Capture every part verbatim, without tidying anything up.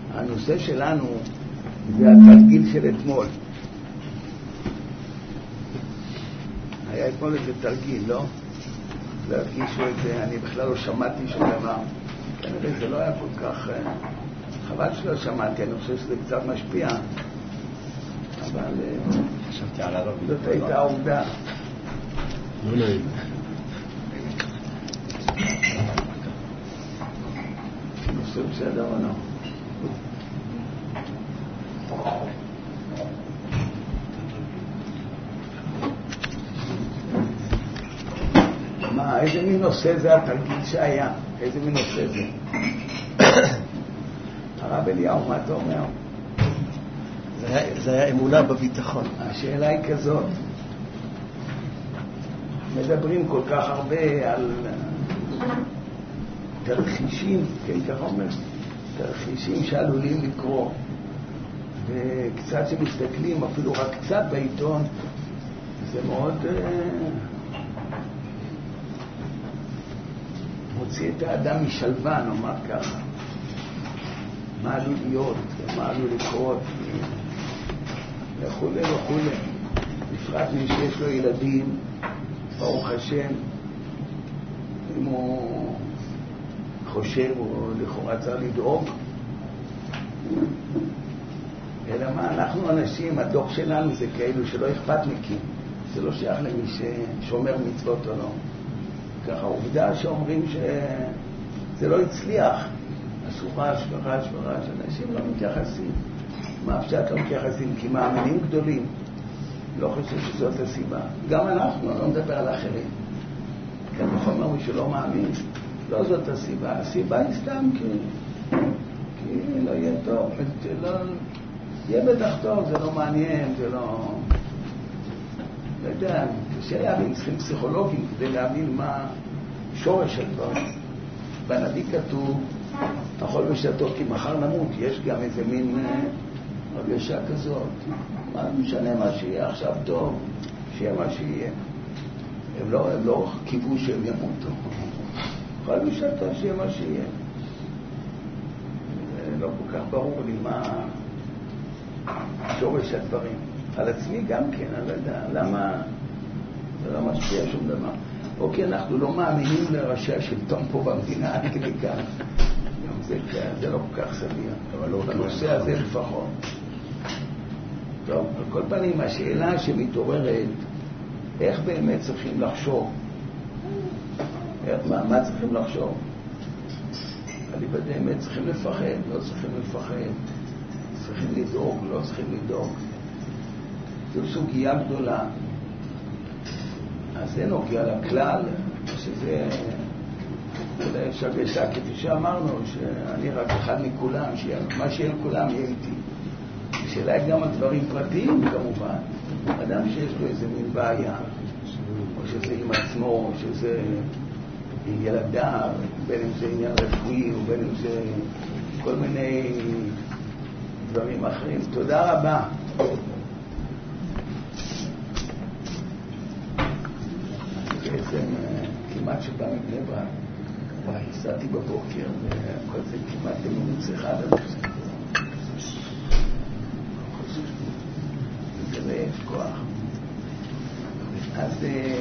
הנושא שלנו זה התרגיל של אתמול. היה אתמול איזה תרגיל, לא? להרגישו את זה, אני בכלל לא שמעתי שום דבר. כנראה זה לא היה כל כך... חבל שלא שמעתי, אני חושב שזה קצת משפיע. אבל... חשבתי על הרב. זאת הייתה העובדה. לא נעים. נושא בסדר או לא? מה, איזה מין נושא זה התרגיל שהיה? איזה מין נושא זה? הרב אליהו, מה אתה אומר? זה היה, זה היה אמונה בביטחון. השאלה היא כזאת. מדברים כל כך הרבה על תרחישים, כן, כך אומר, תרחישים שעלולים לקרוא. וקצת שמסתכלים, אפילו רק קצת בעיתון, זה מאוד מוציא את האדם משלווה, נאמר ככה. מה עלול להיות, מה עלול לקרות, וכו' וכו'. בפרט מי שיש לו ילדים, ברוך השם, אם הוא חושב או לכאורה צריך לדאוג, אלא מה, אנחנו אנשים, הדוח שלנו זה כאלו שלא אכפת מכם, זה לא שייך למי ששומר מצוות או לא. ככה עובדה שאומרים שזה לא הצליח, אסורה, שפרה, שפרה, שאנשים לא מתייחסים. מה פשט לא מתייחסים? כי מאמינים גדולים. לא חושב שזאת הסיבה. גם אנחנו, אני לא מדבר על אחרים. כי אני יכול לומר שלא מאמין, לא זאת הסיבה. הסיבה היא סתם כי, כי לא יהיה טוב. לא, יהיה בטח טוב, זה לא מעניין, זה לא... לא יודע, קשה להבין, צריכים פסיכולוגים כדי להבין מה שורש הדבר. בנביא כתוב, אכול ושתו כי מחר נמות. יש גם איזה מין הרגשה כזאת. מה משנה מה שיהיה עכשיו טוב, שיהיה מה שיהיה. הם לא, הם לא קיוו שהם ימותו. אכול ושתו שיהיה מה שיהיה. זה לא כל כך ברור לי מה שורש הדברים. על עצמי גם כן, אני לא יודע, למה זה לא משפיע שום דבר. אוקיי, אנחנו לא מאמינים לראשי השלטון פה במדינה עד כדי כך. זה, זה לא כל כך סביר, אבל לא בנושא הזה לפחות. טוב, על כל פנים, השאלה שמתעוררת, איך באמת צריכים לחשוב? איך, מה, מה צריכים לחשוב? על באמת צריכים לפחד, לא צריכים לפחד. צריכים לדאוג, לא צריכים לדאוג. זו סוגיה גדולה. אז זה נוגע לכלל, שזה... יש הגשה, כפי שאמרנו, שאני רק אחד מכולם, מה שיהיה לכולם יהיה איתי. השאלה היא גם על דברים פרטיים, כמובן. אדם שיש לו איזה מין בעיה, או שזה עם עצמו, או שזה עם ילדיו, בין אם זה עניין רפואי, או בין אם זה כל מיני דברים אחרים. תודה רבה. בעצם כמעט שבא מבני ברק. הסעתי בבוקר, וכל זה כמעט בממוצע אחד על זה. וכזה יש כוח. אז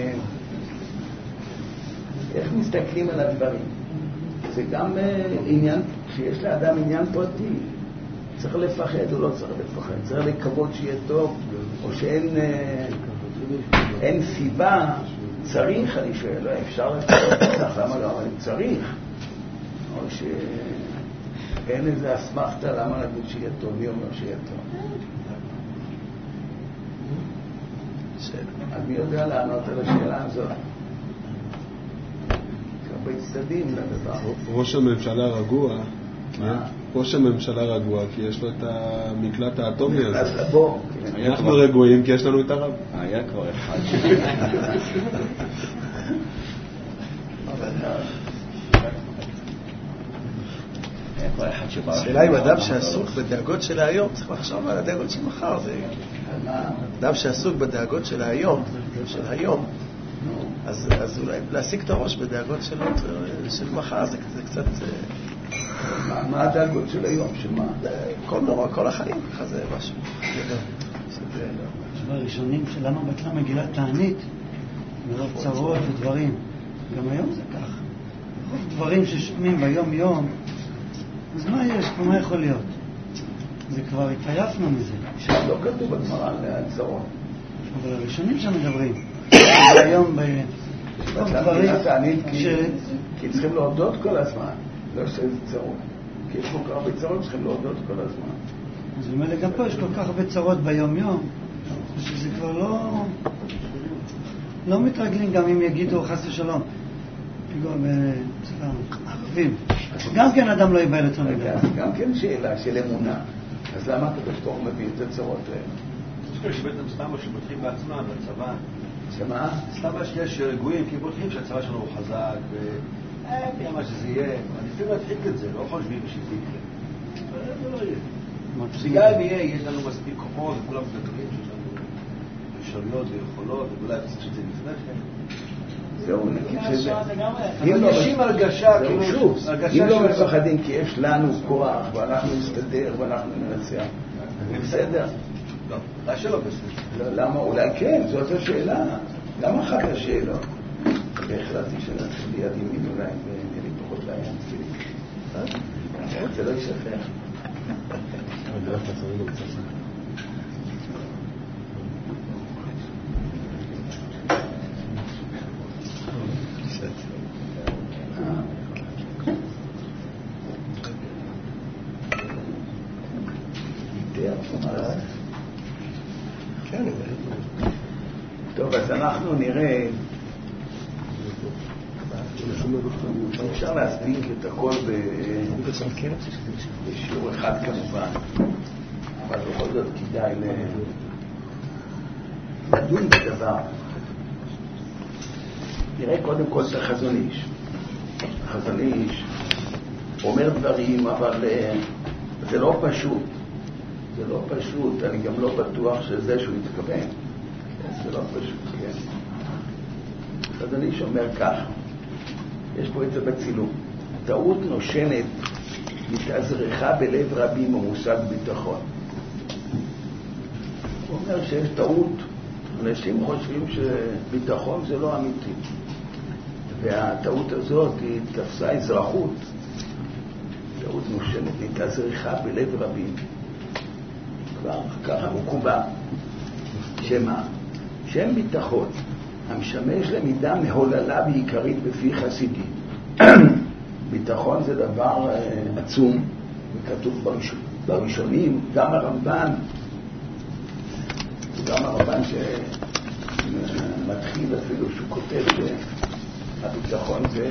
איך מסתכלים על הדברים? זה גם עניין, שיש לאדם עניין פרטי. צריך לפחד או לא צריך לפחד. צריך לקוות שיהיה טוב, או שאין אין סיבה. צריך, אני שואל, לא אפשר לפתח, למה לא? אבל צריך. או שאין איזה אסמכתה, למה להגיד שיהיה טוב? מי אומר שיהיה טוב? אז מי יודע לענות על השאלה הזאת? הרבה צדדים לדבר. ראש הממשלה רגוע, ראש הממשלה רגוע, כי יש לו את המקלט האטומי הזה. אז בוא. אנחנו רגועים כי יש לנו את הרב. היה כבר אחד. השאלה אם אדם שעסוק בדאגות של היום, צריך לחשוב על הדאגות של מחר. אדם שעסוק בדאגות של היום, של היום, אז אולי להשיג את הראש בדאגות של מחר, זה קצת מה הדאגות של היום? שמה? כל דבר, כל החיים, ככה זה משהו. הראשונים שלמה בטלה מגילת תענית, מרוב צרות ודברים. גם היום זה כך. דברים ששומעים ביום יום, אז מה יש? מה יכול להיות? זה כבר התעייפנו מזה. שלא כתוב בגמרא על צרות. אבל הראשונים שמדברים, היום ב... מגילת תענית כי צריכים להודות כל הזמן, לא שזה צרות. כי יש כל כך הרבה צרות צריכים להודות כל הזמן. אז במילא גם פה יש כל כך הרבה צרות ביום יום, שזה כבר לא... לא מתרגלים גם אם יגידו חס ושלום. פיגוע בצפם, ערבים. גם כן אדם לא ייבא לצון לדעת. גם כן שאלה של אמונה. אז למה אתה בסתור מביא את הצרות האלה? יש כאלה שבעצם סתם שבוטחים בעצמם, בצבא. שמה? סתם יש רגועים, כי בוטחים שהצבא שלנו הוא חזק, ומי אמר שזה יהיה. אני אפילו להדחיק את זה, לא חושבים שזה יקרה. זה לא יהיה. שגם אם יהיה, יש לנו מספיק כוחות, וכולם בטוחים שיש לנו אפשרויות ויכולות, ואולי תעשה שזה לפני כן. זהו, נגיד שזה... אם מרגישים הרגשה, זהו שוב, אם לא מפחדים כי יש לנו כוח, ואנחנו נסתדר, ואנחנו ננצח, זה בסדר? לא, אולי שלא בסדר. למה? אולי כן, זאת השאלה. למה אחת השאלות? והחלטתי שנתחיל ליד ימין אולי, ונראה לי פחות לעיין תפילים. זה לא ישפר. זה לא חצרים גם צפר. טוב, אז אנחנו נראה, אפשר להספיק את הכל בשיעור אחד כמובן, אבל בכל זאת כדאי לדון בדבר. נראה קודם כל את החזון איש. החזון איש אומר דברים, אבל זה לא פשוט. זה לא פשוט, אני גם לא בטוח שזה שהוא יתכוון. זה לא פשוט, כן. החזון איש אומר כך, יש פה את זה בצילום. טעות נושנת מתאזרחה בלב רבים ומושג ביטחון. הוא אומר שיש טעות, אנשים חושבים שביטחון זה לא אמיתי. והטעות הזאת היא תפסה אזרחות. טעות נושנת מתאזרחה בלב רבים. כבר ככה הוא קובע. שמה? שם ביטחון, המשמש למידה מהוללה ועיקרית בפי חסידים. ביטחון זה דבר uh, עצום, וכתוב בראשון, בראשונים, גם הרמב"ן, גם הרמב"ן שמתחיל אפילו שהוא כותב שהביטחון זה,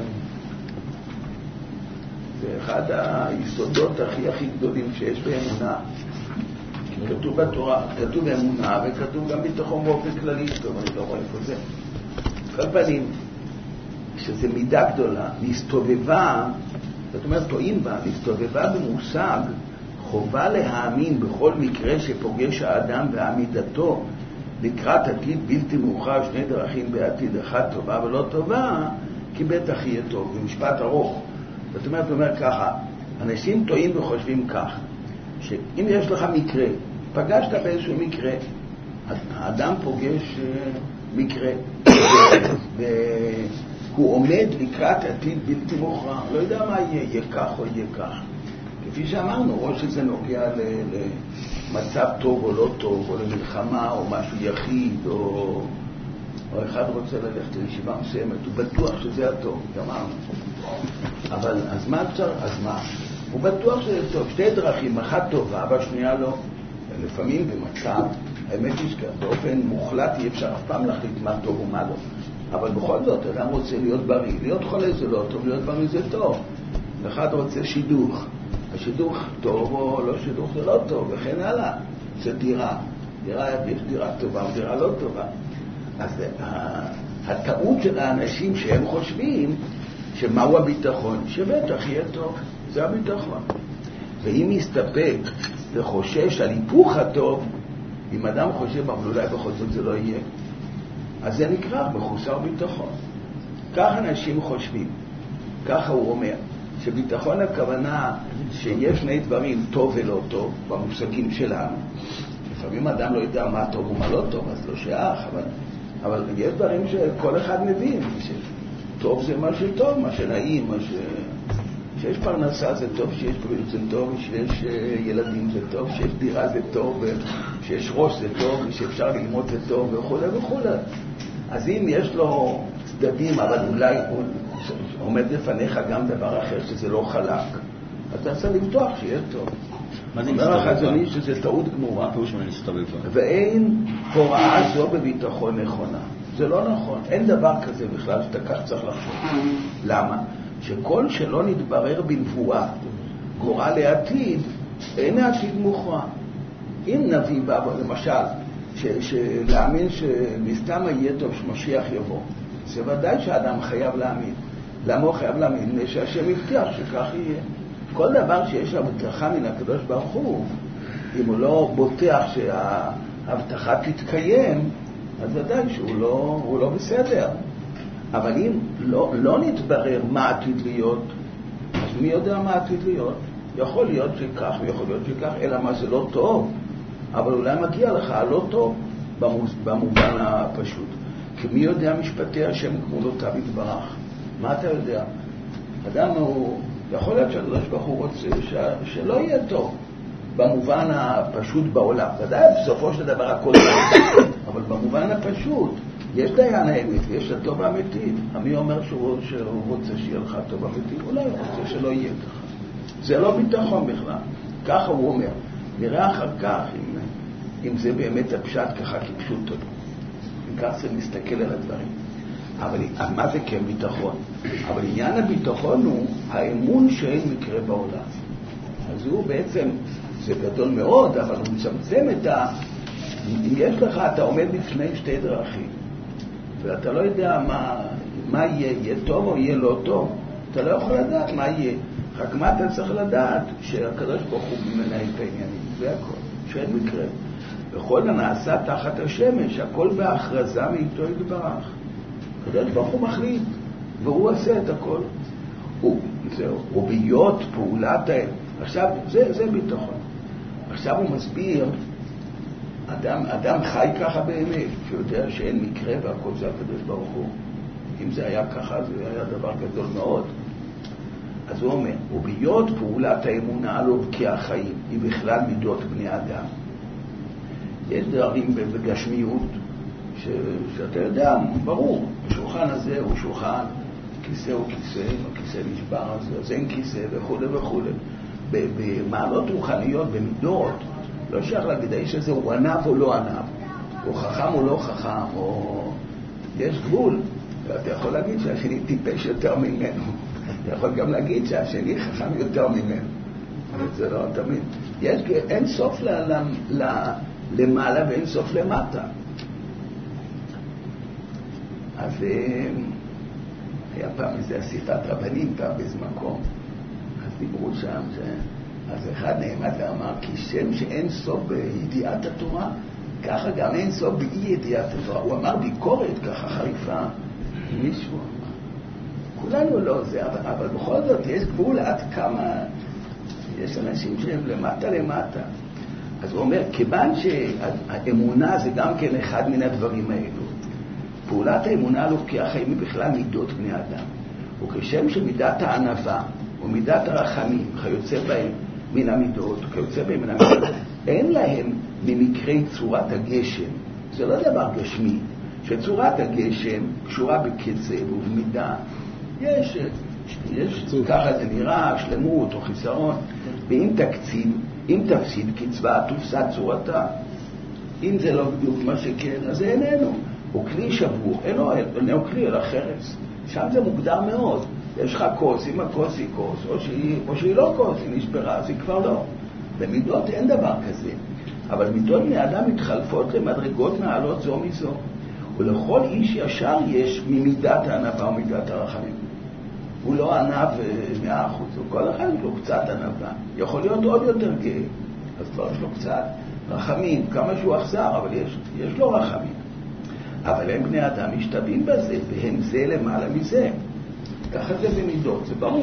זה אחד היסודות הכי הכי גדולים שיש באמונה. כתוב בתורה, כתוב אמונה וכתוב גם ביטחון באופן כללי, טוב, אני לא רואה איפה זה. כל פנים, שזה מידה גדולה, להסתובבה, זאת אומרת, טועים בה, להסתובבה במושג, חובה להאמין בכל מקרה שפוגש האדם ועמידתו לקראת עתיד בלתי מאוחר, שני דרכים בעתיד, אחת טובה ולא טובה, כי בטח יהיה טוב, במשפט ארוך. זאת אומרת, הוא אומר ככה, אנשים טועים וחושבים כך, שאם יש לך מקרה, פגשת באיזשהו מקרה, האדם פוגש מקרה, והוא עומד לקראת עתיד בלתי מוכרע, לא יודע מה יהיה, יהיה כך או יהיה כך. כפי שאמרנו, או שזה נוגע למצב טוב או לא טוב, או למלחמה, או משהו יחיד, או, או אחד רוצה ללכת לישיבה מסוימת, הוא בטוח שזה הטוב, גמרנו. אבל אז מה אפשר? אז מה? הוא בטוח שזה טוב, שתי דרכים, אחת טובה והשנייה לא. לפעמים במצב, האמת היא שבאופן מוחלט אי אפשר אף פעם להחליט מה טוב ומה לא. אבל בכל זאת, אדם רוצה להיות בריא, להיות חולה זה לא טוב, להיות בריא זה טוב. אחד רוצה שידוך, השידוך טוב או לא שידוך זה לא טוב, וכן הלאה. זה דירה, דירה יש דירה טובה ודירה לא טובה. אז הטעות של האנשים שהם חושבים שמהו הביטחון, שבטח יהיה טוב. זה הביטחון. ואם יסתפק וחושש על היפוך הטוב, אם אדם חושב, אבל אולי בכל זאת זה לא יהיה, אז זה נקרא מחוסר ביטחון. כך אנשים חושבים. ככה הוא אומר, שביטחון הכוונה שיש שני דברים, טוב ולא טוב, במושגים שלנו. לפעמים אדם לא יודע מה טוב ומה לא טוב, אז לא שייך, אבל, אבל יש דברים שכל אחד מבין. טוב זה מה שטוב, מה שנעים, מה ש... שיש פרנסה זה טוב, שיש בריאות זה טוב, שיש ילדים זה טוב, שיש דירה זה טוב, שיש ראש זה טוב, שאפשר ללמוד זה טוב וכו' וכו'. אז אם יש לו צדדים, אבל אולי הוא עומד לפניך גם דבר אחר שזה לא חלק, אז אתה צריך לבטוח שיהיה טוב. מה זה אומר החזוני שזה טעות גמורה, ואין הוראה זו בביטחון נכונה. זה לא נכון, אין דבר כזה בכלל שאתה כך צריך לחשוב. למה? שכל שלא נתברר בנבואה גורל לעתיד, אין העתיד מוכרע. אם נביא בא, למשל, ש, שלהאמין שמסתם יהיה טוב שמשיח יבוא, זה ודאי שהאדם חייב להאמין. למה הוא חייב להאמין? שהשם הבטיח שכך יהיה. כל דבר שיש הבטחה מן הקדוש ברוך הוא, אם הוא לא בוטח שההבטחה תתקיים, אז ודאי שהוא לא, הוא לא בסדר. אבל אם לא, לא נתברר מה עתיד להיות, אז מי יודע מה עתיד להיות? יכול להיות שכך ויכול להיות שכך, אלא מה זה לא טוב. אבל אולי מגיע לך לא טוב במובן הפשוט. כי מי יודע משפטי השם גבולותיו יתברך? מה אתה יודע? אדם הוא, יכול להיות שהקדוש ברוך הוא רוצה ש, שלא יהיה טוב במובן הפשוט בעולם. ודאי, בסופו של דבר הכל טוב, אבל במובן הפשוט יש דיין האמת ויש הטוב האמיתי. מי אומר שהוא, שהוא רוצה שיהיה לך טוב אמיתי? אולי הוא רוצה שלא יהיה ככה. זה לא ביטחון בכלל. ככה הוא אומר. נראה אחר כך אם, אם זה באמת הפשט ככה כפשוטו. אם כך זה מסתכל על הדברים. אבל מה זה כן ביטחון? אבל עניין הביטחון הוא האמון שאין מקרה בעולם. אז הוא בעצם, זה גדול מאוד, אבל הוא מצמצם את ה... אם יש לך, אתה עומד בפני שתי דרכים, ואתה לא יודע מה, מה יהיה, יהיה טוב או יהיה לא טוב. אתה לא יכול לדעת מה יהיה. רק מה אתה צריך לדעת? שהקדוש ברוך הוא מנהל את העניינים. זה הכל. שאין מקרה. וכל הנעשה תחת השמש, הכל בהכרזה מאיתו יתברך. הקדוש ברוך הוא מחליט, והוא עושה את הכל. הוא, זהו, הוא ביות פעולת האל. עכשיו, זה, זה ביטחון. עכשיו הוא מסביר, אדם, אדם חי ככה באמת, שיודע שאין מקרה והכל זה הקדוש ברוך הוא. אם זה היה ככה, זה היה דבר גדול מאוד. אז הוא אומר, וביות פעולת האמונה על אורכי החיים, היא בכלל מידות בני אדם. יש דברים בגשמיות, ש... שאתה יודע, ברור, השולחן הזה הוא שולחן, כיסא הוא כיסא, הכיסא נשבר הזה, אז אין כיסא וכו' וכו'. במעלות רוחניות, במידות, לא שייך להגיד, האיש הזה הוא ענב או לא ענב, הוא חכם או לא חכם, או... יש גבול, ואתה יכול להגיד שהשני טיפש יותר ממנו. אתה יכול גם להגיד שהשני חכם יותר ממנו. אבל זה לא תמיד. יש אין סוף ל... ל... ל... למעלה ואין סוף למטה. אז היה פעם איזו אסיפת רבנים פעם באיזה מקום, אז דיברו שם, ש... אז אחד נעמד ואמר, כי שם שאין סוף בידיעת התורה, ככה גם אין סוף באי ידיעת התורה. הוא אמר ביקורת ככה חריפה, מישהו אמר, כולנו לא זה, אבל, אבל בכל זאת יש גבול עד כמה יש אנשים שהם למטה למטה. אז הוא אומר, כיוון שהאמונה זה גם כן אחד מן הדברים האלו, פעולת האמונה לא כי החיים היא בכלל מידות בני אדם. וכשם שמידת הענווה ומידת הרחמים כיוצא בהם מן המידות, כיוצא בהם מן המידות, אין להם ממקרי צורת הגשם. זה לא דבר גשמי, שצורת הגשם קשורה בקצב ובמידה. יש, יש ככה זה נראה, שלמות או חיסרון. ואם תקציב, אם תפסיד קצבה, תופסד צורתה. אם זה לא בדיוק מה שכן, אז זה איננו. הוא כלי שבור, אינו, אינו כלי אלא חרס. שם זה מוגדר מאוד. יש לך כוס, אם הכוס היא כוס, או שהיא, או שהיא לא כוס, היא נשברה, אז היא כבר לא. במידות אין דבר כזה. אבל מידות בני אדם מתחלפות למדרגות מעלות זו מזו. ולכל איש ישר יש ממידת הענווה ומידת הרחמים. הוא לא ענב מאה אחוז, כל אחד יש לו קצת ענווה. יכול להיות עוד יותר גאה, אז כבר יש לו קצת רחמים, כמה שהוא אכזר, אבל יש, יש לו רחמים. אבל הם בני אדם משתווים בזה, והם זה למעלה מזה. ככה זה במידות, זה ברור.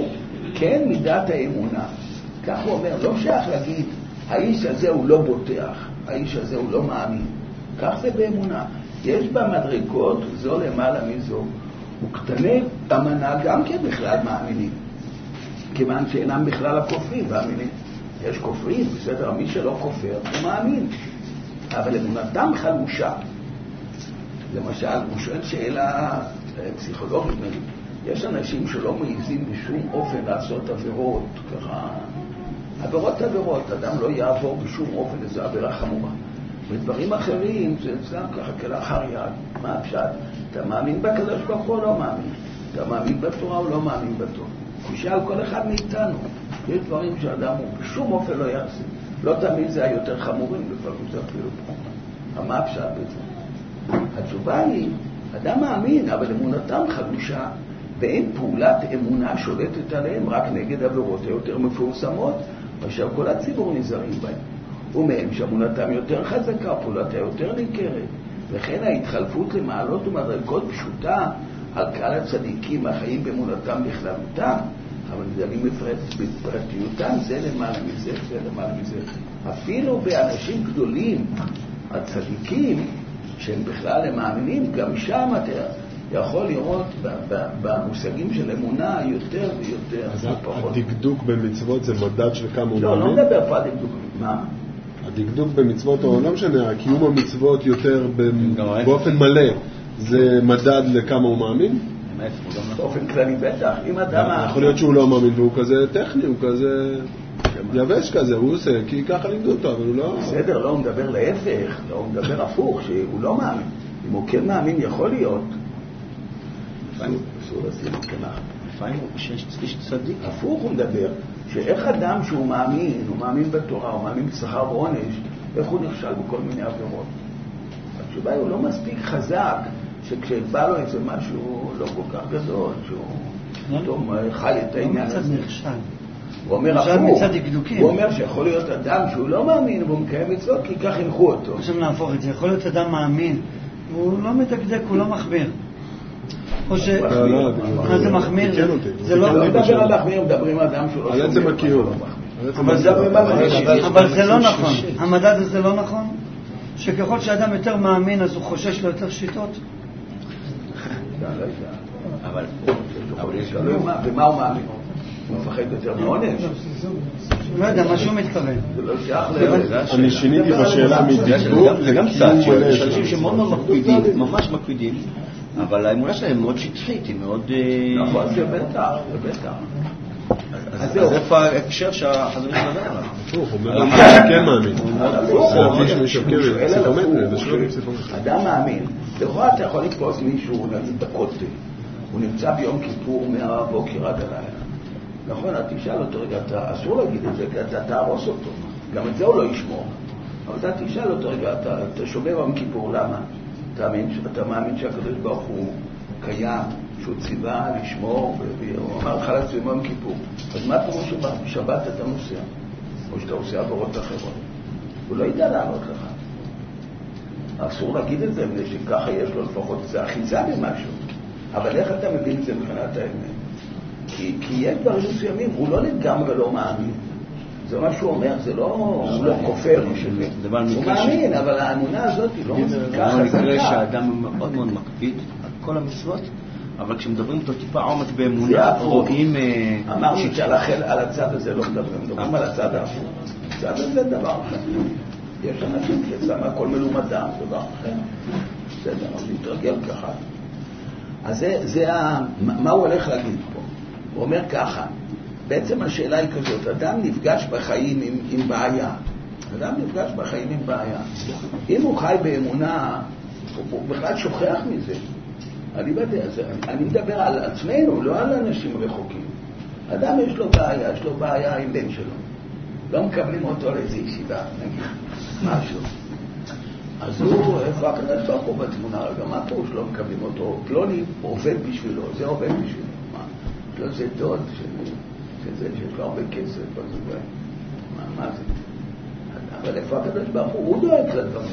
כן מידת האמונה. כך הוא אומר, לא שייך להגיד, האיש הזה הוא לא בוטח, האיש הזה הוא לא מאמין. כך זה באמונה. יש בה מדרגות, זו למעלה מזו. וקטני אמנה גם כן בכלל מאמינים. כיוון שאינם בכלל הכופרים מאמינים. יש כופרים, בסדר, מי שלא כופר הוא מאמין. אבל אמונתם חלושה. למשל, הוא שואל שאלה פסיכולוגית, יש אנשים שלא מעיזים בשום אופן לעשות עבירות, ככה, עבירות עבירות, אדם לא יעבור בשום אופן איזו עבירה חמורה. ודברים אחרים, זה אצלם ככה כלאחר יד. מה הפשט? אתה מאמין בקדוש ברוך הוא או לא מאמין? אתה מאמין בתורה או לא מאמין בתורה? תשאל כל אחד מאיתנו. יש דברים שאדם הוא בשום אופן לא יעשה. לא תמיד זה היותר חמורים, לפעמים זה אפילו פה. מה הפשט בזה? התשובה היא, אדם מאמין, אבל אמונתם חלושה, ואין פעולת אמונה שולטת עליהם רק נגד עבירות היותר מפורסמות, אשר כל הציבור נזהרים בהם. ומהם שאמונתם יותר חזקה, פעולתה יותר ניכרת. וכן ההתחלפות למעלות ומדרגות פשוטה על קהל הצדיקים החיים באמונתם בכללותם, אבל גדלים בפרטיותם, זה למעלה מזה, זה למעלה מזה. אפילו באנשים גדולים, הצדיקים, שהם בכלל הם מאמינים, גם שם אתה יכול לראות במושגים של אמונה יותר ויותר. אז הדקדוק במצוות זה מדד של כמה הוא מאמין? לא, לא מדבר פה הדקדוק. מה? הדקדוק במצוות, או לא משנה, קיום המצוות יותר באופן מלא, זה מדד לכמה הוא מאמין? באופן כללי בטח. אם אדם... יכול להיות שהוא לא מאמין והוא כזה טכני, הוא כזה יבש כזה, הוא עושה, כי ככה לימדו אותו, אבל הוא לא... בסדר, לא, הוא מדבר להפך, לא, הוא מדבר הפוך, שהוא לא מאמין. אם הוא כן מאמין, יכול להיות. אסור לשים כנח. לפעמים שיש צדיק. הפוך הוא מדבר, שאיך אדם שהוא מאמין, הוא מאמין בתורה, הוא מאמין בשכר ועונש, איך הוא נכשל בכל מיני עבירות. התשובה הוא לא מספיק חזק, שכשבא לו איזה משהו לא כל כך גדול, שהוא פתאום חי את העניין הזה. הוא אומר הפוך, הוא אומר שיכול להיות אדם שהוא לא מאמין והוא מקיים מצוות כי כך הנחו אותו. עכשיו נהפוך את זה, יכול להיות אדם מאמין, הוא לא מדקדק, הוא לא מחמיר. או ש... מה זה מחמיר? זה לא מדבר על מחמיר, מדברים על אדם שהוא לא שומר. על עצם הקיום. אבל זה לא נכון. המדד הזה לא נכון? שככל שאדם יותר מאמין אז הוא חושש לו יותר שיטות? אבל ומה הוא מאמין? הוא מפחד יותר מעונש? לא יודע, מה שהוא מתכוון. זה לא שייך לזה. אני שיניתי בשאלה מדקדוק. זה גם קצת, יש אנשים שמאוד מאוד מקפידים, ממש מקפידים, אבל האמונה שלהם מאוד שטחית, היא מאוד... נכון, זה בטח, זה בטח. אז איפה ההקשר שהחזון מדבר עליו? הפוך, הוא אומר, אני כן מאמין. זה אפיש משוקר, פסיכומטרי, זה שלא פסיכומטרי. אדם מאמין. לכאורה אתה יכול לקפוץ מישהו, נגיד בכותל. הוא נמצא ביום כיפור מהבוקר עד הלילה. נכון, אתה תשאל אותו, רגע, אסור להגיד את זה, כי אתה תהרוס אותו. גם את זה הוא לא ישמור. אבל אתה תשאל אותו, רגע, אתה שומע ביום כיפור, למה? אתה מאמין שהקדוש ברוך הוא קיים, שהוא ציווה לשמור, והוא אמר לך לעצמי ביום כיפור. אז מה אתה אומר שבשבת אתה נוסע? או שאתה עושה עבורות אחרות? הוא לא ידע לענות לך. אסור להגיד את זה, שככה יש לו לפחות, זה אחיזה במשהו. אבל איך אתה מבין את זה מבחינת האמת? כי, כי יש דברים מסוימים, הוא לא לגמרי לא מאמין. זה מה שהוא אומר, זה לא, הוא לא כופר, הוא מאמין, אבל האמונה הזאת היא לא מספיקה חזקה. זה מקרה שהאדם מאוד מאוד מקפיד על כל המצוות, אבל כשמדברים אותו טיפה עומק באמונה, רואים... אמרנו שעל הצד הזה לא מדברים, מדברים על הצד ההפוך. הצד הזה דבר אחר. יש אנשים שאצלם הכל מלומדם, דבר אחר. בסדר, אז להתרגל ככה. אז זה, זה ה... מה הוא הולך להגיד פה? הוא אומר ככה, בעצם השאלה היא כזאת, אדם נפגש בחיים עם, עם בעיה. אדם נפגש בחיים עם בעיה. אם הוא חי באמונה, הוא בכלל שוכח מזה. אני, בדע, אני מדבר על עצמנו, לא על אנשים רחוקים. אדם יש לו בעיה, יש לו בעיה עם בן שלו. לא מקבלים אותו לאיזו ישיבה, נגיד, משהו. אז הוא, איפה הקדוש ברוך הוא בתמונה, רגע, מה פה שלא מקבלים אותו? פלוני עובד בשבילו, זה עובד בשבילו. מה? יש לו זה דוד שזה, שיש לו הרבה כסף, אז הוא בא. מה, מה זה? אבל איפה הקדוש ברוך הוא? הוא דואג לדברים.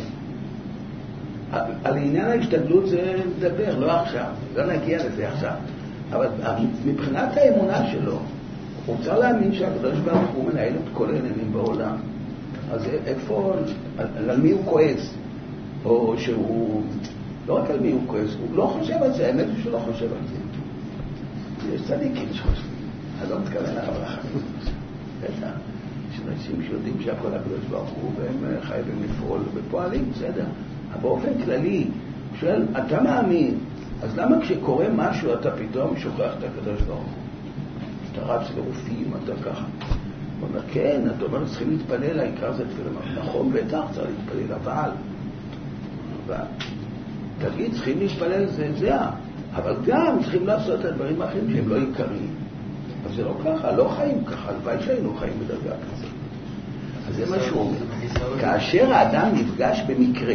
על עניין ההשתדלות זה לדבר, לא עכשיו. לא נגיע לזה עכשיו. אבל מבחינת האמונה שלו, הוא צריך להאמין שהקדוש ברוך הוא מנהל את כל העניינים בעולם. אז איפה, על, על מי הוא כועס? או שהוא, לא רק על מי הוא כועס, הוא לא חושב על זה, האמת הוא שהוא לא חושב על זה. יש צדיקים שחושבים, אני לא מתכוון לברכה. בטח, יש אנשים שיודעים שהכל הקדוש ברוך הוא, והם חייבים לפעול ופועלים, בסדר. אבל באופן כללי, הוא שואל, אתה מאמין, אז למה כשקורה משהו אתה פתאום שוכח את הקדוש ברוך הוא? אתה רץ לרופאים, אתה ככה. הוא אומר, כן, אתה אומר, צריכים להתפלל, העיקר זה תפילה. נכון, בטח, צריך להתפלל, אבל, אבל, תגיד, צריכים להתפלל, זה זה, אבל גם צריכים לעשות את הדברים האחרים שהם לא עיקריים. אז זה לא ככה, לא חיים ככה, הלוואי שהיינו חיים בדרגה כזאת. אז זה מה שהוא אומר. כאשר האדם נפגש במקרה,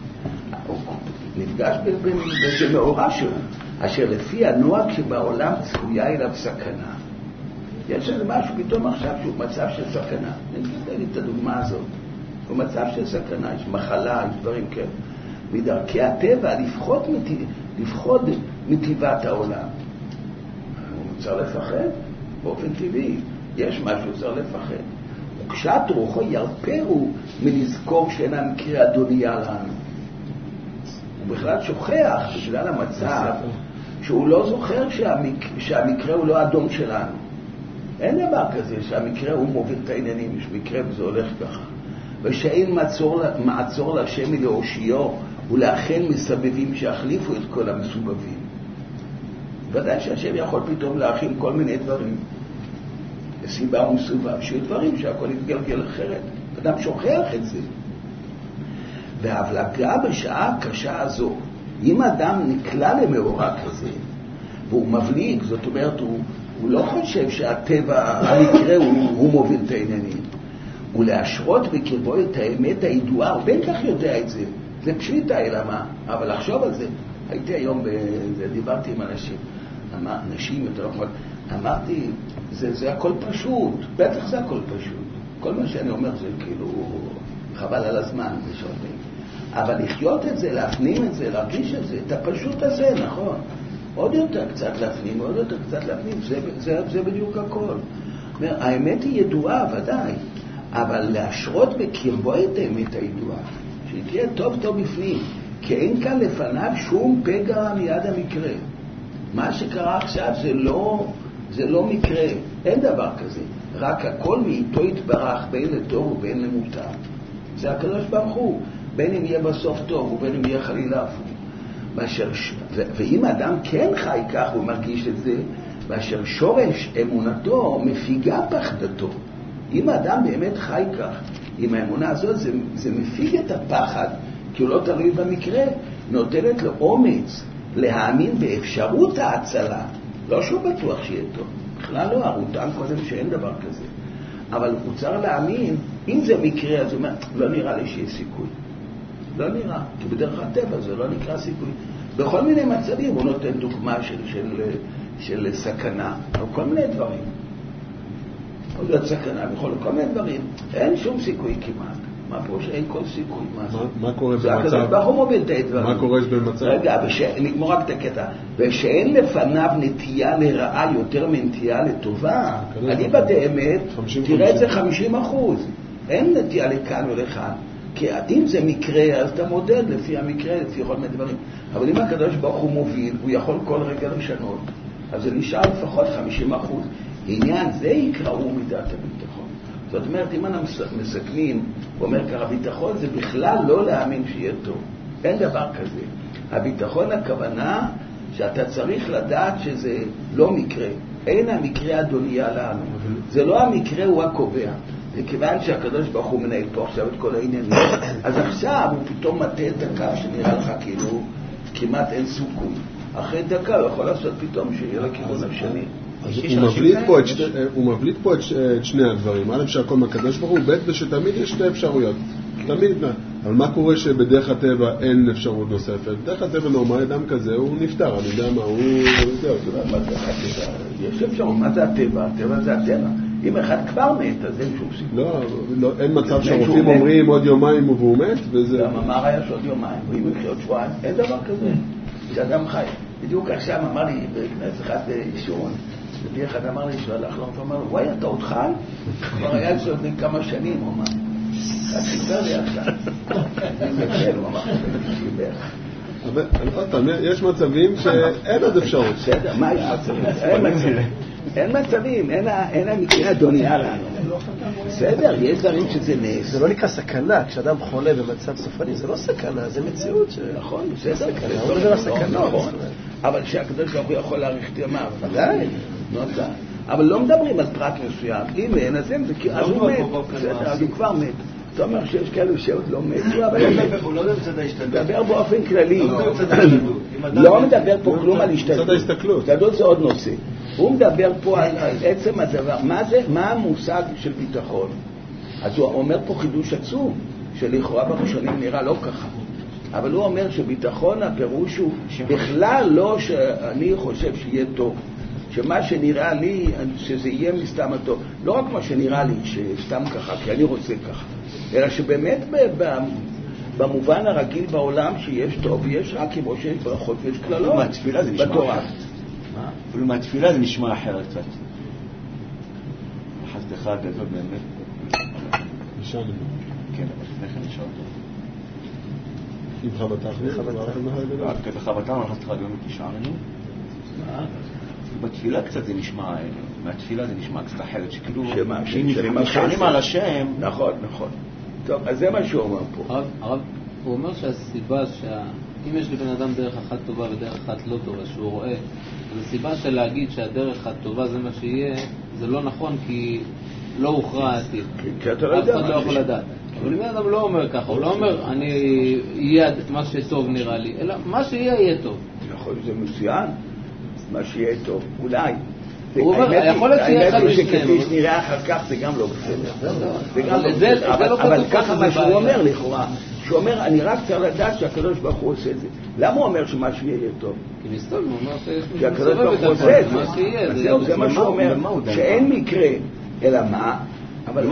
נפגש במאורע שהוא, אשר לפי הנוהג שבעולם צפויה אליו סכנה. יש לנו משהו פתאום עכשיו שהוא מצב של סכנה. אני אגיד את הדוגמה הזאת. הוא מצב של סכנה, יש מחלה, יש דברים כאלה. מדרכי הטבע לפחות, לפחות מטבעת העולם. הוא צריך לפחד באופן טבעי. יש משהו צריך לפחד. וקשת רוחו ירפאו מלזכור שאינה מקרה אדוניה לנו. הוא בכלל שוכח בגלל המצב שהוא לא זוכר שהמק... שהמקרה הוא לא אדום שלנו. אין דבר כזה שהמקרה הוא מוביל את העניינים, יש מקרה וזה הולך ככה. ושאין מעצור, מעצור להשם מלהושיעו ולאכן מסבבים שיחליפו את כל המסובבים. ודאי שהשם יכול פתאום להכין כל מיני דברים. סיבה ומסובב, שיהיו דברים שהכל יתגלגל אחרת. אדם שוכח את זה. והבלגה בשעה הקשה הזו, אם אדם נקלע למאורע כזה, והוא מבליג, זאת אומרת, הוא, הוא לא חושב שהטבע, המקרה הוא, הוא מוביל את העניינים. ולהשרות בקרבו את האמת הידועה, הוא בין כך יודע את זה. זה פשיטה, אלא מה? אבל לחשוב על זה. הייתי היום, בזה, דיברתי עם אנשים, אמר, אנשים יותר נכון, אמרתי, זה, זה הכל פשוט, בטח זה הכל פשוט. כל מה שאני אומר זה כאילו חבל על הזמן, בשורדים. אבל לחיות את זה, להפנים את זה, להרגיש את זה, את הפשוט הזה, נכון. עוד יותר קצת להפנים, עוד יותר קצת להפנים, זה, זה, זה בדיוק הכל. האמת היא ידועה, ודאי, אבל להשרות בקרבו את האמת הידועה, שהיא תהיה טוב טוב בפנים, כי אין כאן לפניו שום פגע מיד המקרה. מה שקרה עכשיו זה לא, זה לא מקרה, אין דבר כזה. רק הכל מאיתו יתברך בין לטוב ובין למותר. זה הקדוש ברוך הוא, בין אם יהיה בסוף טוב ובין אם יהיה חלילה הפוך. באשר, ו, ואם אדם כן חי כך הוא מרגיש את זה, באשר שורש אמונתו מפיגה פחדתו. אם אדם באמת חי כך, עם האמונה הזאת זה, זה מפיג את הפחד, כי הוא לא תלוי במקרה, נותנת לו אומץ להאמין באפשרות ההצלה. לא שהוא בטוח שיהיה טוב, בכלל לא, הוא טען קודם שאין דבר כזה. אבל הוא צריך להאמין, אם זה מקרה, אז הוא אומר, לא נראה לי שיש סיכוי. לא נראה, כי בדרך הטבע זה לא נקרא סיכוי. בכל מיני מצבים הוא נותן דוגמה של, של, של סכנה, או כל מיני דברים. יכול להיות סכנה, בכל כל מיני דברים. אין שום סיכוי כמעט. מה פה שאין כל סיכוי? מה, מה, מה קורה זה במצב? זה הוא מוביל את הדברים. מה קורה במצב? רגע, וש... נגמור רק את הקטע. ושאין לפניו נטייה לרעה יותר מנטייה לטובה. אני בדאמת, תראה את זה חמישים אחוז. אין נטייה לכאן ולכאן. כי אם זה מקרה, אז אתה מודד לפי המקרה, לפי כל מיני דברים. אבל אם הקדוש ברוך הוא מוביל, הוא יכול כל רגע לשנות. אז זה נשאר לפחות חמישים אחוז. עניין זה יקראו מידת הביטחון. זאת אומרת, אם אנחנו מסכנים, הוא אומר ככה, הביטחון זה בכלל לא להאמין שיהיה טוב. אין דבר כזה. הביטחון הכוונה שאתה צריך לדעת שזה לא מקרה. אין המקרה אדוניה לנו. זה לא המקרה, הוא הקובע. וכיוון שהקדוש ברוך הוא מנהל פה עכשיו את כל העניינים, אז עכשיו הוא פתאום מטה את הקו שנראה לך כאילו כמעט אין סיכוי. אחרי דקה הוא יכול לעשות פתאום שיהיה לכיוון השני. הוא מבליט פה את שני הדברים. א' שהכל מהקדוש ברוך הוא, ב' ושתמיד יש שתי אפשרויות. תמיד. אבל מה קורה שבדרך הטבע אין אפשרות נוספת? בדרך הטבע נורמלי, אדם כזה, הוא נפטר, אני יודע מה, הוא... יש אפשרות, מה זה הטבע? הטבע זה הטבע. אם אחד כבר מת, אז אין שום סיכוי. לא, אין מצב שהרופאים אומרים עוד יומיים והוא מת, וזה... גם אמר היה שעוד יומיים, ואם יקרה עוד שבועיים, אין דבר כזה. שאדם חי. בדיוק עכשיו אמר לי בכנס אחד באישון, שלי אחד אמר לי שהוא הלך לו, הוא אמר לו, וואי, אתה עוד חי? כבר היה אצלו לפני כמה שנים, הוא אמר. אתה סיפר לי עכשיו. אני מקל, הוא אמר, יש מצבים שאין עוד אפשרות. בסדר, מה יש מצבים? אין מצבים, אין המקרה הדונייה לנו. בסדר, יש דברים שזה נס. זה לא נקרא סכנה, כשאדם חולה במצב סופני, זה לא סכנה, זה מציאות ש... נכון, בסדר, זה לא סכנה. אבל שהקדוש ברוך הוא יכול להאריך את ימיו, ודאי. אבל לא מדברים על פרט מסוים. אם אין, אז אין, אז הוא מת. בסדר, אז הוא כבר מת. אתה אומר שיש כאלו שעוד לא מתו, אבל הוא לא מצד ההשתדלות. מדבר באופן כללי. לא מדבר פה כלום על השתדלות. השתדלות זה עוד נושא. הוא מדבר פה על עצם הדבר. מה המושג של ביטחון? אז הוא אומר פה חידוש עצום, שלכאורה בראשונים נראה לא ככה. אבל הוא אומר שביטחון הפירוש הוא בכלל לא שאני חושב שיהיה טוב. שמה שנראה לי, שזה יהיה מסתם הטוב. לא רק מה שנראה לי, שסתם ככה, כי אני רוצה ככה. אלא שבאמת במובן הרגיל בעולם שיש טוב, ויש רק כמו שיש ברכות ויש כללות בתורה. אפילו מהתפילה זה נשמע אחרת קצת. חסדך הגדול באמת. נשאר לי. כן, אבל לפני כן נשאר טוב. אם חבטח לי? רק כזה חבטח, אבל חסדך הגדול נשאר לנו. בתפילה קצת זה נשמע, מהתפילה זה נשמע קצת אחרת, שכאילו, אם נשארים על השם... נכון, נכון. טוב, אז זה מה שהוא אומר פה. הרב, הוא אומר שהסיבה שאם יש לבן אדם דרך אחת טובה ודרך אחת לא טובה, שהוא רואה, אז הסיבה של להגיד שהדרך הטובה זה מה שיהיה, זה לא נכון, כי לא הוכרע העתיד. כי אתה לא יודע מה. אף אחד לא יכול לדעת. אבל אם אדם לא אומר ככה, הוא לא אומר, אני יהיה מה שטוב נראה לי, אלא מה שיהיה יהיה טוב. נכון, זה מצוין. מה שיהיה טוב, אולי. הוא אומר, יכול להיות שיהיה אחד משניהם. שכפי שנראה אחר כך זה גם לא בסדר. זה גם לא בסדר. אבל ככה מה שהוא אומר לכאורה, שהוא אומר, אני רק צריך לדעת שהקדוש ברוך הוא עושה את זה. למה הוא אומר שמה שיהיה יהיה טוב? כי מסתובב, הוא אומר שהקדוש ברוך הוא עושה את זה. זה מה שהוא אומר, שאין מקרה, אלא מה? אבל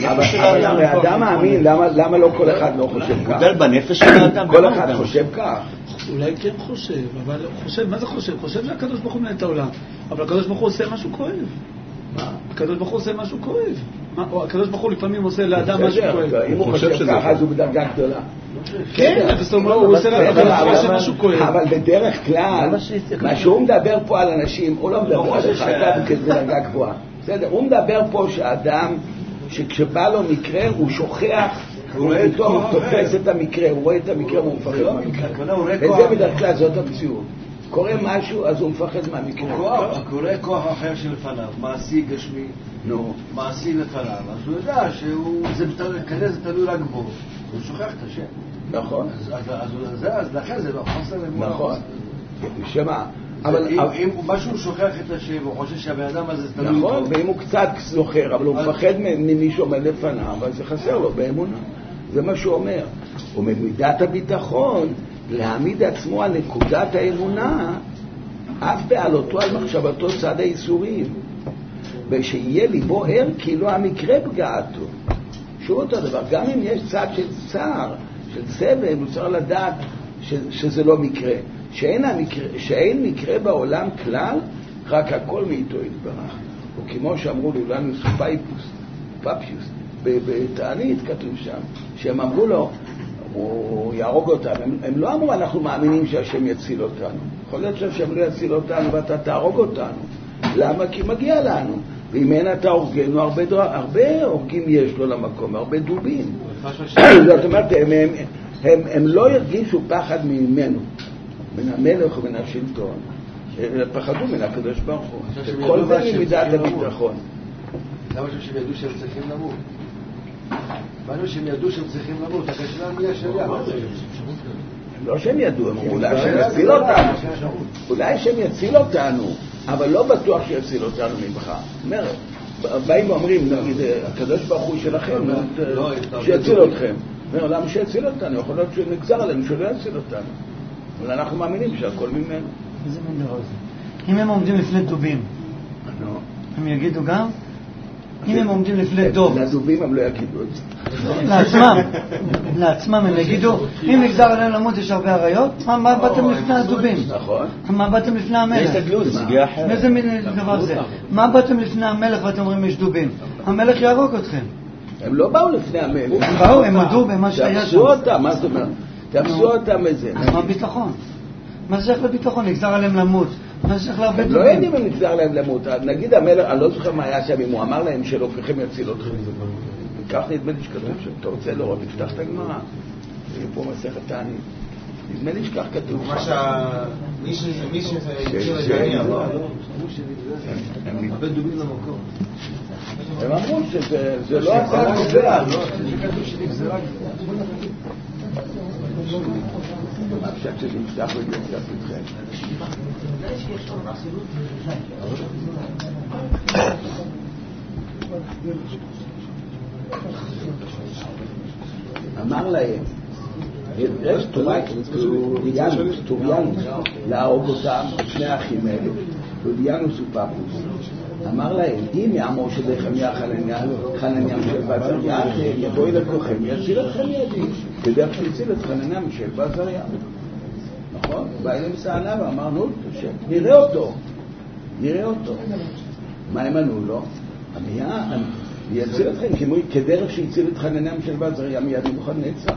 האדם מאמין, למה לא כל אחד לא חושב כך? הוא דל בנפש של האדם. כל אחד חושב כך. אולי כן חושב, אבל חושב, מה זה חושב? חושב שהקדוש ברוך הוא מנהל את העולם, אבל הקדוש ברוך הוא עושה משהו כואב. מה? הקדוש ברוך הוא עושה משהו כואב. הקדוש ברוך הוא לפעמים עושה לאדם משהו כואב. אם הוא חושב ככה, אז הוא בדרגה גדולה. כן, זאת אומרת, הוא עושה משהו כואב. אבל בדרך כלל, מה שהוא מדבר פה על אנשים, הוא לא מדבר על אדם כדרגה גבוהה. בסדר, הוא מדבר פה שאדם, שכשבא לו מקרה, הוא שוכח, הוא פתאום תופס את המקרה, הוא רואה את המקרה והוא מפחד מהמקרה. וזה בדרך כלל זאת המציאות. קורה משהו, אז הוא מפחד מהמקרה. קורה כוח אחר שלפניו, מעשי גשמי, מעשי לפניו. אז הוא יודע שכזה זה תלוי רק בו. הוא שוכח את השם. נכון. אז לכן זה לא חוסר אמונה. נכון. שמה? אבל אם משהו שוכח את השם, הוא חושב שהבן אדם הזה תלוי בו. נכון, ואם הוא קצת זוכר, אבל הוא מפחד ממישהו עומד לפניו, אז זה חסר לו באמונה. זה מה שהוא אומר. וממידת הביטחון, להעמיד עצמו על נקודת האמונה, אף בעלותו על מחשבתו צד האיסורים, ושיהיה ליבו ער כאילו המקרה פגעתו. שוב אותו דבר, גם אם יש צד של צער, של סבל, הוא צריך לדעת ש, שזה לא מקרה. שאין, המקרה, שאין מקרה בעולם כלל, רק הכל מאיתו יתברך. וכמו שאמרו לאולנוס פייפוס, פפיוס, בתענית כתוב שם, שהם אמרו לו, הוא יהרוג אותנו. הם, הם לא אמרו, אנחנו מאמינים שהשם יציל אותנו. יכול להיות שהשם לא יציל אותנו ואתה תהרוג אותנו. למה? כי מגיע לנו. ואם אין אתה הורגנו, הרבה, דבר, הרבה הורגים יש לו למקום, הרבה דובים. זאת אומרת, הם, הם, הם, הם לא הרגישו פחד ממנו, מן המלך ומן השלטון. פחדו מן הקדוש ברוך הוא. כל זה ממידת הביטחון. למה שהם ידעו שהם צריכים למות? באנו שהם ידעו שהם צריכים למות, הקשלה מי השאלה? לא שהם ידעו, הם אמרו, אולי שהם יציל אותנו. אולי שהם יציל אותנו, אבל לא בטוח שיציל אותנו ממך. אומרת, באים ואומרים, נגיד, הקדוש ברוך הוא שלכם, שיציל אתכם. אומר, למה שיציל אותנו? יכול להיות שנגזר עלינו שלא יציל אותנו. אבל אנחנו מאמינים שהכל ממנו. איזה מין דבר זה? אם הם עומדים לפני דובים, הם יגידו גם? אם הם עומדים לפני דוב. לדובים הם לא יגידו את זה. לעצמם, לעצמם הם יגידו, אם נגזר עליהם למות יש הרבה עריות, מה באתם לפני הדובים? נכון. מה באתם לפני המלך? איזה מין דבר זה? מה באתם לפני המלך ואתם אומרים יש דובים? המלך יהרוג אתכם. הם לא באו לפני המלך. הם באו, הם עדו במה שהיה שם. תפסו אותם, מה זאת אומרת? תפסו אותם איזה. אז מה ביטחון? מה שייך לביטחון? נגזר עליהם למות. מה שייך להרבה דברים? לא יודעים אם נגזר עליהם למות. נגיד המלך, אני לא זוכר מה היה שם, אם הוא אמר להם שלא פריכם יציל אתכם. כך נדמה לי שכתוב שאתה רוצה לראות, תפתח את הגמרא. פה מסכת תענית. נדמה לי שכך כתוב. מה שמי שהציל את העני אמר. הרבה דובים למקום. הם אמרו שזה לא עשה קובע. מה אפשר שנפתח ונפתח איתכם? אמר להם, יש טוריאנוס, להרוג אותם, שני האחים האלה, טוריאנוס ופפוס. אמר להם, אם יעמור שלכם יא חנניה משל בת זריה, יבואי לכוחם, יציל אתכם ידי, כדרך שיציל את חנניה משל בת זריה. נכון? בא אליהם סענה ואמרנו, נראה אותו, נראה אותו. מה הם ענו לו? יציל אתכם כדרך שיציל את חנניה משל בת זריה מיד נבוכדנצר.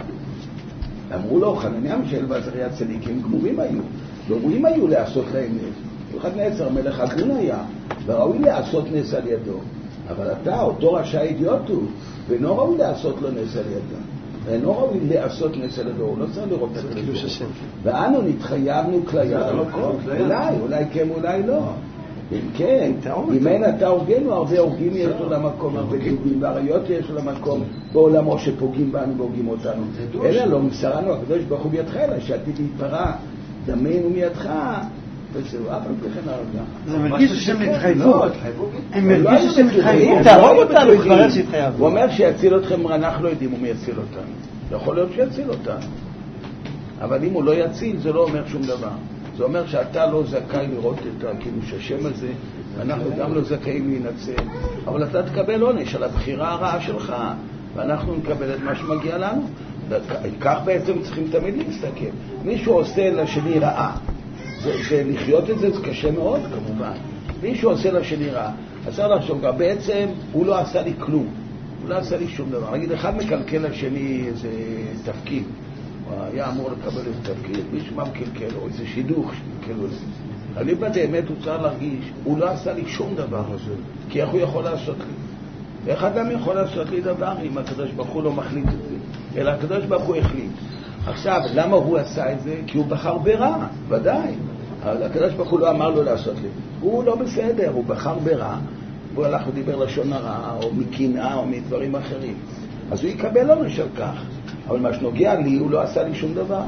אמרו לו, חנניה משל בת זריה צדיקים גמורים היו, גמורים היו לעשות להם נס. נבוכדנצר מלך הגון היה, וראוי לעשות נס על ידו. אבל אתה, אותו רשע אידיוט הוא, ואינו ראוי לעשות לו נס על ידו. ואינו ראוי לעשות נס על ידו, הוא לא צריך לראות את הקדוש השם. ואנו נתחייבנו כליה למקום. אולי, אולי כן, אולי לא. אם כן, אם אין אתה הורגנו, הרבה הורגים יש לו למקום, הרבה דובים והריות יש לו למקום בעולמו שפוגעים בנו והורגים אותנו. אלא לא מסרנו הקדוש ברוך הוא בידך, אלא שעתיד להתפרע דמנו מידך, וזהו, אף על פי כן הרגע. זה מרגיש שהם התחייבו. הם מרגיש שהם התחייבו. תהרוג אותנו כבר שהתחייבו. הוא אומר שיציל אתכם, אנחנו לא יודעים אם הוא יציל אותנו. יכול להיות שיציל אותנו. אבל אם הוא לא יציל, זה לא אומר שום דבר. זה אומר שאתה לא זכאי לראות את הקידוש השם הזה, ואנחנו גם לא זכאים להינצל. אבל אתה תקבל עונש על הבחירה הרעה שלך, ואנחנו נקבל את מה שמגיע לנו. כך בעצם צריכים תמיד להסתכל. מישהו עושה לשני רעה. זה, זה, לחיות את זה זה קשה מאוד כמובן. מישהו עושה לשני רעה. אז צריך לחשוב, בעצם הוא לא עשה לי כלום. הוא לא עשה לי שום דבר. נגיד, אחד מקלקל לשני איזה תפקיד. הוא היה אמור לקבל איזה תפקיד, מישהו מה מקלקל, או איזה שידוך שקלקלו לזה. אני באמת הוא צריך להרגיש, הוא לא עשה לי שום דבר. כי איך הוא יכול לעשות לי? איך אדם יכול לעשות לי דבר אם הקדוש ברוך הוא לא מחליט את זה? אלא הקדוש ברוך הוא החליט. עכשיו, למה הוא עשה את זה? כי הוא בחר ברע, ודאי. אבל הקדוש ברוך הוא לא אמר לו לעשות לי. הוא לא בסדר, הוא בחר ברע. הוא הלך ודיבר לשון הרע, או מקנאה, או מדברים אחרים. אז הוא יקבל עונש על כך. אבל מה שנוגע לי, הוא לא עשה לי שום דבר.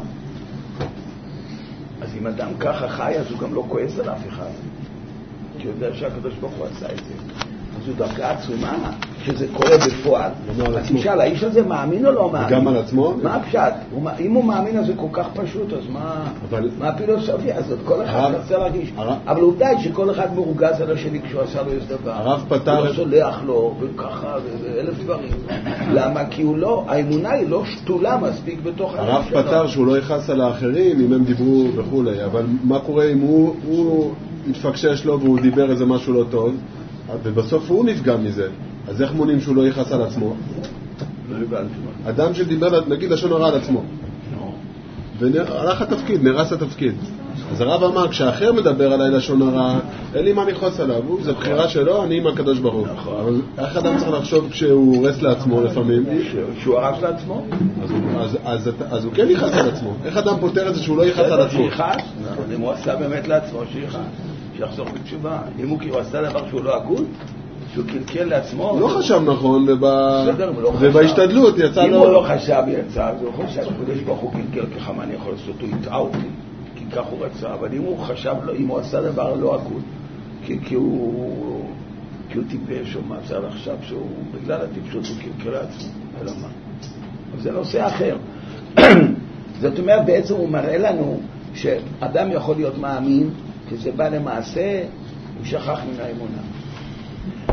אז אם אדם ככה חי, אז הוא גם לא כועס על אף אחד. כי הוא יודע שהקדוש ברוך הוא עשה את זה. אז הוא דווקא עצומה שזה קורה בפועל. אז תשאל, האיש הזה מאמין או לא מאמין? גם על עצמו? מה הפשט? אם הוא מאמין אז זה כל כך פשוט, אז מה הפילוסופיה הזאת? כל אחד רוצה להרגיש. אבל עובדה היא שכל אחד מרוגז על השני כשהוא עשה לו איזה דבר. הרב פתר... הוא לא סולח לו, וככה, ואלף דברים. למה? כי הוא לא, האמונה היא לא שתולה מספיק בתוך הלב שלו. הרב פתר שהוא לא יכעס על האחרים אם הם דיברו וכולי, אבל מה קורה אם הוא התפקשש לו והוא דיבר איזה משהו לא טוב? ובסוף הוא נפגע מזה. אז איך מונים שהוא לא יכעס על עצמו? לא הבנתי. אדם שדיבר, נגיד, לשון הרע על עצמו. והלך התפקיד, נרס התפקיד. אז הרב אמר, כשאחר מדבר עליי לשון הרע, אין לי מה לכעוס עליו. זה בחירה שלו, אני עם הקדוש ברוך הוא. אבל איך אדם צריך לחשוב כשהוא הורס לעצמו לפעמים? שהוא הרס לעצמו? אז הוא כן יכעס על עצמו. איך אדם פותר את זה שהוא לא יכעס על עצמו? שיכעס? אם הוא עשה באמת לעצמו, שיכעס. שיחזור בתשובה. אם הוא עשה דבר שהוא לא הגון, שהוא קלקל לעצמו... לא חשב נכון, ובהשתדלות יצא לו... אם הוא לא חשב יצא, אז הוא חושב, הקדוש ברוך הוא קלקל ככה, מה אני יכול לעשות? הוא יטעה אותי, כי כך הוא רצה. אבל אם הוא חשב, אם הוא עשה דבר לא הגון, כי הוא טיפש או מה, אפשר לחשב שהוא, בגלל הטיפשות הוא קלקל לעצמו. אלא מה? זה נושא אחר. זאת אומרת, בעצם הוא מראה לנו שאדם יכול להיות מאמין, כי זה בא למעשה, הוא שכח מן האמונה.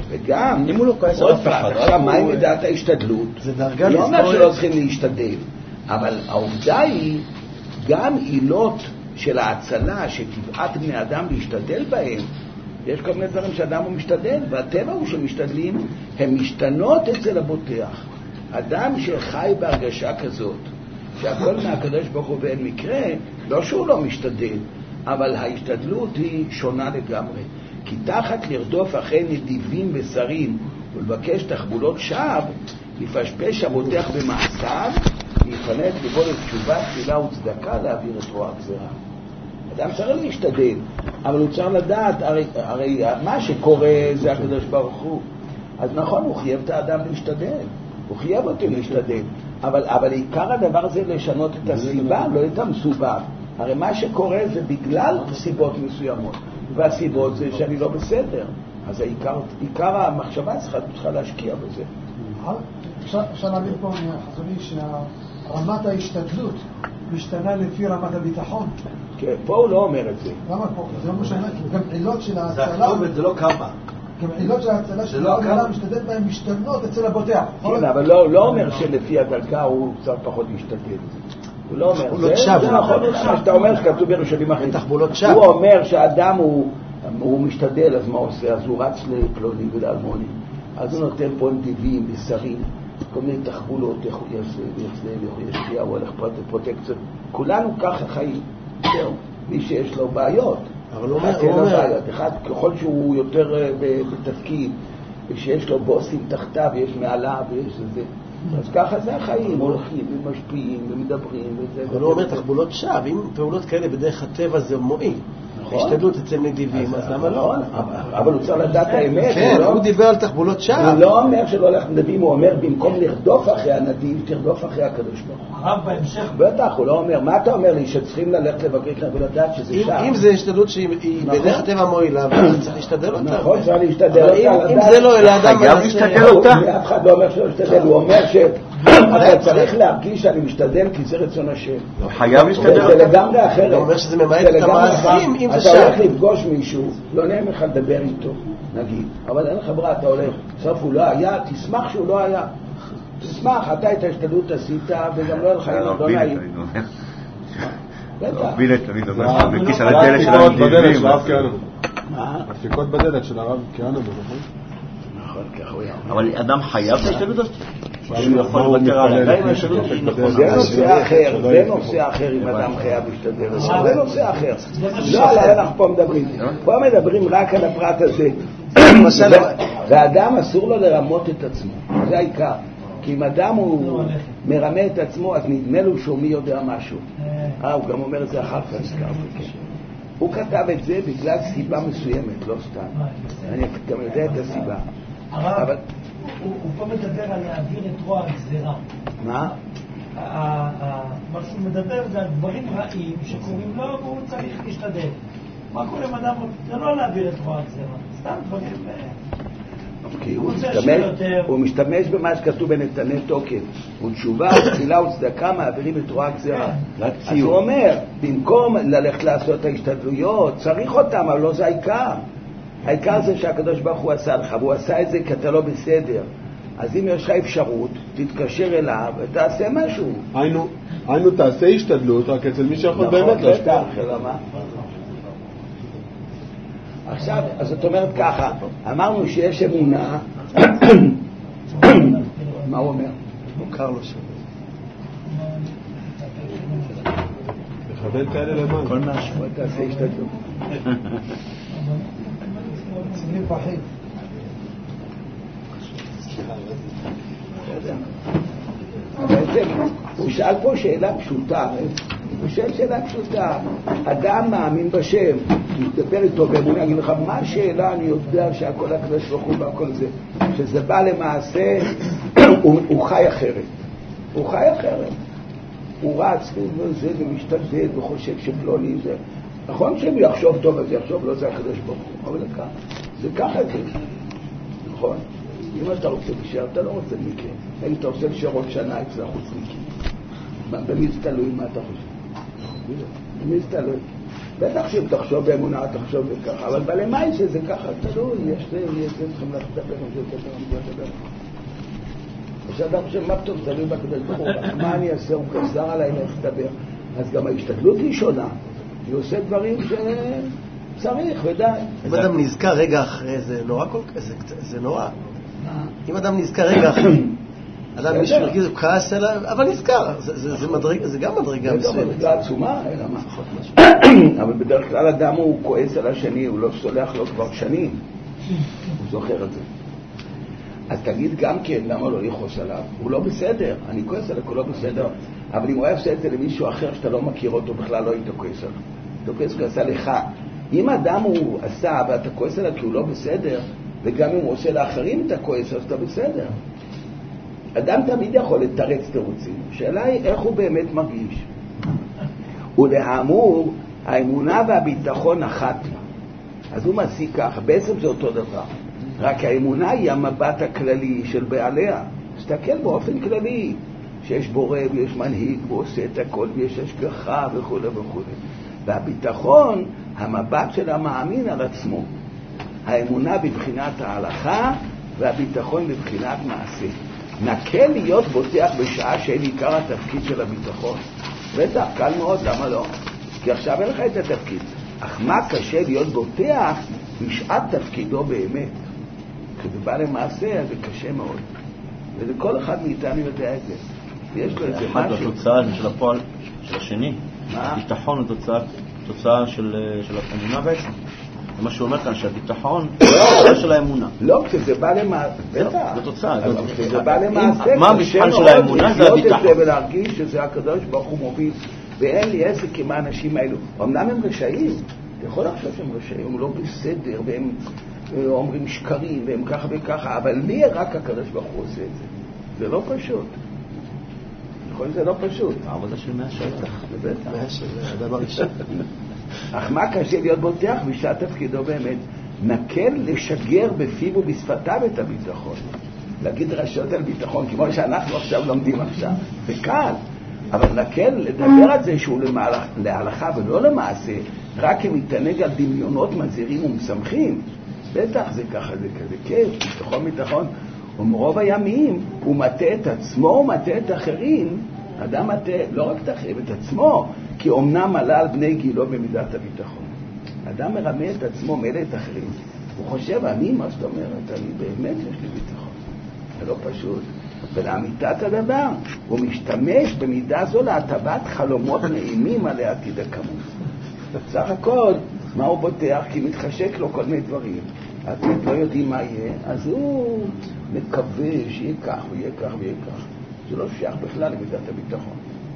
וגם, אם הוא לא כועס על אף אחד, עכשיו, מה עם מידת ההשתדלות? זה דרגה לא אומר לזכור- שלא צריכים להשתדל, אבל העובדה היא, גם עילות של ההצלה, שטבעת בני אדם להשתדל בהם, יש כל מיני דברים שאדם הוא משתדל, והטבע הוא שמשתדלים, הם משתנות אצל הבוטח. אדם שחי בהרגשה כזאת, שהכל מהקדוש ברוך הוא ואין מקרה, לא שהוא לא משתדל, אבל ההשתדלות היא שונה לגמרי. כי תחת לרדוף אחרי נדיבים ושרים ולבקש תחבולות שווא, יפשפש הבוטח במעשיו, ויפנה את ליבו לתשובה, תפילה וצדקה להעביר את רוע הגזירה. אדם צריך להשתדל, אבל הוא צריך לדעת, הרי, הרי מה שקורה זה הקדוש ברוך הוא. אז נכון, הוא חייב את האדם להשתדל, הוא חייב אותי להשתדל, אבל, אבל עיקר הדבר זה לשנות את הסיבה, לא את המסובב. הרי מה שקורה זה בגלל סיבות מסוימות, והסיבות זה שאני לא בסדר. אז העיקר, עיקר המחשבה צריכה, צריכה להשקיע בזה. אפשר להבין פה מהחזוני שרמת ההשתדלות משתנה לפי רמת הביטחון. כן, פה הוא לא אומר את זה. למה פה? זה לא משנה, כי גם עילות של זה ההצלה, הכתובת, זה לא כמה. גם עילות של ההצלה של האדם משתדל בהן משתנות אצל הבוטח. כן, אבל לא, לא אומר שלפי הדרגה הוא קצת פחות משתדל. הוא לא אומר, תחבולות זה, שווא. זה נכון, מה שאתה אומר שכתוב בירושלים אחרים. תחבולות שווא. הוא אומר שהאדם הוא, הוא משתדל, אז מה עושה? אז הוא רץ לפלוני ולאלמוני. אז הוא נותן פה נדיבים ושרים, כל מיני תחבולות, איך הוא יעשה, ואיך זה, ואיך הוא ישפיע, הוא הולך פרוטקציות. כולנו ככה חיים. זהו, מי שיש לו בעיות. אבל הוא אומר, הוא אומר... בעיות. אחד, ככל שהוא יותר בתפקיד, ושיש לו בוסים תחתיו, יש מעליו, ויש זה. אז ככה זה החיים, הולכים ומשפיעים ומדברים וזה. אבל הוא אומר תחבולות שווא, אם פעולות כאלה בדרך הטבע זה מועיל. השתדלות אצל נדיבים, אז למה לא? אבל הוא צריך לדעת האמת. כן, הוא דיבר על תחבולות שווא. הוא לא אומר שלא הולך נדיבים, הוא אומר במקום לרדוף אחרי הנדיב, תרדוף אחרי הקדוש ברוך הוא. הרב בהמשך. בטח, הוא לא אומר, מה אתה אומר לי שצריכים ללכת לבקש להם ולדעת שזה שם? אם זה השתדלות שהיא בדרך הטבע מועילה, אבל צריך להשתדל אותה. נכון, צריך להשתדל אותה. אם זה לא אלא אדם... חייב להשתדל אותה. אף אחד לא אומר שלא להשתדל, הוא אומר שאתה צריך להרגיש שאני משתדל כי זה רצון השם. חייב להשתדל זה לגמרי אחרת. הוא אומר שזה ממעט את המעשים, אם זה אתה שם. הולך לפגוש מישהו, לא נעים לך לדבר איתו, נגיד, אבל אין לך ברירה, אתה הולך, סוף הוא לא היה, תשמח שהוא לא היה. תשמח, אתה את ההשתדלות עשית, וגם לא הלך היה לא נעים. בטח. בילת תמיד אומר שאתה מקיש על הדלת של המדיבים. מה? הדפיקות בדלת של הרב כהנא, נכון? נכון, ככה הוא יאמר. אבל אדם חייב את ההשתדלות הזאת? שהוא יכול הוא לוותר על מתפלל, הרגע, ההשתדלות היא נכונה. זה נושא אחר, זה נושא אחר אם אדם חייב להשתדל, זה נושא אחר. לא עליו אנחנו פה מדברים, פה מדברים רק על הפרט הזה. והאדם אסור לו לרמות את עצמו, זה העיקר. כי אם אדם הוא מרמה את עצמו, אז נדמה לו שהוא מי יודע משהו. אה, הוא גם אומר את זה אחר כך, הוא כתב את זה בגלל סיבה מסוימת, לא סתם. אני גם יודע את הסיבה. הרב, הוא פה מדבר על להעביר את רוע הגזירה. מה? מה שהוא מדבר זה על דברים רעים שקוראים לו והוא צריך להשתדל. מה קורה עם אדם? זה לא להעביר את רוע הגזירה, סתם דברים... כי הוא משתמש, הוא משתמש במה שכתוב בנתני תוקף, ותשובה, תפילה וצדקה מעבירים את רוע הגזירה. אז הוא אומר, במקום ללכת לעשות את ההשתדלויות, צריך אותם, אבל לא זה העיקר. העיקר זה שהקדוש ברוך הוא עשה לך, והוא עשה את זה כי אתה לא בסדר. אז אם יש לך אפשרות, תתקשר אליו ותעשה משהו. היינו, היינו תעשה השתדלות, רק אצל מי שיכול באמת להשפיע. עכשיו, אז זאת אומרת ככה, אמרנו שיש אמונה, מה הוא אומר? מוכר לו שם. לכוון כאלה למען. כל משהו, תעשה השתדלות. צמילים פחים. הוא שאל פה שאלה פשוטה, הוא שואל שאלה פשוטה, אדם מאמין בשם, תדבר איתו באמונה, אגיד לך, מה השאלה? אני יודע שהכל הקדוש ברוך הוא והכל זה, שזה בא למעשה, הוא, הוא חי אחרת, הוא חי אחרת, הוא רץ וזה ומשתדל וחושב שפלוני זה, נכון שאם הוא יחשוב טוב אז יחשוב לא זה הקדוש ברוך הוא, אבל ככה, זה ככה זה, נכון? אם אתה רוצה להישאר, אתה לא רוצה מכם. אם אתה רוצה להישאר עוד שנה אצל החוץ מכם. במי זה תלוי מה אתה חושב? במי זה תלוי? בטח שאם תחשוב באמונה, תחשוב בככה, אבל בלמי שזה ככה, תלוי, יש זה, יש זה, צריכים לדבר עם זה, לדבר. עכשיו אתה חושב, מה פתאום, תלוי בקדוש ברוך הוא, מה אני אעשה, הוא כסר עליי איך לדבר. אז גם ההשתדלות היא שונה, היא עושה דברים שצריך, ודי. אם אדם נזכר רגע אחרי, זה נורא כל כך, זה נורא. אם אדם נזכר רגע אחרי, אדם מישהו מרגיז, הוא כעס אליו, אבל נזכר, זה גם מדרגה מסוימת. זה עצומה, אלא מה? אבל בדרך כלל אדם הוא כועס על השני, הוא לא סולח לו כבר שנים, הוא זוכר את זה. אז תגיד גם כן, למה לא לכעוס עליו? הוא לא בסדר, אני כועס עליו, הוא לא בסדר. אבל אם הוא היה עושה את זה למישהו אחר שאתה לא מכיר אותו, בכלל לא היית כועס עליו. אתה כועס הוא עשה לך. אם אדם הוא עשה ואתה כועס עליו כי הוא לא בסדר, וגם אם הוא עושה לאחרים אתה כועס, אז אתה בסדר. אדם תמיד יכול לתרץ תירוצים. השאלה היא איך הוא באמת מרגיש. ולאמור, האמונה והביטחון אחת. אז הוא מסיק כך, בעצם זה אותו דבר. רק האמונה היא המבט הכללי של בעליה. תסתכל באופן כללי, שיש בורא ויש מנהיג והוא עושה את הכל ויש השגחה וכו' וכו'. והביטחון, המבט של המאמין על עצמו. האמונה בבחינת ההלכה והביטחון בבחינת מעשה. נקל להיות בוטח בשעה שאין עיקר התפקיד של הביטחון. בטח, קל מאוד, למה לא? כי עכשיו אין לך את התפקיד. אך מה קשה להיות בוטח בשעת תפקידו באמת? כשזה בא למעשה, זה קשה מאוד. וזה כל אחד מאיתנו יודע את זה. יש לו איזה משהו. אחד התוצאה של הפועל של השני. הביטחון הוא תוצאה של האמונה בעצם. זה מה שהוא אומר כאן, שהביטחון הוא תוצאה של האמונה. לא, כשזה בא למעשה, בטח. זה תוצאה. כשזה בא למעשה, מה המבחן של האמונה? זה הביטחון. ולהרגיש שזה הקדוש ברוך הוא מוביל. ואין לי עסק עם האנשים האלו. אמנם הם רשעים. אתה יכול לחשוב שהם רשעים, הם לא בסדר, והם אומרים שקרים, והם ככה וככה, אבל מי רק הקדוש ברוך הוא עושה את זה? זה לא פשוט. נכון, זה לא פשוט. העבודה של מאה שטח. זה בטח. מאה של אדם הראשון. אך מה קשה להיות בוטח בשעת תפקידו באמת? נקל לשגר בפיו ובשפתיו את הביטחון. להגיד רשות על ביטחון, כמו שאנחנו עכשיו לומדים עכשיו. זה קל. אבל נקל לדבר על זה שהוא להלכה ולא למעשה, רק אם יתענג על דמיונות מזהירים ומשמחים. בטח זה ככה, זה כזה כיף, ביטחון ביטחון. ומרוב הימים הוא מטה את עצמו ומטה את אחרים. אדם מטה לא רק את אחרים, את עצמו, כי אומנם עלה על בני גילו במידת הביטחון. אדם מרמה את עצמו, מלא את אחרים. הוא חושב, אני, מה זאת אומרת, אני באמת יש לי ביטחון. זה לא פשוט. ולאמיתת הדבר, הוא משתמש במידה זו להטבת חלומות נעימים על העתיד הכמוס. בסך הכל, מה הוא בוטח? כי מתחשק לו כל מיני דברים. אתם לא יודעים מה יהיה, אז הוא מקווה שיהיה כך ויהיה כך ויהיה כך. זה לא שייך בכלל למידת הביטחון.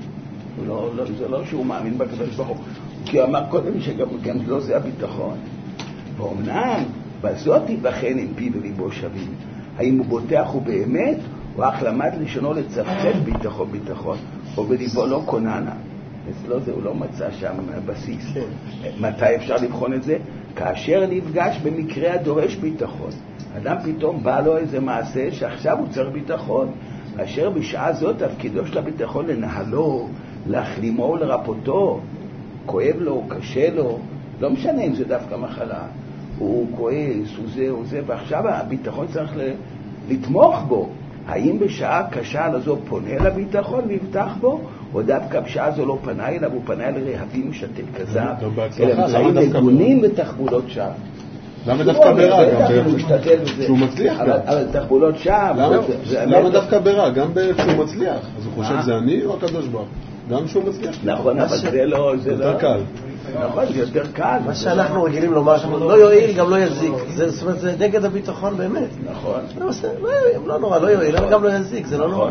לא, לא, זה לא שהוא מאמין בקדוש ברוך הוא. כי הוא אמר קודם שגם גם לא זה הביטחון. ואומנם, בזאת ייבחן עם פי וליבו שווים. האם הוא בוטח הוא באמת, או אך למד לשונו לצפצף ביטחון ביטחון, או בליבו לא קוננה. אצלו זה הוא לא מצא שם בסיס. מתי אפשר לבחון את זה? כאשר נפגש במקרה הדורש ביטחון. אדם פתאום בא לו איזה מעשה שעכשיו הוא צריך ביטחון. כאשר בשעה זאת תפקידו של הביטחון לנהלו, להחלימו ולרפותו. כואב לו, קשה לו, לא משנה אם זה דווקא מחלה. הוא כועס, הוא זה, הוא זה, ועכשיו הביטחון צריך לתמוך בו. האם בשעה קשה לזו פונה לביטחון ויבטח בו, או דווקא בשעה זו לא פנה אליו, הוא פנה אל רהבים שתל כזב, אלא מצאים לגונים ותחבולות שם. למה דווקא ברע? שהוא מצליח גם. אבל תחבולות שם. למה דווקא ברע? גם כשהוא מצליח. אז הוא חושב זה אני או הקדוש ברוך הוא? גם כשהוא מצליח. נכון, אבל זה לא... יותר קל. נכון, זה יותר קל. מה שאנחנו רגילים לומר, לא יועיל, גם לא יזיק. זאת אומרת, זה נגד הביטחון באמת. נכון. לא נורא, לא יועיל, גם לא יזיק, זה לא נורא.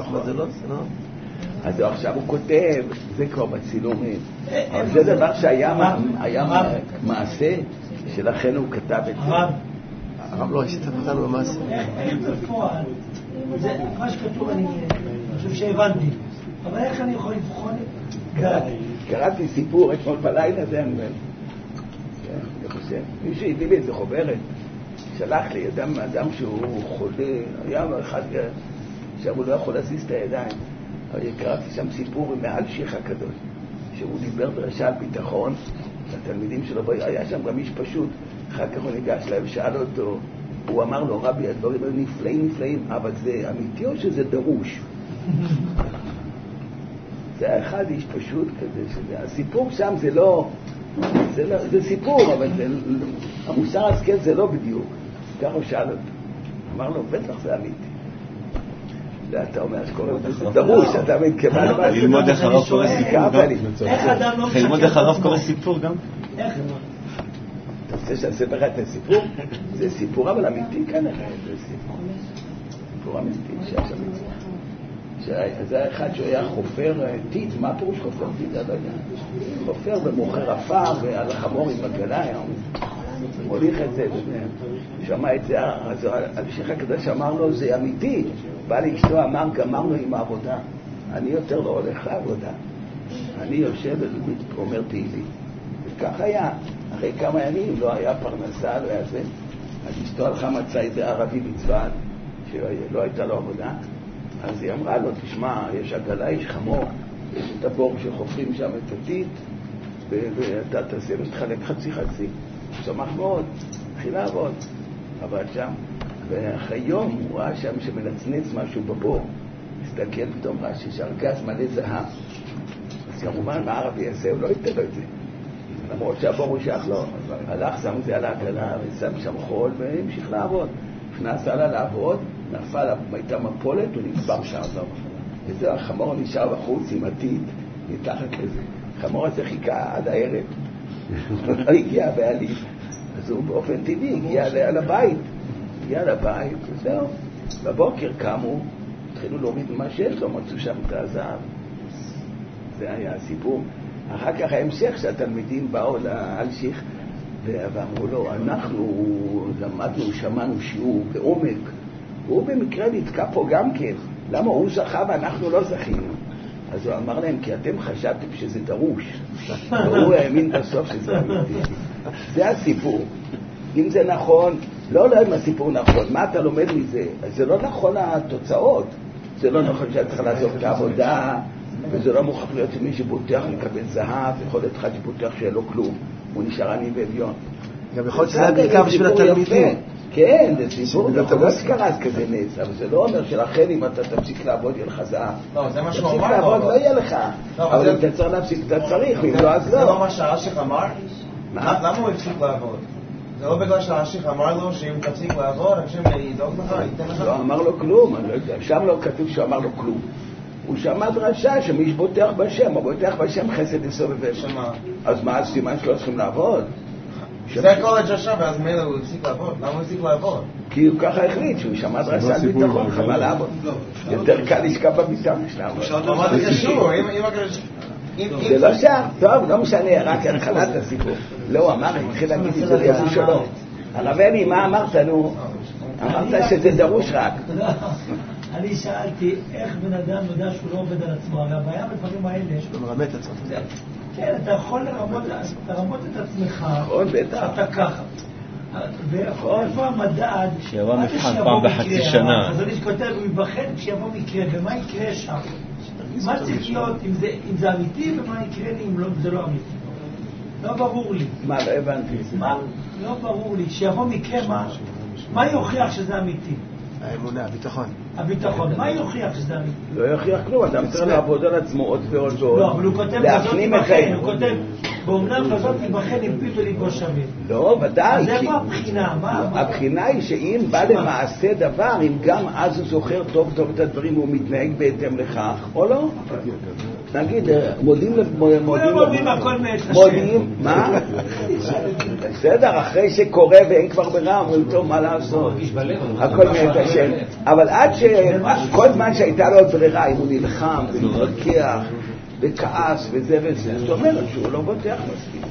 אז עכשיו הוא כותב, זה כבר בצילומים. אבל זה דבר שהיה מעשה, שלכן הוא כתב את זה. הרב לא השתתף אותנו במעשה. איך בפועל, מה שכתוב אני חושב שהבנתי, אבל איך אני יכול לבחון את זה? קראתי סיפור אתמול בלילה, זה אני חושב. מישהו הביא לי איזה חוברת, שלח לי אדם שהוא חולה, היה אחד עכשיו הוא לא יכול להזיז את הידיים. אבל קראתי שם סיפור מעל שיח הקדוש, שהוא דיבר דרשה על ביטחון, התלמידים שלו, היה שם גם איש פשוט, אחר כך הוא ניגש להם ושאל אותו, הוא אמר לו, רבי, הדברים היו נפלאים נפלאים, אבל זה אמיתי או שזה דרוש? זה היה אחד איש פשוט כזה, שזה, הסיפור שם זה לא, זה, לא, זה סיפור, אבל זה, המוסר השכל זה לא בדיוק. ככה הוא שאל אותו, אמר לו, בטח זה אמיתי. אתה אומר שקורא זה דרוש, אתה מתכוון לבא. ללמוד איך הרב קורא סיפור גם? ללמוד איך הרב קורא סיפור גם? איך? אתה רוצה שאני אספר לך את הסיפור? זה סיפור אבל אמיתי כנראה, זה סיפור. סיפור אמיתי שיש אמיתי. זה היה אחד שהוא היה חופר טיט, מה פירוש חופר טיט? לא יודע. חופר ומוכר עפר ועל החמור עם הגלה היום. מוליך את זה, שמע את זה, אז המשיח הקדוש אמר לו, זה אמיתי. בא לאשתו, אמר, גמרנו עם העבודה. אני יותר לא הולך לעבודה. אני יושב ואומר תהילים. וכך היה. אחרי כמה ימים לא היה פרנסה, לא היה זה. אז אשתו הלכה מצא איזה ערבי בצפת, שלא הייתה לו עבודה. אז היא אמרה לו, תשמע, יש עגלה, יש חמור, יש את הבור שחופרים שם את הטיט, ואתה תעשה ותחלק חצי חצי. הוא שמח מאוד, התחיל לעבוד. עבד שם, ואחרי יום הוא ראה שם שמנצנץ משהו בבור. הסתכל פתאום ראה ששארגז מלא זהב. אז כמובן, מה הערבי יעשה? הוא לא ייתן לו את זה. למרות שהבור הוא שייך לו. הלך, שם זה על העגלה, ושם שם חול, והמשיך לעבוד. נכנס עלה לעבוד, נפל, הייתה מפולת, הוא נקבר שם. וזה החמור נשאר בחוץ עם עתיד, מתחת לזה. החמור הזה חיכה עד הערב. לא הגיע בעלים. אז הוא באופן טבעי הגיע לבית. הגיע לבית, וזהו. בבוקר קמו, התחילו להוריד מה שיש לו, מצאו שם את הזהב. זה היה הסיפור. אחר כך ההמשך שהתלמידים באו לאלשיך ואמרו לו, אנחנו למדנו, שמענו שיעור בעומק. הוא במקרה נתקע פה גם כן. למה הוא זכה ואנחנו לא זכינו? אז הוא אמר להם, כי אתם חשבתם שזה דרוש. והוא האמין בסוף שזה אמיתי. זה הסיפור. אם זה נכון, לא לא אם הסיפור נכון. מה אתה לומד מזה? זה לא נכון התוצאות. זה לא נכון שאתה צריך לעזוב את העבודה, וזה לא מוכרח להיות שמי שבוטח לקבל זהב, יכול להיות אחד שבוטח שיהיה לו כלום. הוא נשאר עני ואביון. גם יכול להיות שזה הברכה בשביל התלמידים. כן, זה סיפור, לא שקרה אז כזה נס, אבל זה לא אומר שלכן אם אתה תפסיק לעבוד יהיה לך זהב. לא, זה מה שהוא אמר. תפסיק לעבוד לא יהיה לך, אבל אם אתה צריך להפסיק אתה צריך, ואם לא אז לא. זה לא מה שהאשיך אמר? מה? למה הוא הפסיק לעבוד? זה לא בגלל שהאשיך אמר לו שאם תפסיק לעבוד, השם ידאג לך, ייתן לך? לא אמר לו כלום, שם לא כתוב שהוא אמר לו כלום. הוא שמע דרשה שמי שבוטח בשם, הוא בוטח בשם חסד יסובב. אז מה הסימן שלא צריכים לעבוד? זה כל הדרשה, ואז מילא הוא הפסיק לעבוד. למה הוא הפסיק לעבוד? כי הוא ככה החליט שהוא שמע דרשה על ביטחון, חבל לעבוד. יותר קל לשכב בביטה משלם. מה זה קשור? זה לא שם, טוב, לא משנה, רק התחלת הסיפור. לא, הוא אמר, התחיל להגיד את זה לידו שלו. הרב אלי, מה אמרת? נו, אמרת שזה דרוש רק. אני שאלתי איך בן אדם יודע שהוא לא עובד על עצמו, הרי הבעיה בדברים האלה שהוא מרמת את עצמו. כן, אתה יכול לרמות את עצמך, אתה ככה. ואיפה המדד, שיבוא מבחן פעם בחצי שנה. אז אני כותב, הוא יבחן כשיבוא מקרה, ומה יקרה שם? מה צריך להיות, אם זה אמיתי, ומה יקרה לי אם זה לא אמיתי? לא ברור לי. מה, לא הבנתי. מה? לא ברור לי. שיבוא מקרה, מה יוכיח שזה אמיתי? האמונה, הביטחון. הביטחון, מה יוכיח שזה אמיתי? לא יוכיח כלום, אדם צריך לעבוד על עצמו עוד ועוד ועוד. לא, אבל הוא כותב בזאת יבחן, הוא כותב, באומנם בזאת יבחן עם פיתו ליבו שווה. לא, ודאי. אז איפה הבחינה? הבחינה היא שאם בא למעשה דבר, אם גם אז הוא זוכר טוב טוב את הדברים, הוא מתנהג בהתאם לכך, או לא? נגיד, מודים מודים מודים הכל מאת השם. מודים, מה? בסדר, אחרי שקורה ואין כבר ברירה, אומרים טוב, מה לעשות? הכל מאת השם. אבל עד שכל זמן שהייתה לו ברירה, אם הוא נלחם ומתווכח וכעס וזה וזה, זאת אומרת שהוא לא בוטח מספיק.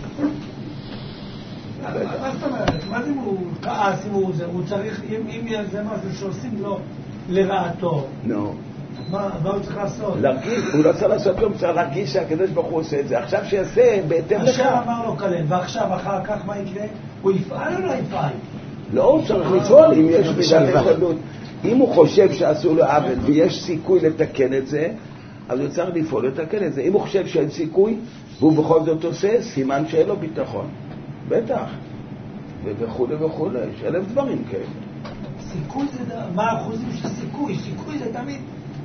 מה זאת אומרת? מה אם הוא כעס, אם הוא צריך, אם זה משהו שעושים לו לרעתו? נו. מה הוא צריך לעשות? להרגיש, הוא לא צריך לעשות כלום, צריך להרגיש שהקדוש ברוך הוא עושה את זה. עכשיו שיעשה בהתאם לך. עכשיו אמר לו כלל, ועכשיו אחר כך מה יקרה? הוא יפעל או לא יפעל? לא, הוא צריך לפעול אם יש מידת נכונות. אם הוא חושב שעשו לו עוול ויש סיכוי לתקן את זה, אז הוא צריך לפעול לתקן את זה. אם הוא חושב שאין סיכוי, והוא בכל זאת עושה, סימן שאין לו ביטחון. בטח. וכו' וכו', יש אלף דברים כאלה. סיכוי זה, מה האחוזים של סיכוי? סיכוי זה תמיד...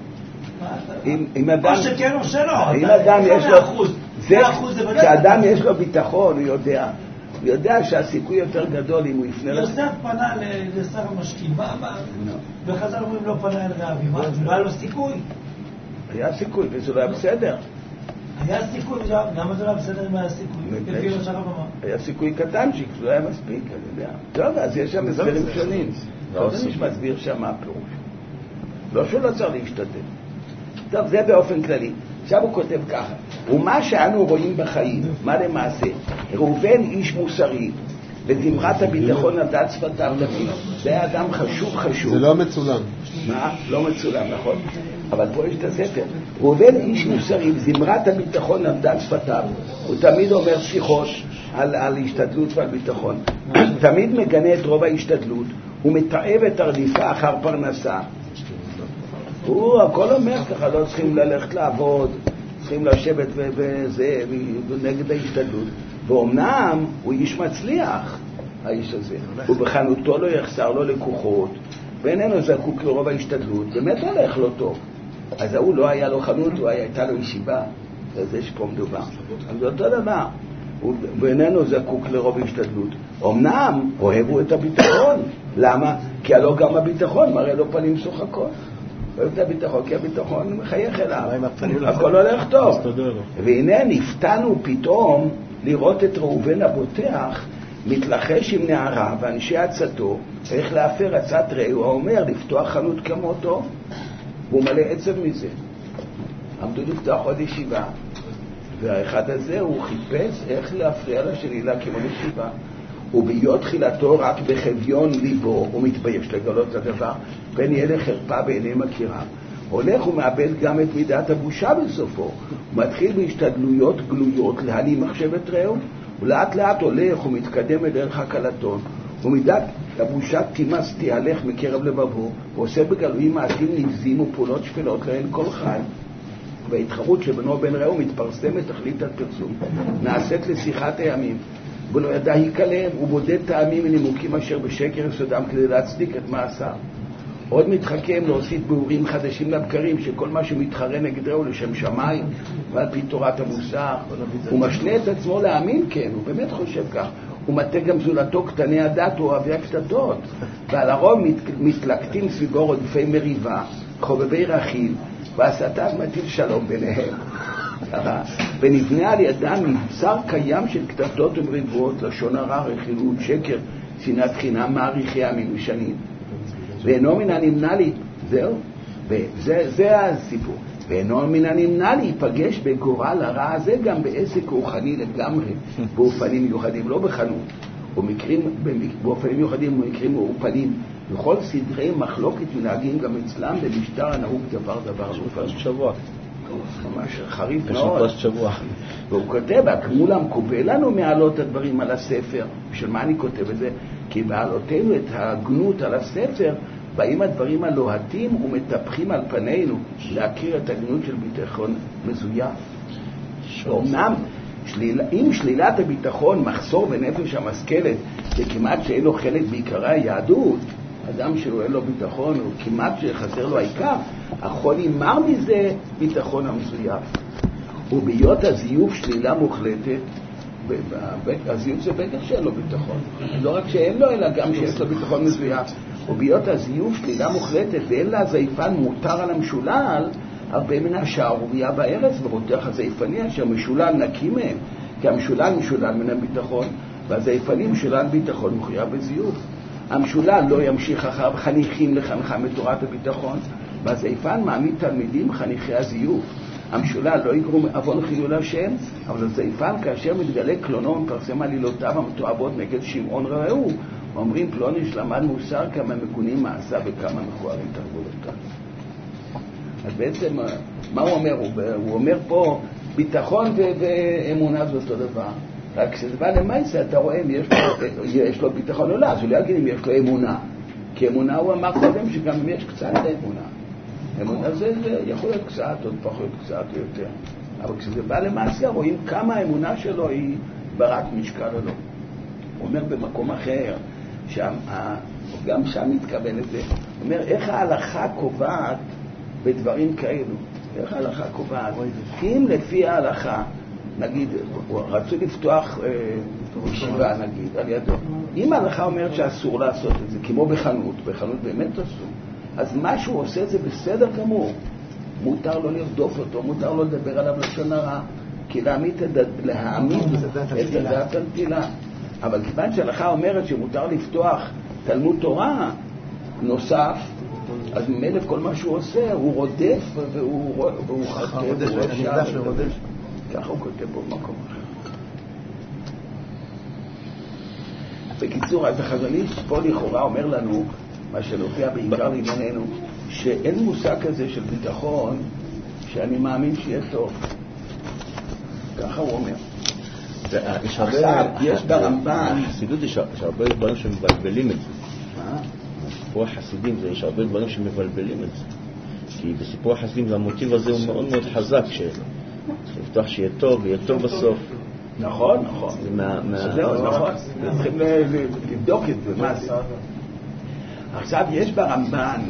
אם אדם... או שכן או שלא. אם אדם יש לו... כשאדם יש לו ביטחון, הוא יודע. הוא יודע שהסיכוי יותר גדול אם הוא יפנה... יוסף פנה לשר המשקים. וחז"ל אומרים לא פנה אל רעבי. מה? לא היה לו סיכוי? היה סיכוי, וזה לא היה בסדר. היה סיכוי, למה זה לא היה בסדר אם היה סיכוי? לפי מה שהרב אמר. היה סיכוי קטנצ'יק, זה לא היה מספיק, אני יודע. טוב, אז יש שם הסברים שונים. זה מי שמסביר שם מה הפירוש. לא שהוא לא צריך להשתתף. טוב, זה באופן כללי. עכשיו הוא כותב ככה, ומה שאנו רואים בחיים, מה למעשה? ראובן איש מוסרי, וזמרת הביטחון על דעת שפתיו תמיד. זה אדם חשוב חשוב. זה לא מצולם. מה? לא מצולם, נכון. אבל פה יש את הספר. ראובן איש מוסרי, וזמרת הביטחון על דעת שפתיו. הוא תמיד אומר שיחות על, על השתדלות ועל ביטחון. תמיד מגנה את רוב ההשתדלות. הוא מתעב את הרדיפה אחר פרנסה. הוא הכל אומר ככה, לא צריכים ללכת לעבוד, צריכים לשבת וזה, נגד ההשתדלות. ואומנם הוא איש מצליח, האיש הזה. ובחנותו לא יחסר לו לקוחות, ואיננו זקוק לרוב ההשתדלות, באמת הולך לו טוב. אז הוא לא היה לו חנות, הוא הייתה לו ישיבה, אז יש פה מדובר. אז זה אותו דבר, ואיננו זקוק לרוב ההשתדלות. אמנם אוהבו את הביטחון. למה? כי הלא גם הביטחון מראה לו פנים שוחקות. אוהב את הביטחון, כי הביטחון מחייך אליו. הכל הולך טוב. והנה נפתנו פתאום לראות את ראובן הבוטח מתלחש עם נערה ואנשי עצתו, איך להפר עצת רעהו, האומר לפתוח חנות כמותו, והוא מלא עצב מזה. עמדו לפתוח עוד ישיבה, והאחד הזה הוא חיפש איך להפריע לשני להקים עוד ישיבה. ובהיות תחילתו רק בחביון ליבו, הוא מתבייש לגלות את הדבר, פן יהיה לחרפה בעיני מכירה. הולך ומאבד גם את מידת הבושה בסופו, הוא מתחיל בהשתדלויות גלויות להעלים מחשבת רעהו, ולאט לאט הולך ומתקדם בדרך הקלטון, ומידת הבושה תימס תהלך מקרב לבבו, ועושה בגלויים מעשים נבזים ופעולות שפלות להן כל חי. וההתחרות שבינו ובין רעהו מתפרסמת תכלית הפרסום, נעשית לשיחת הימים, ולא ידע יקלם, הוא בודד טעמים ונימוקים אשר בשקר יסודם כדי להצדיק את מעשיו. עוד מתחכם להוסיף ביאורים חדשים לבקרים, שכל מה שמתחרה נגדו הוא לשם שמיים ועל פי תורת המוסר. הוא משלה את עצמו להאמין, כן, הוא באמת חושב כך. הוא מטה גם זולתו קטני הדת ואוהבי הקטטות, ועל הרוב מת, מתלקטים סביבו רודפי מריבה, חובבי רכיל, והסתיו מטיל שלום ביניהם. ונבנה על ידם מבצר קיים של קטטות ומריבות, לשון הרע, רכילות, שקר, שנאת חינם, מעריכי ימים ושנים. ואינו מן הנמנע לי, זהו, וזה זה הסיפור. ואינו מן הנמנע לי ייפגש בגורל הרע הזה גם בעסק רוחני לגמרי, באופנים מיוחדים, לא בחנות, ומקרים, באופנים מיוחדים ומקרים מאופנים, בכל סדרי מחלוקת מנהגים גם אצלם במשטר הנהוג דבר דבר. פרשת שבוע. ממש חריף מאוד. והוא כותב, הכמול המקובל לנו מעלות הדברים על הספר. בשביל מה אני כותב את זה? כי בעלותינו את ההגנות על הספר, באים הדברים הלוהטים ומטפחים על פנינו להכיר את הגנות של ביטחון מזויף. אומנם, שליל, אם שלילת הביטחון מחסור בנפש המשכלת, זה כמעט שאין לו חלק בעיקרי היהדות, אדם שלו אין לו ביטחון, הוא כמעט שחסר לו העיקר, יכול להימר מזה ביטחון המזויף. ובהיות הזיוף שלילה מוחלטת, הזיוף זה בטח שאין לו ביטחון. לא רק שאין לו, אלא גם שיש לו ביטחון מזויף. ובהיות הזיוף שלילה מוחלטת, ואין לה זייפן מותר על המשולל, הרבה מן השערוריה בארץ, ורותח הזייפני אשר משולל נקי מהם, כי המשולל משולל מן הביטחון, והזייפני משולל ביטחון מחויב בזיוף. המשולל לא ימשיך אחר חניכים לחנכם בתורת הביטחון, והזייפן מעמיד תלמידים חניכי הזיוף. המשולל לא יגרום אבון חילול השם, אבל הזייפן כאשר מתגלה קלונו ומפרסם עלילותיו המתועבות נגד שמעון רעהו, אומרים פלוני שלמד מוסר כמה מגונים מעשה וכמה מכוערים תרבולותיו. אז בעצם מה הוא אומר? הוא אומר פה ביטחון ואמונה זה אותו דבר. רק כשזה בא למעשה אתה רואה אם יש לו, יש לו ביטחון או לא, אז הוא לא יגיד אם יש לו אמונה. כי אמונה הוא אמר קודם שגם אם יש קצת אמונה. אמונה זה, זה יכול להיות קצת, עוד פחות קצת יותר. אבל כשזה בא למעשה, רואים כמה האמונה שלו היא ברת משקל או לא. הוא אומר במקום אחר, שם, גם שם מתכוון את זה, הוא אומר איך ההלכה קובעת בדברים כאלו. איך ההלכה קובעת? אם לפי ההלכה, נגיד, רצו לפתוח ישיבה, נגיד, על ידו. אם ההלכה אומרת שאסור לעשות את זה, כמו בחנות, בחנות באמת אסור, אז מה שהוא עושה זה בסדר גמור. מותר לו לרדוף אותו, מותר לו לדבר עליו לשון הרע, כי להעמיד את הדעת הנטילה. אבל כיוון שההלכה אומרת שמותר לפתוח תלמוד תורה נוסף, אז ממילא כל מה שהוא עושה, הוא רודף והוא חטא והוא אפשר. ככה הוא כותב בו במקום אחר. בקיצור, אז החזון איש פה לכאורה אומר לנו, מה שנופיע בעיקר לענייננו, שאין מושג כזה של ביטחון שאני מאמין שיהיה טוב. ככה הוא אומר. עכשיו, יש ברמב"ן... בחסידות יש הרבה דברים שמבלבלים את זה. מה? בסיפור החסידים יש הרבה דברים שמבלבלים את זה. כי בסיפור החסידים המוטיב הזה הוא מאוד מאוד חזק, שלפתוח שיהיה טוב ויהיה טוב בסוף. נכון, נכון. זהו, נכון. צריכים לבדוק את זה, מה זה. עכשיו, יש ברמב"ן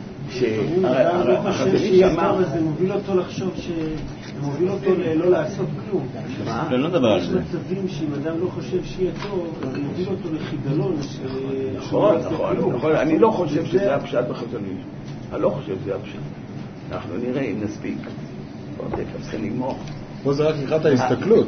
שהחזוני שמע... זה מוביל אותו לחשוב ש... זה מוביל אותו לא לעשות כלום. מה? לא נדבר על זה. יש מצבים שאם אדם לא חושב שיהיה טוב, זה מוביל אותו לחידלון. נכון, נכון, נכון. אני לא חושב שזה הפשט בחזוני. אני לא חושב שזה הפשט. אנחנו נראה אם נספיק. עוד תכף צריכים לגמור. פה זה רק לקראת ההסתכלות.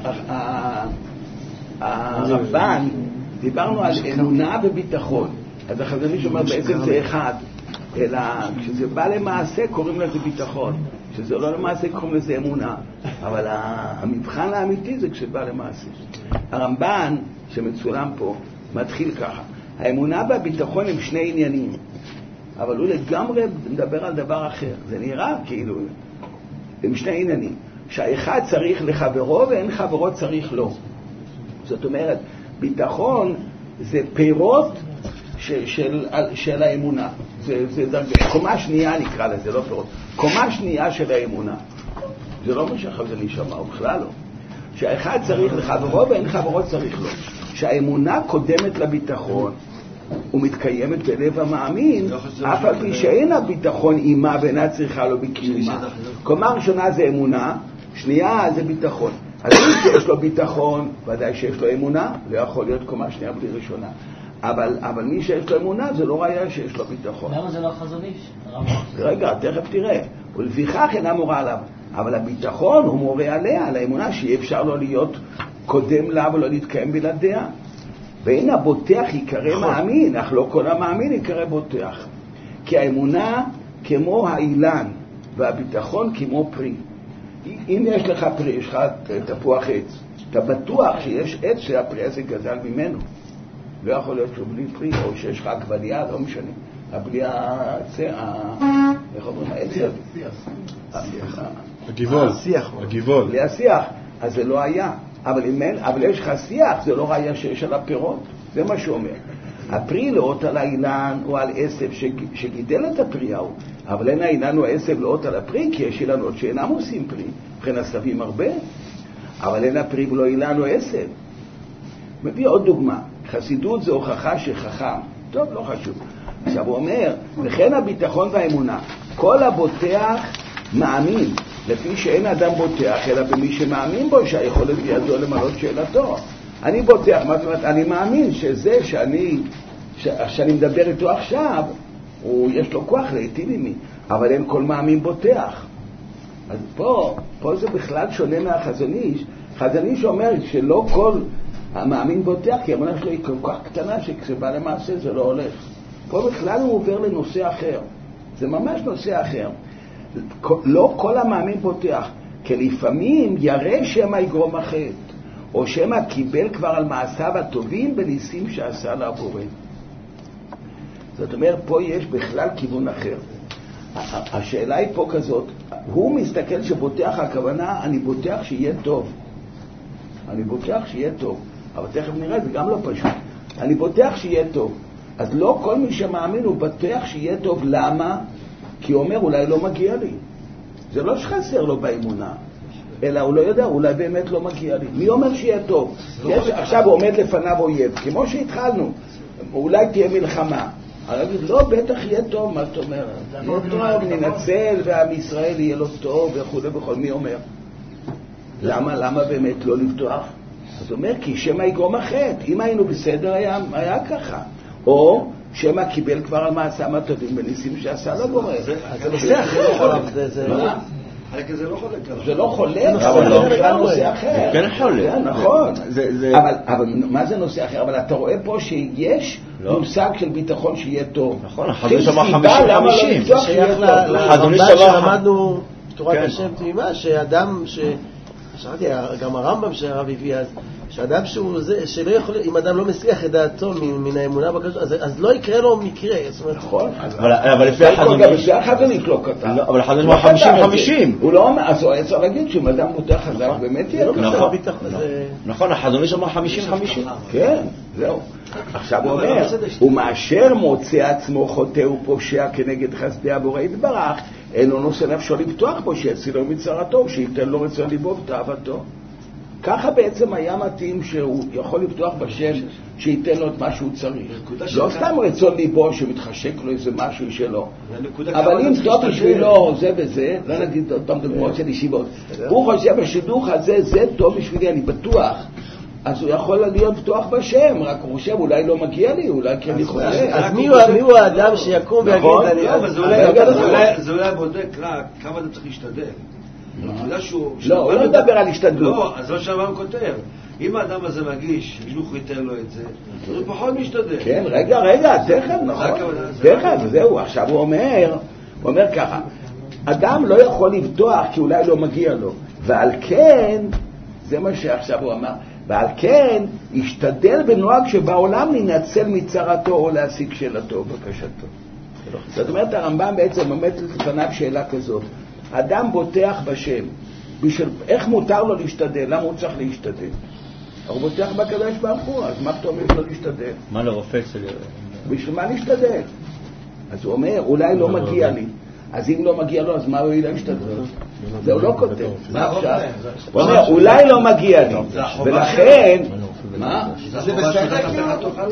הרמב"ן, דיברנו על אמונה וביטחון. אז החזון איש אומר בעצם זה אחד, אלא כשזה בא למעשה קוראים לזה ביטחון, כשזה לא למעשה קוראים לזה אמונה, אבל המבחן האמיתי זה כשזה בא למעשה. הרמב"ן שמצולם פה מתחיל ככה, האמונה והביטחון הם שני עניינים, אבל הוא לגמרי מדבר על דבר אחר, זה נראה כאילו הם שני עניינים, שהאחד צריך לחברו ואין חברו צריך לו. זאת אומרת, ביטחון זה פירות של, של, של האמונה. זה, זה דרגה. קומה שנייה נקרא לזה, לא פירות. קומה שנייה של האמונה. זה לא מה שהחזון איש אמר, בכלל לא. שהאחד צריך לחברו ואין חברו צריך לו. שהאמונה קודמת לביטחון ומתקיימת בלב המאמין, אף על פי שאין הביטחון אימה ואינה צריכה לו בקיומה. קומה ראשונה זה אמונה, שנייה זה ביטחון. אז מי שיש לו ביטחון, ודאי שיש לו אמונה, לא יכול להיות קומה שנייה בלי ראשונה. אבל, אבל מי שיש לו אמונה זה לא ראיה שיש לו ביטחון. למה זה לא חזון איש? רגע, תכף תראה. ולפיכך אינה מורה עליו. אבל הביטחון הוא מורה עליה, על האמונה שאי אפשר לו להיות קודם לה ולא להתקיים בלעדיה. ואין הבוטח יקרא מאמין, אך לא כל המאמין יקרא בוטח. כי האמונה כמו האילן והביטחון כמו פרי. אם יש לך פרי, יש לך תפוח עץ, אתה בטוח שיש עץ שהפרי הזה גזל ממנו. לא יכול להיות שהוא בלי פרי, או שיש לך עגבנייה, לא משנה. בלי הצע, איך אומרים, העצב. הגיבול. הגיבול. בלי השיח, אז זה לא היה. אבל אם אין, אבל יש לך שיח, זה לא ראיה שיש על הפירות. זה מה שהוא אומר. הפרי לאות על האילן או על עשב שגידל את הפרי ההוא. אבל אין האילן או העשב לאות על הפרי, כי יש אילנות שאינם עושים פרי. בכן הסבים הרבה. אבל אין הפרי ולא אילן או עשב. מביא עוד דוגמה. חסידות זה הוכחה שחכם. טוב, לא חשוב. עכשיו הוא אומר, וכן הביטחון והאמונה. כל הבוטח מאמין, לפי שאין אדם בוטח, אלא במי שמאמין בו, שהיכולת בידו למלות שאלתו. אני בוטח, מה זאת אומרת? אני מאמין שזה שאני, ש... שאני מדבר איתו עכשיו, הוא, יש לו כוח להיטיב עמי, אבל אין כל מאמין בוטח. אז פה, פה זה בכלל שונה מהחזון איש. חזון איש אומר שלא כל המאמין בוטח, כי האמונה שלו היא כל כך קטנה שכשבא למעשה זה לא הולך. פה בכלל הוא עובר לנושא אחר. זה ממש נושא אחר. לא כל המאמין בוטח, כי לפעמים ירא שמא יגרום החטא, או שמא קיבל כבר על מעשיו הטובים בניסים שעשה לבורא. זאת אומרת, פה יש בכלל כיוון אחר. השאלה היא פה כזאת, הוא מסתכל שבוטח, הכוונה, אני בוטח שיהיה טוב. אני בוטח שיהיה טוב. אבל תכף נראה, זה גם לא פשוט. אני בוטח שיהיה טוב. אז לא כל מי שמאמין הוא בוטח שיהיה טוב. למה? כי הוא אומר, אולי לא מגיע לי. זה לא שחסר לו באמונה, אלא הוא לא יודע, אולי באמת לא מגיע לי. מי אומר שיהיה טוב? יש, עכשיו הוא עומד לפניו אויב, כמו שהתחלנו, אולי תהיה מלחמה. אני אגיד, לא, בטח יהיה טוב, מה זאת אומרת? יהיה טוב, ננצל, ועם ישראל יהיה לו טוב, וכו' וכו'. מי אומר? למה, למה באמת לא לפתוח? אז הוא אומר, כי שמה יגרום החטא. אם היינו בסדר, היה, היה ככה. או שמה קיבל כבר על מעשה מהטובים בניסים שעשה לו גורם. זה נושא אחר. זה לא חולק. זה לא חולק, אבל זה בכלל נושא אחר. זה כן חולק. נכון. אבל מה זה נושא אחר? אבל אתה רואה פה שיש מושג של ביטחון שיהיה טוב. נכון, החזון שמה חמישים חמישים. הרמב"ן שלמדנו תורת השם תמימה, שאדם ש... שמעתי, גם הרמב"ם שהרב הביא אז, שאדם שהוא זה, שלא יכול, אם אדם לא מסיח את דעתו מן האמונה בקדוש, אז, אז לא יקרה לו מקרה. נכון. אבל לפי החזון... גם לפי החזון לא כתב. אבל החזון שמה חמישים חמישים. הוא לא אומר, אז הוא צריך להגיד שאם אדם מותר חזק, באמת יהיה כתב. נכון, החזון שמה חמישים חמישים. כן, זהו. עכשיו הוא אומר, הוא מאשר מוצא עצמו חוטא ופושע כנגד חסדי הבורא יתברך, אינו נושא נפשו לפתוח בו, שיצילו מצרתו, שייתן לו רצון ליבו ותאוותו. ככה בעצם היה מתאים שהוא יכול לפתוח בשם, שייתן לו את מה שהוא צריך. לא סתם רצון ליבו שמתחשק לו איזה משהו שלו. אבל אם טוב בשבילו זה וזה, לא נגיד אותם דוגמאות של ישיבות, הוא חושב בשידוך הזה, זה טוב בשבילי, אני בטוח. אז הוא יכול להיות פתוח בשם, רק הוא חושב, אולי לא מגיע לי, אולי כן אני חושב. אז מי הוא האדם שיקום ויגיד, זה אולי בודק רק כמה אתה צריך להשתדל. לא, הוא לא מדבר על השתדלות. לא, אז לא שהרמב"ם כותב. אם האדם הזה מגיש, מישהו ייתן לו את זה, אז הוא פחות משתדל. כן, רגע, רגע, תכף, נכון. תכף, זהו, עכשיו הוא אומר, הוא אומר ככה, אדם לא יכול לבטוח כי אולי לא מגיע לו, ועל כן, זה מה שעכשיו הוא אמר, ועל כן, ישתדל בנוהג שבעולם לנצל מצרתו או להשיג שאלתו בקשתו. זאת אומרת, הרמב"ם בעצם עומד לפניו שאלה כזאת, אדם בוטח בשם, בשביל, איך מותר לו להשתדל? למה הוא צריך להשתדל? הוא בוטח בקדוש ברוך הוא, אז מה פתאום יש לו להשתדל? מה לרופא שלי? בשביל מה להשתדל? אז הוא אומר, אולי לא מגיע לי. אז אם לא מגיע לו, אז מה הוא יהיה להשתדל? זה הוא לא כותב. מה עכשיו? הוא אומר, אולי לא מגיע לי. ולכן... מה? זה בסדר?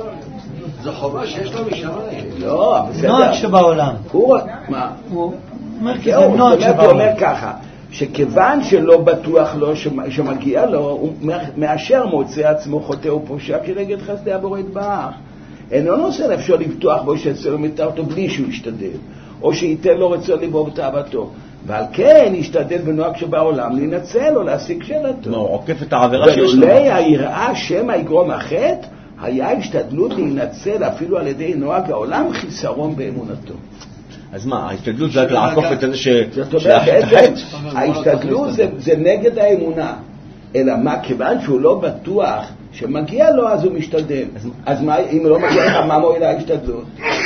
זו חובה שיש לו משמיים. לא, בסדר. נוהג שבעולם. הוא... מה? הוא אומר כי זה נוהג שבעולם. הוא אומר ככה, שכיוון שלא בטוח לו שמגיע לו, הוא מאשר מוצא עצמו חוטא ופושע כנגד חסדי הבורא יתברך. אינו נושא נפשו לפתוח בו שיצא מתחת אותו בלי שהוא ישתדל, או שייתן לו רצון ליבו ותאוותו. ועל כן ישתדל בנוהג שבעולם להינצל או להשיג שאלתו. הוא עוקף את העבירה שיש לו. ולולא היראה שמא יגרום החטא, היה השתדלות להינצל אפילו על ידי נוהג העולם חיסרון באמונתו. אז מה, ההשתדלות זה לעקוף את זה ש... זאת אומרת, בעצם ההשתדלות זה נגד האמונה. אלא מה, כיוון שהוא לא בטוח שמגיע לו, אז הוא משתדל. אז מה, אם לא מגיע לך, מה מועילה ההשתדלות?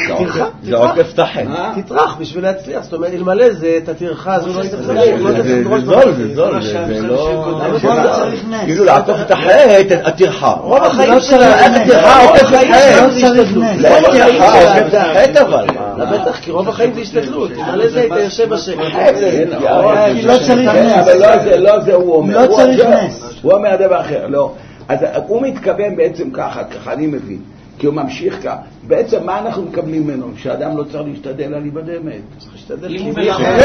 זה עוקף את החטא. תטרח בשביל להצליח, זאת אומרת, אלמלא זה, את הטרחה, אז הוא לא יצטרך. זה זול, זה זול, זה לא... כאילו לעקוף את החטא, הטרחה. רוב החיים של הטרחה עוקף את החטא. לא הטרחה עוקף את החטא, אבל. בטח, כי רוב החיים זה השתדלות. אלמלא זה היית יושב בשקט. כי לא צריך נס. אבל לא זה הוא אומר. לא צריך נס. הוא אומר דבר אחר, לא. אז הוא מתכוון בעצם ככה, ככה אני מבין, כי הוא ממשיך כך. בעצם מה אנחנו מקבלים ממנו? שאדם לא צריך להשתדל על איבד אמת. צריך להשתדל כי הוא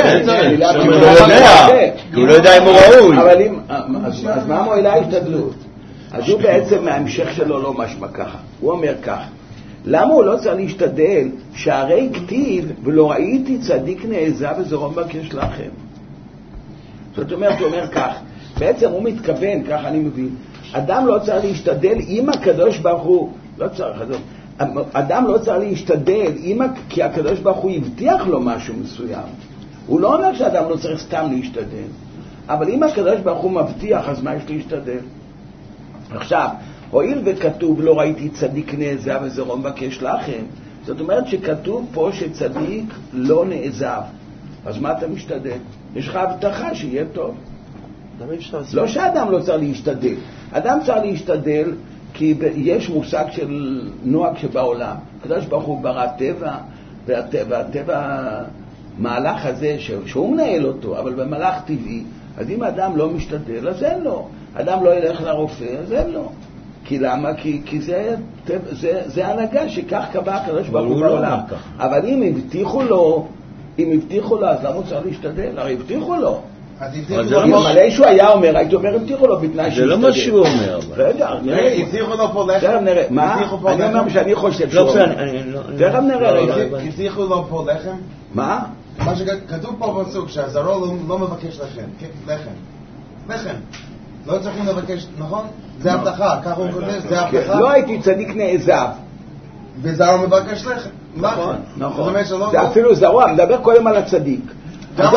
כי הוא לא יודע אם הוא ראוי. אבל אם, אז מה מועילה ההשתדלות? אז הוא בעצם מההמשך שלו לא משמע ככה. הוא אומר ככה, למה הוא לא צריך להשתדל שהרי כתיב ולא ראיתי צדיק נעזב וזרום בקש לכם? זאת אומרת, הוא אומר כך, בעצם הוא מתכוון, ככה אני מבין, אדם לא צריך להשתדל אם הקדוש ברוך הוא, לא צריך, אדם לא צריך להשתדל אם, כי הקדוש ברוך הוא הבטיח לו משהו מסוים. הוא לא אומר שאדם לא צריך סתם להשתדל, אבל אם הקדוש ברוך הוא מבטיח, אז מה יש להשתדל? עכשיו, הואיל וכתוב לא ראיתי צדיק נעזב וזרום בקש לכם, זאת אומרת שכתוב פה שצדיק לא נעזב, אז מה אתה משתדל? יש לך הבטחה שיהיה טוב. לא שאדם לא צריך להשתדל, אדם צריך להשתדל כי יש מושג של נוהג שבעולם. הקדוש ברוך הוא ברא טבע, והטבע, הטבע המהלך הזה שהוא מנהל אותו, אבל במהלך טבעי, אז אם האדם לא משתדל, אז אין לו. אדם לא ילך לרופא, אז אין לו. כי למה? כי, כי זה, זה, זה הנהגה שכך קבע הקדוש ברוך הוא בעולם. אבל אם הבטיחו לו, אם הבטיחו לו, אז למה הוא צריך להשתדל? הרי הבטיחו לו. אם מלא שהוא היה אומר, הייתי אומר, הבטיחו לו בתנאי שישתדל. זה לא מה שהוא אומר. רגע, נראה. הבטיחו לו פה לחם. תכף נראה. מה? אני אומר שאני חושב שהוא אומר. תכף נראה. הבטיחו לו פה לחם? מה? מה שכתוב פה בפסוק, שהזרוע לא מבקש לחם. לחם. לחם. לא צריכים לבקש, נכון? זה הבטחה, ככה הוא כותב, זה הבטחה. לא הייתי צדיק נעזב. וזרוע מבקש לחם. נכון, נכון. זה אפילו זרוע, מדבר קודם על הצדיק. קודם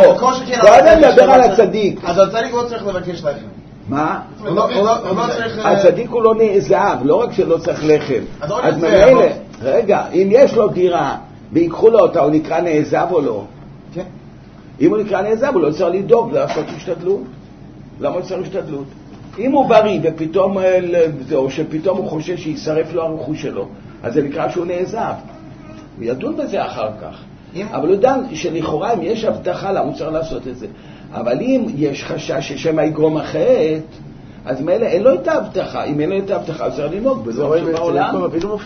מדבר על הצדיק. אז הצדיק לא צריך לבקש לחם. מה? הוא לא צריך... הצדיק הוא לא נעזב, לא רק שלא צריך לחם. אז ממילא, רגע, אם יש לו דירה ויקחו לו אותה, הוא נקרא נעזב או לא? כן. אם הוא נקרא נעזב, הוא לא צריך לדאוג לעשות השתדלות. למה הוא צריך השתדלות? אם הוא בריא ופתאום, או שפתאום הוא חושב שישרף לו הרכוש שלו, אז זה נקרא שהוא נעזב. הוא ידון בזה אחר כך. אבל הוא דן שלכאורה אם יש הבטחה למה הוא צריך לעשות את זה. אבל אם יש חשש ששמה יגרום החטא, אז מאלה אין לו את ההבטחה. אם אין לו את ההבטחה, הוא צריך לנהוג בזה בעולם.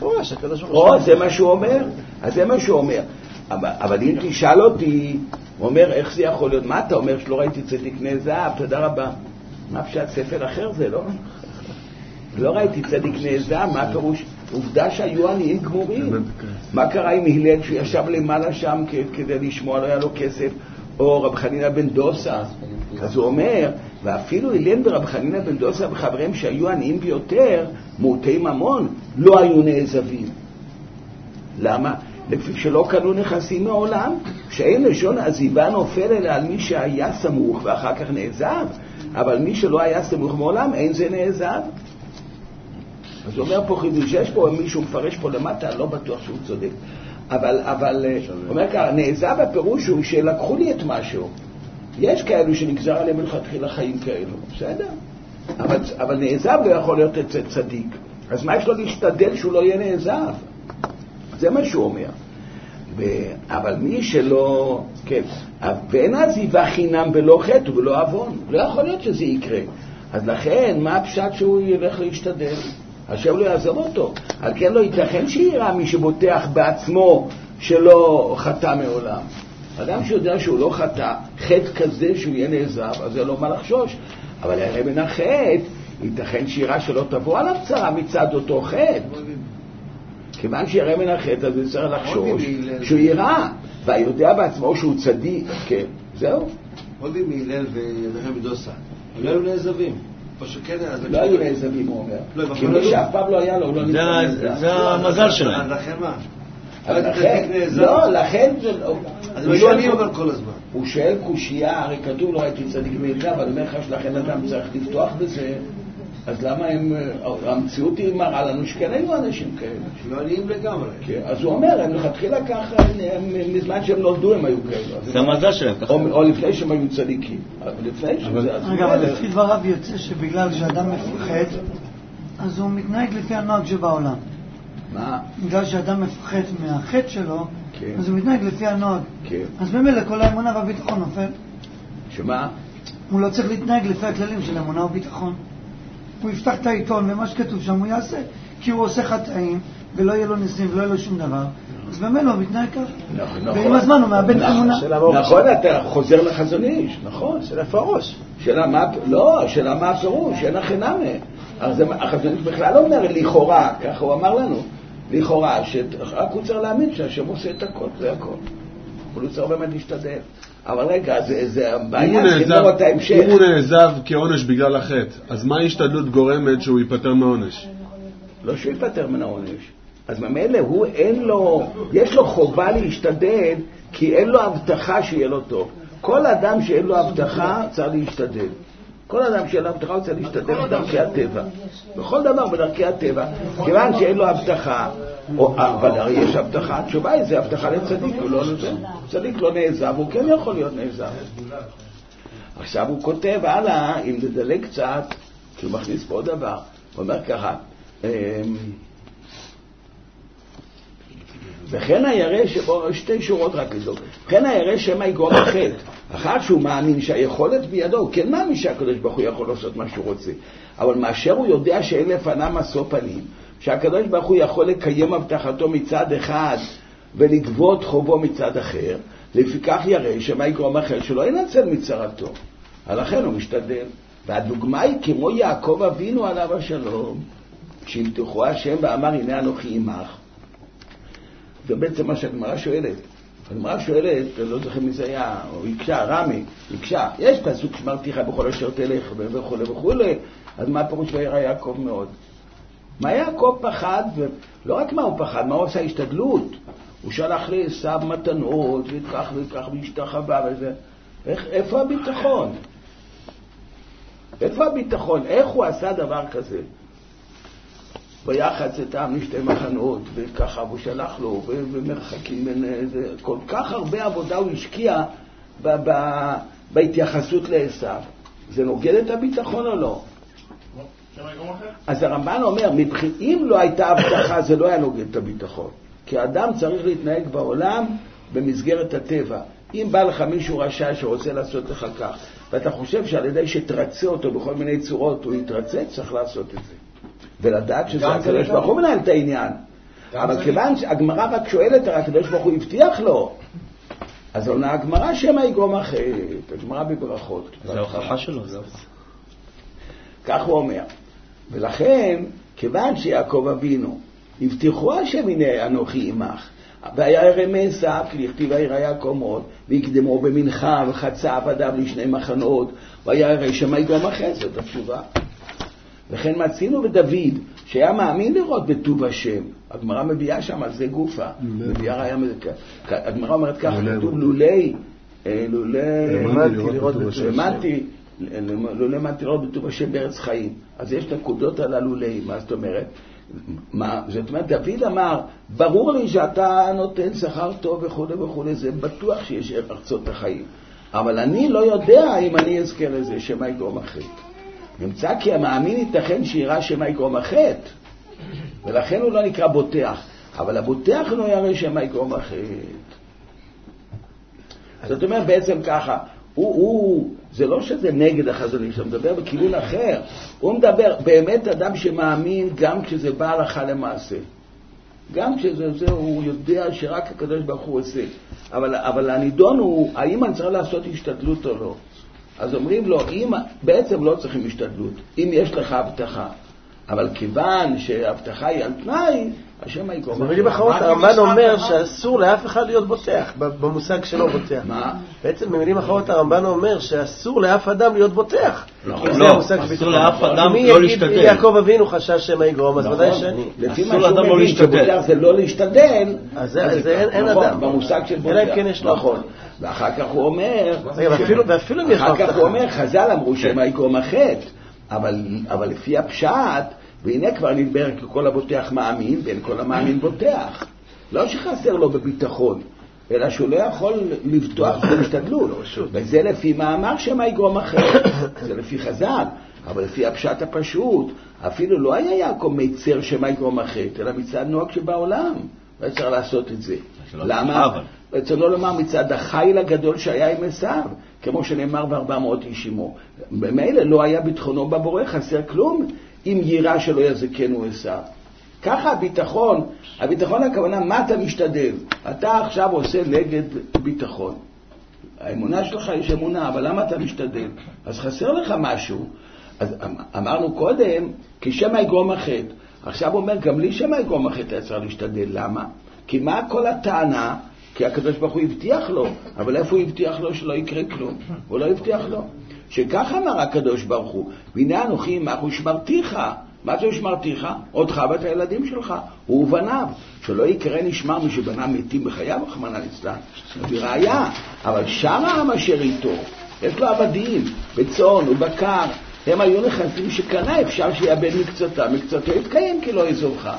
או, זה מה שהוא אומר. אז זה מה שהוא אומר. אבל אם תשאל אותי, הוא אומר, איך זה יכול להיות? מה אתה אומר שלא ראיתי צדיק נעזב? תודה רבה. מה פשט ספר אחר זה, לא? לא ראיתי צדיק נעזב, מה הפירוש? עובדה שהיו עניים גמורים. מה קרה עם הלל שישב למעלה שם כדי לשמוע, לא היה לו כסף? או רב חנינא בן דוסה. אז הוא אומר, ואפילו הלל ורב חנינא בן דוסה וחבריהם שהיו עניים ביותר, מעוטי ממון, לא היו נעזבים. למה? לפי שלא קנו נכסים מעולם, שאין לשון עזיבה נופל אלא על מי שהיה סמוך ואחר כך נעזב, אבל מי שלא היה סמוך מעולם, אין זה נעזב. אז הוא אומר פה חידוש, יש פה מישהו מפרש פה למטה, לא בטוח שהוא צודק. אבל, אבל, הוא אומר ככה, נעזב הפירוש הוא שלקחו לי את משהו. יש כאלו שנגזר עליהם מלכתחילה חיים כאלו, בסדר? אבל, אבל נעזב לא יכול להיות צדיק. אז מה יש לו להשתדל שהוא לא יהיה נעזב? זה מה שהוא אומר. ו... אבל מי שלא, כן, ואין עזיבה חינם בלא חטא ובלא עוון. לא יכול להיות שזה יקרה. אז לכן, מה הפשט שהוא ילך להשתדל? השם לא יעזוב אותו. על כן לא ייתכן שיראה מי שבוטח בעצמו שלא חטא מעולם. אדם שיודע שהוא לא חטא, חטא כזה שהוא יהיה נעזב, אז זה לא מה לחשוש. אבל הרי מן החטא, ייתכן שיראה שלא תבוא עליו צרה מצד אותו חטא. כיוון שיראה מן החטא, אז הוא צריך לחשוש שהוא יראה, והיודע בעצמו שהוא צדיק. כן, זהו. עוד עם הלל ורב דוסה. הם לא היו נעזבים. לא היו נעזבים, הוא אומר. כי מי שאף פעם לא היה לו, הוא לא נעזב. זה המזל שלהם. לכן מה? לא, לכן... אז מה אני אומר כל הזמן? הוא שואל קושייה, הרי כתוב לא הייתי צדיק נעזב, אבל אומר לך שלכן אדם צריך לפתוח בזה, אז למה הם... המציאות היא מראה לנו שכן היו אנשים כאלה. שלא עניים לגמרי. אז הוא אומר, הם לכתחילה ככה, מזמן שהם נולדו הם היו כאלה. זה המזל שלהם. או לפני שהם היו צדיקים. לפני שהם... רגע, אבל לפי דבריו יוצא שבגלל שאדם מפחד, אז הוא מתנהג לפי הנוהג שבעולם. מה? בגלל שאדם מפחד מהחטא שלו, אז הוא מתנהג לפי הנוהג. אז במילא כל האמונה והביטחון נופל. שמה? הוא לא צריך להתנהג לפי הכללים של אמונה וביטחון. הוא יפתח את העיתון ומה שכתוב שם הוא יעשה, כי הוא עושה חטאים ולא יהיה לו ניסים ולא יהיה לו שום דבר, אז במילא הוא מתנהג ככה. ועם הזמן הוא מאבד את האמונה. נכון, אתה חוזר לחזון איש, נכון, של הפרוש. לא, שאלה מה הפירוש, שאין החינמה. החזון איש בכלל לא אומר לכאורה, ככה הוא אמר לנו, לכאורה, שרק הוא צריך להאמין שהשם עושה את הכל, זה הכל. הוא לא צריך באמת להשתדל. אבל רגע, זה הבעיה, לא את ההמשך. אם הוא נעזב כעונש בגלל החטא, אז מה ההשתדלות גורמת שהוא ייפטר מהעונש? לא שהוא ייפטר מן העונש. אז ממילא הוא אין לו, יש לו חובה להשתדל, כי אין לו הבטחה שיהיה לו טוב. כל אדם שאין לו הבטחה צריך להשתדל. כל אדם שאין לו הבטחה הוא צריך להשתדל בדרכי הטבע. בכל דבר בדרכי הטבע. כיוון שאין לו הבטחה, אבל הרי יש הבטחה, התשובה היא, זה הבטחה לצדיק, הוא לא נעזב. צדיק לא נעזב, הוא כן יכול להיות נעזב. עכשיו הוא כותב הלאה, אם נדלג קצת, כי הוא מכניס פה עוד דבר, הוא אומר ככה, וכן הירא שבו, שתי שורות רק לזוג, וכן הירא שמא יגרום החטא, אחת שהוא מאמין שהיכולת בידו, הוא כן מאמין שהקדוש ברוך הוא יכול לעשות מה שהוא רוצה, אבל מאשר הוא יודע שאין לפניו משוא פנים, שהקדוש ברוך הוא יכול לקיים הבטחתו מצד אחד ולגבות חובו מצד אחר, לפיכך ירא שמא יגרום החטא שלא ינצל מצרתו, לכן הוא משתדל. והדוגמה היא כמו יעקב אבינו עליו השלום, כשהבטחו השם ואמר הנה אנוכי עמך. זה בעצם מה שהגמרא שואלת. הגמרא שואלת, לא זוכר מי זה היה, או יקשה, רמי, יקשה, יש פסוק שמרתיך בכל אשר תלך וכו' וכו', אז מה הפירוש וירא יעקב מאוד? מה יעקב פחד? ולא רק מה הוא פחד, מה הוא עושה השתדלות? הוא שלח לעשיו מתנות וכך וכך והשתחווה וזה. איך, איפה הביטחון? איפה הביטחון? איך הוא עשה דבר כזה? ויחץ את העם לשתי מחנות, וככה הוא שלח לו, ומרחקים בין זה, כל כך הרבה עבודה הוא השקיע ב- ב- בהתייחסות לעשיו. זה נוגד את הביטחון או לא? אז הרמב"ן אומר, אם לא הייתה הבטחה, זה לא היה נוגד את הביטחון. כי האדם צריך להתנהג בעולם במסגרת הטבע. אם בא לך מישהו רשע שרוצה לעשות לך כך, ואתה חושב שעל ידי שתרצה אותו בכל מיני צורות, הוא יתרצה, צריך לעשות את זה. ולדעת שזה הקדוש ברוך הוא מנהל את העניין. אבל כיוון שהגמרא רק שואלת, הקדוש ברוך הוא הבטיח לו, אז עונה הגמרא שמא יגרום החטא, הגמרא בברכות. זה ההוכחה שלו, זה. כך הוא אומר. ולכן, כיוון שיעקב אבינו, הבטיחו השם הנה אנוכי עמך, וירא מעשיו כי לכתיב וירא יעקב מאוד, ויקדמו במנחה וחצה עבדיו לשני מחנות, וירא שמא יגרום החטא, זאת התשובה. וכן מצינו בדוד שהיה מאמין לראות בטוב השם. הגמרא מביאה שם על זה גופה, מביאה ראיה מזה. הגמרא אומרת ככה, כתוב לולי, לולי, לולי מנתי לראות בטוב השם בארץ חיים. אז יש נקודות על הלולי, מה זאת אומרת? מה, זאת אומרת, דוד אמר, ברור לי שאתה נותן שכר טוב וכו' וכו', זה בטוח שיש ארצות החיים. אבל אני לא יודע אם אני אזכה לזה שמא יגרום החטא. נמצא כי המאמין ייתכן שיראה שמא יגרום החטא, ולכן הוא לא נקרא בוטח, אבל הבוטח לא יראה שמא יגרום החטא. זאת אומרת בעצם ככה, הוא, הוא, זה לא שזה נגד החזון איש, הוא מדבר בכיוון אחר, הוא מדבר באמת אדם שמאמין גם כשזה בא הלכה למעשה, גם כשזה זה, הוא יודע שרק הקדוש ברוך הוא עושה, אבל, אבל הנידון הוא האם אני צריך לעשות השתדלות או לא. אז אומרים לו, אם, בעצם לא צריכים השתדלות, אם יש לך הבטחה, אבל כיוון שההבטחה היא על תנאי, השם יגרום. אז במילים אחרות, הרמב"ן אומר שאסור לאף אחד להיות בוטח, במושג שלו בוטח. מה? בעצם במילים אחרות, הרמב"ן אומר שאסור לאף אדם להיות בוטח. לא, אסור לאף אדם לא להשתדל. אם יעקב אבינו חשש שמא יגרום, אז ודאי שאני. לפי מה שהוא מבין שבוטח זה לא להשתדל, אז אין אדם. במושג של בוטח. אלא אם כן יש לו. נכון. ואחר כך הוא אומר, ואפילו אם יש לו אחר כך הוא אומר, חז"ל אמרו שמא יגרום החטא, אבל לפי הפשט, והנה כבר נדבר כי כל הבוטח מאמין, בין כל המאמין בוטח. לא שחסר לו בביטחון, אלא שהוא לא יכול לבטוח בהשתדלות. וזה לפי מאמר שמא יגרום החטא, זה לפי חז"ל. אבל לפי הפשט הפשוט, אפילו לא היה יעקב מיצר שמא יגרום החטא, אלא מצד נוהג שבעולם. לא צריך לעשות את זה. למה? רצונו לומר מצד החיל הגדול שהיה עם עשיו, כמו שנאמר בארבע מאות איש עמו. במילא לא היה ביטחונו בבורא, חסר כלום, אם יירא שלא יזכנו עשיו. ככה הביטחון, הביטחון הכוונה, מה אתה משתדל? אתה עכשיו עושה נגד ביטחון. האמונה שלך יש אמונה, אבל למה אתה משתדל? אז חסר לך משהו. אז אמרנו קודם, כי שמא יגרום החטא. עכשיו הוא אומר, גם לי שמא יגרום החטא היה צריך להשתדל. למה? כי מה כל הטענה? כי הקדוש ברוך הוא הבטיח לו, אבל איפה הוא הבטיח לו שלא יקרה כלום? הוא לא הבטיח לו. שכך אמר הקדוש ברוך הוא, והנה אנוכי עמך ושמרתיך. מה זה ושמרתיך? אותך ואת הילדים שלך, הוא ובניו. שלא יקרה נשמר מי שבנה מתים בחייו, רחמנא ליצלן. בראיה, אבל שאר העם אשר איתו, יש לו עבדים, בצאן ובקר, הם היו נכסים שקנה, אפשר שיאבד מקצתה, מקצתו יתקיים כי לא יעזובך.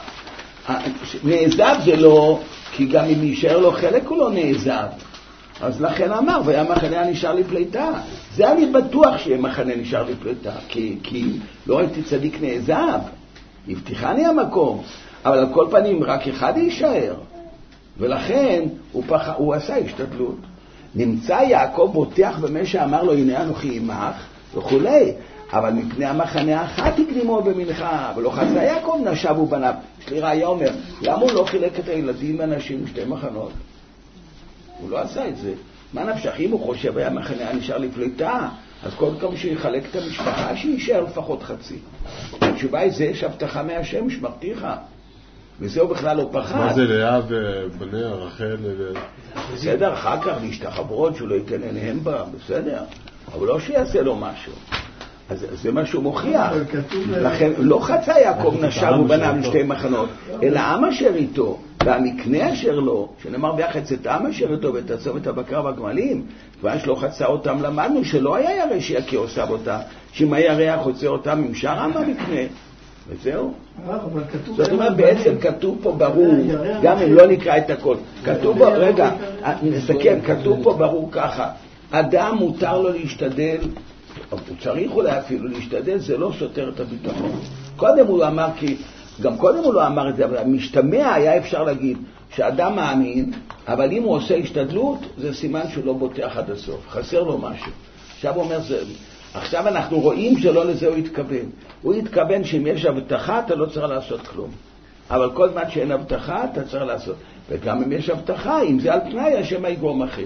נעזב זה לא, כי גם אם יישאר לו חלק הוא לא נעזב. אז לכן אמר, והיה מחנה נשאר לי פליטה. זה אני בטוח שיהיה מחנה נשאר לי פליטה, כי, כי לא ראיתי צדיק נעזב. הבטיחני המקום, אבל על כל פנים רק אחד יישאר. ולכן הוא, פח... הוא עשה השתדלות. נמצא יעקב בוטח במה שאמר לו, הנה אנוכי עמך וכולי, אבל מפני המחנה האחת הקדימו במנחה, ולא חצה יעקב נשב ובניו. יש לי ראיה אומר, למה הוא לא חילק את הילדים והנשים בשתי מחנות? הוא לא עשה את זה. מה נפשך? אם הוא חושב היה מחנה היה נשאר לפליטה, אז קודם כל שיחלק את המשפחה שישאר לפחות חצי. התשובה היא זה, יש הבטחה מהשם שמרתיך, וזהו בכלל לא פחד. מה זה לאה ובניה, רחל? בסדר, אחר כך להשתחברות שהוא לא ייתן עיניהם בה, בסדר, אבל לא שיעשה לו משהו. אז זה מה שהוא מוכיח. לכן לא חצה יעקב נשב ובניו לשתי מחנות, אלא עם אשר איתו, והמקנה אשר לו, שנאמר ביחד את העם אשר איתו ואת הצוב את הבקר והגמלים, כיוון שלא חצה אותם למדנו שלא היה ירא שיקי עושה אותם, שאם היה ירח חוצה אותם עם שאר עם המקנה. וזהו. זאת אומרת, בעצם כתוב פה ברור, גם אם לא נקרא את הכל, כתוב פה, רגע, נסכם, כתוב פה ברור ככה, אדם מותר לו להשתדל, הוא צריך אולי אפילו להשתדל, זה לא סותר את הביטחון. קודם הוא לא אמר, כי גם קודם הוא לא אמר את זה, אבל המשתמע היה אפשר להגיד שאדם מאמין, אבל אם הוא עושה השתדלות, זה סימן שהוא לא בוטח עד הסוף, חסר לו משהו. עכשיו הוא אומר, זה, עכשיו אנחנו רואים שלא לזה הוא התכוון. הוא התכוון שאם יש הבטחה, אתה לא צריך לעשות כלום. אבל כל זמן שאין הבטחה, אתה צריך לעשות. וגם אם יש הבטחה, אם זה על תנאי, השם יגרום החטא.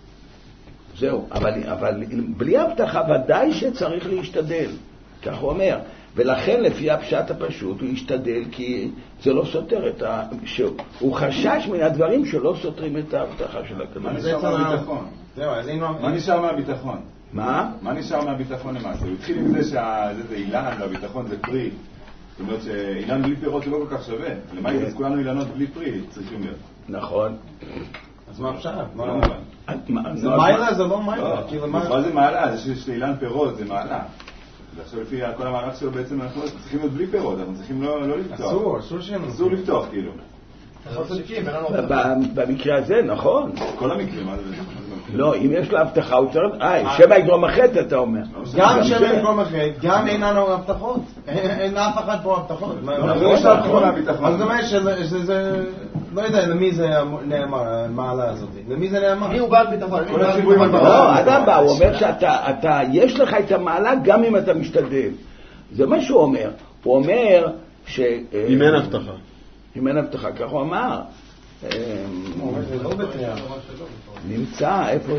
זהו, אבל, אבל בלי הבטחה ודאי שצריך להשתדל, כך הוא אומר. ולכן לפי הפשט הפשוט הוא ישתדל, כי זה לא סותר את ה... הוא חשש מן הדברים שלא סותרים את ההבטחה של הקדוש. מה נשאר מהביטחון? מה נשאר מהביטחון? מה? מה נשאר מהביטחון למעשה? הוא התחיל עם זה שזה אילן והביטחון זה פרי. זאת אומרת שאילן בלי פירות זה לא כל כך שווה. למה יש כולנו אילנות בלי פרי צריכים להיות? נכון. אז מה אפשר? זה מעלה, זה לא מעלה. מה זה מעלה? זה שאילן פירות זה מעלה. ועכשיו לפי כל המערך שלו בעצם אנחנו צריכים להיות בלי פירות, אנחנו צריכים לא לפתוח. אסור, אסור שיהיה. אסור לפתוח כאילו. במקרה הזה, נכון. כל המקרים, מה זה? לא, אם יש לו הבטחה, הוא צריך... אה, שבע יגרום החטא, אתה אומר. גם שבע יגרום החטא, גם אין לנו הבטחות. אין אף אחד פה הבטחות. יש לו הבטחות מהביטחון. אז זאת אומרת שזה... לא יודע למי זה נאמר, המעלה הזאת. למי זה נאמר? מי הוא בעל ביטחון? לא, אדם בא, הוא אומר שאתה, יש לך את המעלה גם אם אתה משתדל. זה מה שהוא אומר. הוא אומר ש... אם אין הבטחה. אם אין הבטחה, כך הוא אמר. נמצא, איפה...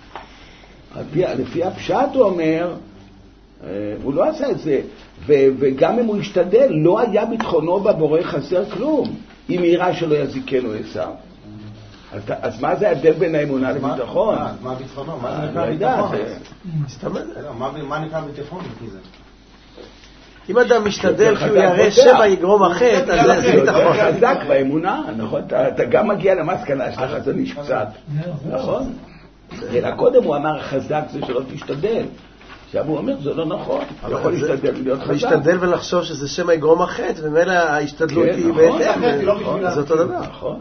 לפי הפשט הוא אומר, הוא לא עשה את זה, וגם אם הוא השתדל, לא היה ביטחונו בבורא חסר כלום, אם יראה שלא יזיקנו עשיו. אז מה זה ההבדל בין האמונה לביטחון? מה ביטחונו? מה זה נקרא ביטחון? מה נקרא ביטחון לפי זה? אם אדם משתדל שהוא יראה שבע יגרום החטא, אז זה ביטחון. חזק באמונה, נכון? אתה גם מגיע למסקנה שלך, זה נשקצת, נכון? אלא קודם הוא אמר חזק זה שלא תשתדל. עכשיו הוא אומר זה לא נכון, אתה יכול להשתדל להיות חזק. להשתדל ולחשוב שזה שבע יגרום החטא, ומילא ההשתדלות היא בהתאם, זה אותו דבר. נכון.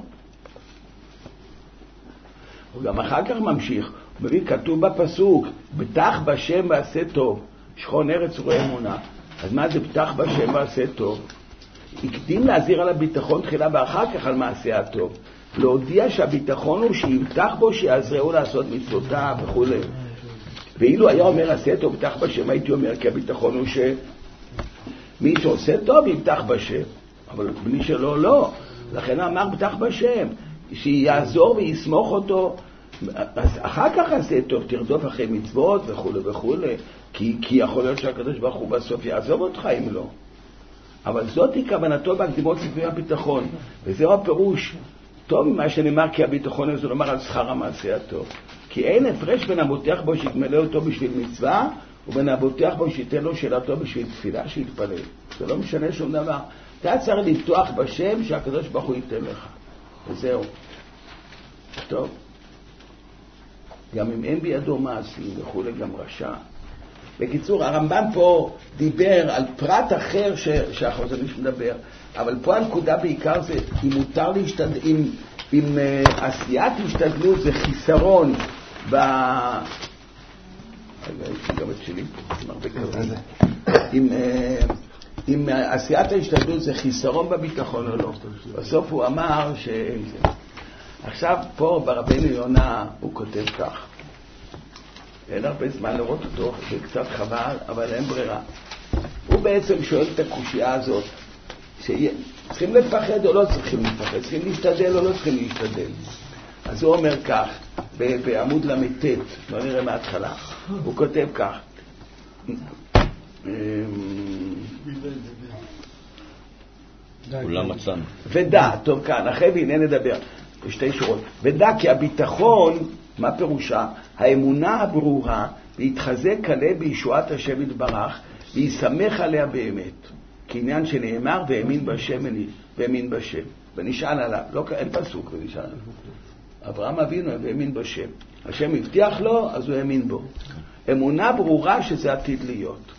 הוא גם אחר כך ממשיך, הוא מביא כתוב בפסוק, בטח בשם ועשה טוב, שכון ארץ וראה אמונה. אז מה זה פתח בשם ועשה טוב? הקדים להזהיר על הביטחון תחילה ואחר כך על מעשה הטוב. להודיע שהביטחון הוא שיבטח בו שיעזרו לעשות מצוותיו וכו'. ואילו היה אומר עשה טוב פתח בשם, הייתי אומר כי הביטחון הוא שמי שעושה טוב יבטח בשם. אבל בלי שלא לא. לכן אמר פתח בשם, שיעזור ויסמוך אותו. אז אחר כך עשה טוב, תרדוף אחרי מצוות וכו' וכו'. כי, כי יכול להיות שהקדוש ברוך הוא בסוף יעזוב אותך אם לא. אבל זאת היא כוונתו בהקדימות לפני הביטחון. וזהו הפירוש טוב ממה שנאמר כי הביטחון הזה לומר על שכר המעשה הטוב. כי אין הפרש בין הבוטח בו שיתמלא אותו בשביל מצווה ובין הבוטח בו שיתן לו שאלתו בשביל תפילה שיתפלל. זה לא משנה שום דבר. אתה צריך לפתוח בשם שהקדוש ברוך הוא ייתן לך. וזהו. טוב. גם אם אין בידו מעשים וכו' גם רשע. בקיצור, הרמב"ן פה דיבר על פרט אחר שהחוזר איש מדבר, אבל פה הנקודה בעיקר זה אם מותר להשתדל, אם, אם uh, עשיית השתדלות זה חיסרון ב... רגע, יש לי גם את שלי פה, עם הרבה כזה. אם, uh, אם עשיית ההשתדלות זה חיסרון בביטחון או לא. בסוף הוא אמר ש... עכשיו פה ברבנו יונה הוא כותב כך, אין הרבה זמן לראות אותו, זה קצת חבל, אבל אין ברירה. הוא בעצם שואל את הקושייה הזאת, צריכים לפחד או לא צריכים לפחד, צריכים להשתדל או לא צריכים להשתדל. אז הוא אומר כך, בעמוד למתת, לא נראה מההתחלה, הוא כותב כך, כולם מצאנו. ודע, טוב כאן, אחרי והנה נדבר, בשתי שורות, ודע כי הביטחון, מה פירושה? האמונה הברורה, להתחזק עליה בישועת השם יתברך, ויסמך עליה באמת. כעניין שנאמר, והאמין בשם, והאמין בשם. ונשאל עליו, לא, אין פסוק, ונשאל עליו. אברהם אבינו, והאמין בשם. השם הבטיח לו, אז הוא האמין בו. אמונה ברורה שזה עתיד להיות.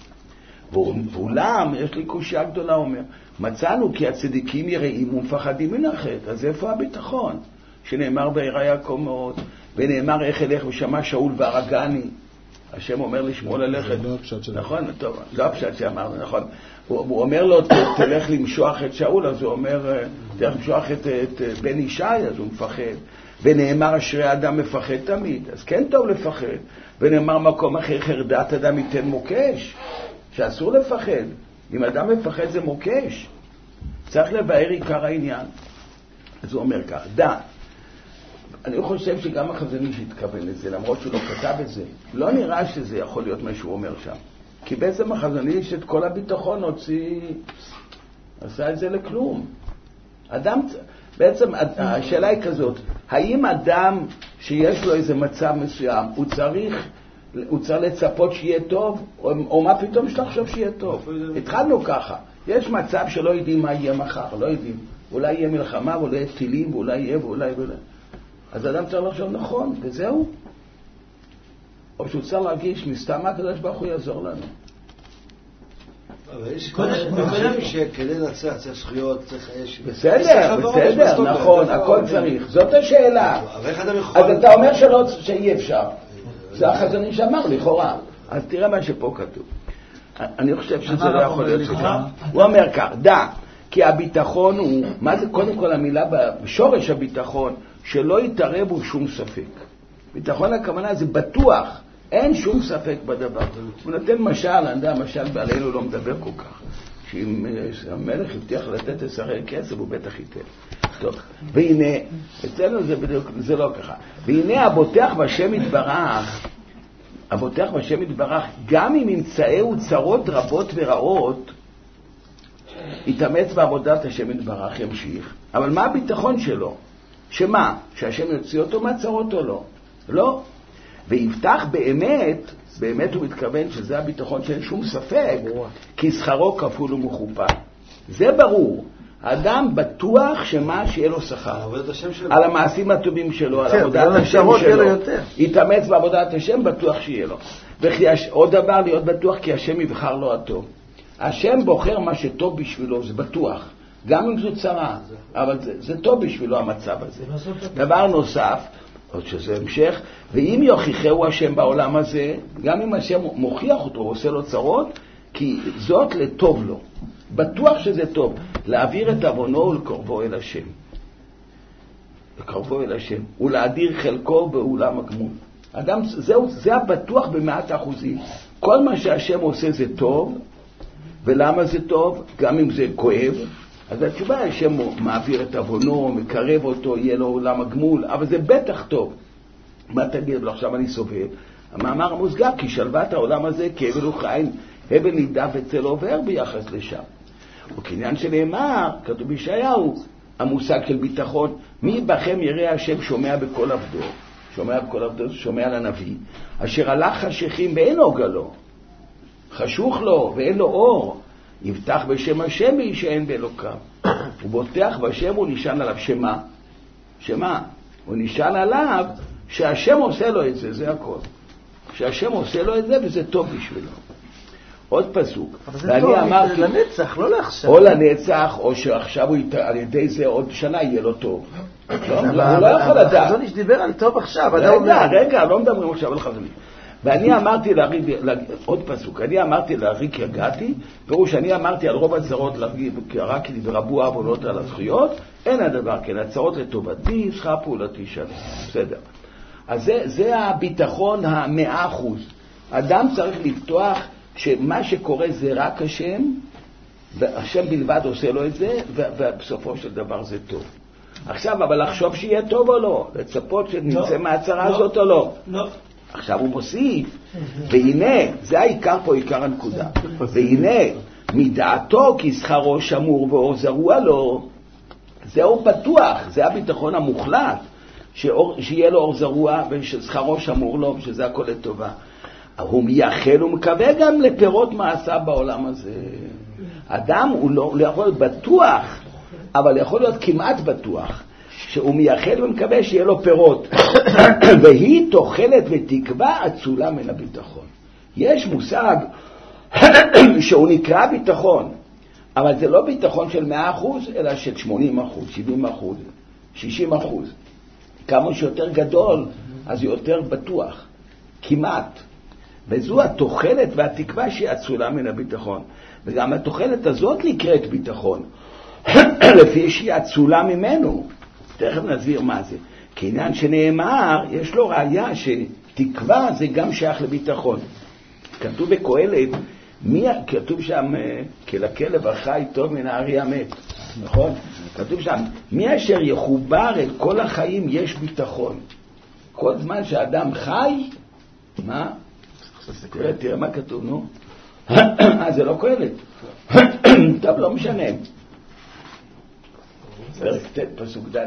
ואולם, יש לי קושיה גדולה, אומר, מצאנו כי הצדיקים יראים ומפחדים מן החטא, אז איפה הביטחון? שנאמר בעירה יעקב מאוד, ונאמר איך אלך ושמע שאול והרגני. השם אומר לשמואל ללכת. לא הפשט שלנו. נכון, טוב, לא הפשט שאמרנו, נכון. הוא, הוא אומר לו, תלך למשוח את שאול, אז הוא אומר, תלך למשוח את, את בן ישי, אז הוא מפחד. ונאמר אשרי האדם מפחד תמיד, אז כן טוב לפחד. ונאמר מקום אחר חרדת אדם ייתן מוקש, שאסור לפחד. אם אדם מפחד זה מוקש. צריך לבאר עיקר העניין. אז הוא אומר כך, דע. אני חושב שגם החזון איש התכוון לזה, למרות שהוא לא כתב את זה. לא נראה שזה יכול להיות מה שהוא אומר שם. כי בעצם החזון איש את כל הביטחון הוציא, עשה את זה לכלום. אדם, בעצם השאלה היא כזאת, האם אדם שיש לו איזה מצב מסוים, הוא צריך, הוא צריך לצפות שיהיה טוב, או, או מה פתאום שתחשוב שיהיה טוב? התחלנו ככה. יש מצב שלא יודעים מה יהיה מחר, לא יודעים. אולי יהיה מלחמה, ואולי יהיה טילים, ואולי יהיה, ואולי ואולי. אז אדם צריך לחשוב נכון, וזהו. או שהוא צריך להרגיש, מסתם הקדוש ברוך הוא יעזור לנו. אבל יש קודם שכדי לנצח צריך זכויות, צריך אש. בסדר, בסדר, נכון, הכל צריך. זאת השאלה. אז אתה אומר שאי אפשר. זה החזוני שאמר, לכאורה. אז תראה מה שפה כתוב. אני חושב שזה לא יכול להיות שכן. הוא אומר כך, דע, כי הביטחון הוא, מה זה קודם כל המילה בשורש הביטחון? שלא יתערב הוא שום ספק. ביטחון הכוונה זה בטוח, אין שום ספק בדבר. הוא נותן משל, אני יודע, משל בעלינו לא מדבר כל כך. שאם המלך הבטיח לתת לשרי כסף, הוא בטח ייתן. טוב, והנה, אצלנו זה בדיוק, זה לא ככה. והנה הבוטח בשם יתברך, הבוטח בשם יתברך, גם אם ימצאהו צרות רבות ורעות, יתאמץ בעבודת השם יתברך, ימשיך. אבל מה הביטחון שלו? שמה? שהשם יוציא אותו מהצרות או לא? לא. ויבטח באמת, באמת הוא מתכוון שזה הביטחון שאין שום ספק, כי שכרו כפול ומכופל. זה ברור. האדם בטוח שמה שיהיה לו שכר. על המעשים הטובים שלו, על עבודת השם שלו. יתאמץ בעבודת השם, בטוח שיהיה לו. ועוד דבר להיות בטוח, כי השם יבחר לו הטוב. השם בוחר מה שטוב בשבילו, זה בטוח. גם אם זו צרה, אבל זה, זה טוב בשבילו המצב הזה. דבר נוסף, עוד שזה המשך, ואם יוכיחהו השם בעולם הזה, גם אם השם מוכיח אותו, עושה לו צרות, כי זאת לטוב לו. בטוח שזה טוב, להעביר את עוונו ולקרבו אל השם. לקרבו אל השם, ולהדיר חלקו בעולם הגמול. אדם, זהו, זה הבטוח במאת האחוזים. כל מה שהשם עושה זה טוב, ולמה זה טוב? גם אם זה כואב, אז התשובה היא השם מעביר את עוונו, מקרב אותו, יהיה לו עולם הגמול, אבל זה בטח טוב. מה תגיד לו? עכשיו אני סובל. המאמר המוסגר, כי שלוות העולם הזה כאבל וכעין, הבל נידף אצל עובר ביחס לשם. וכעניין שנאמר, כתוב בישעיהו, המושג של ביטחון, מי בכם יראה השם שומע בכל עבדו, שומע בכל עבדו, שומע לנביא, אשר הלך חשיכים ואין אוגה לו, חשוך לו ואין לו אור, יבטח בשם השם וישען באלוקיו. הוא בוטח בשם, הוא נשען עליו. שמה? שמה? הוא נשען עליו שהשם עושה לו את זה, זה הכל. שהשם עושה לו את זה וזה טוב בשבילו. עוד פסוק. אבל זה טוב, אמרתי, לנצח, לא לעכשיו. או לנצח, או שעכשיו הוא ית... על ידי זה עוד שנה יהיה לו טוב. לא, הוא לא יכול לדעת. חזון איש דיבר על טוב עכשיו. רגע, רגע, לא מדברים עכשיו על חזון איש. ואני אמרתי להריג, עוד פסוק, אני אמרתי להריג יגעתי, פירוש אני אמרתי על רוב הצרות להריג, כי הרקתי ורבו העוונות על הזכויות, אין הדבר כן, הצעות לטובתי, שכר פעולתי שווה. בסדר. אז זה, זה הביטחון המאה אחוז. אדם צריך לפתוח שמה שקורה זה רק השם, והשם בלבד עושה לו את זה, ובסופו של דבר זה טוב. עכשיו, אבל לחשוב שיהיה טוב או לא, לצפות שנמצא מהצרה הזאת או לא. לא. עכשיו הוא מוסיף, והנה, זה העיקר פה, עיקר הנקודה. והנה, מדעתו כי שכרו שמור ואור זרוע לו, זהו בטוח, זה הביטחון המוחלט, שאור, שיהיה לו אור זרוע וששכרו שמור לו, ושזה הכל לטובה. הוא מייחל ומקווה גם לפירות מעשה בעולם הזה. אדם הוא לא, הוא לא יכול להיות בטוח, אבל יכול להיות כמעט בטוח, שהוא מייחל ומקווה שיהיה לו פירות. והיא תוחלת ותקווה אצולה מן הביטחון. יש מושג שהוא נקרא ביטחון, אבל זה לא ביטחון של מאה אחוז, אלא של שמונים אחוז, שבעים אחוז, שישים אחוז. כמה שיותר גדול, אז יותר בטוח. כמעט. וזו התוחלת והתקווה שיצולה מן הביטחון. וגם התוחלת הזאת נקראת ביטחון. לפי שהיא אצולה ממנו. תכף נסביר מה זה. כעניין שנאמר, יש לו ראיה שתקווה זה גם שייך לביטחון. כתוב בקהלת, מי, כתוב שם, כי לכלב החי טוב מן הארי המת. נכון? כתוב שם, מי אשר יחובר אל כל החיים יש ביטחון. כל זמן שאדם חי, מה? תראה מה כתוב, נו. אה, זה לא קהלת. טוב, לא משנה. פרק ט' פסוק ד'.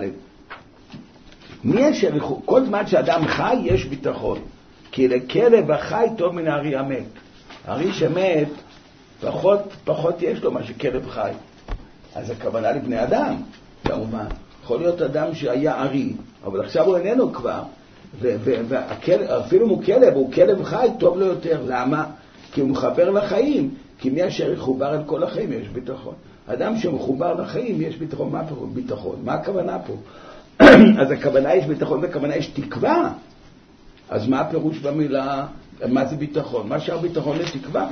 מי אשר כל זמן שאדם חי יש ביטחון, כי לכלב החי טוב מן הארי המת. הארי שמת פחות פחות יש לו מה שכלב חי. אז הכוונה לבני אדם, כמובן. יכול להיות אדם שהיה ארי, אבל עכשיו הוא איננו כבר. ואפילו אם הוא כלב, הוא כלב חי, טוב לו יותר. למה? כי הוא מחבר לחיים. כי מי אשר יחובר אל כל החיים יש ביטחון. אדם שמחובר לחיים יש ביטחון. מה פה? ביטחון. מה הכוונה פה? אז הכוונה יש ביטחון והכוונה יש תקווה. אז מה הפירוש במילה? מה זה ביטחון? מה שהביטחון לתקווה.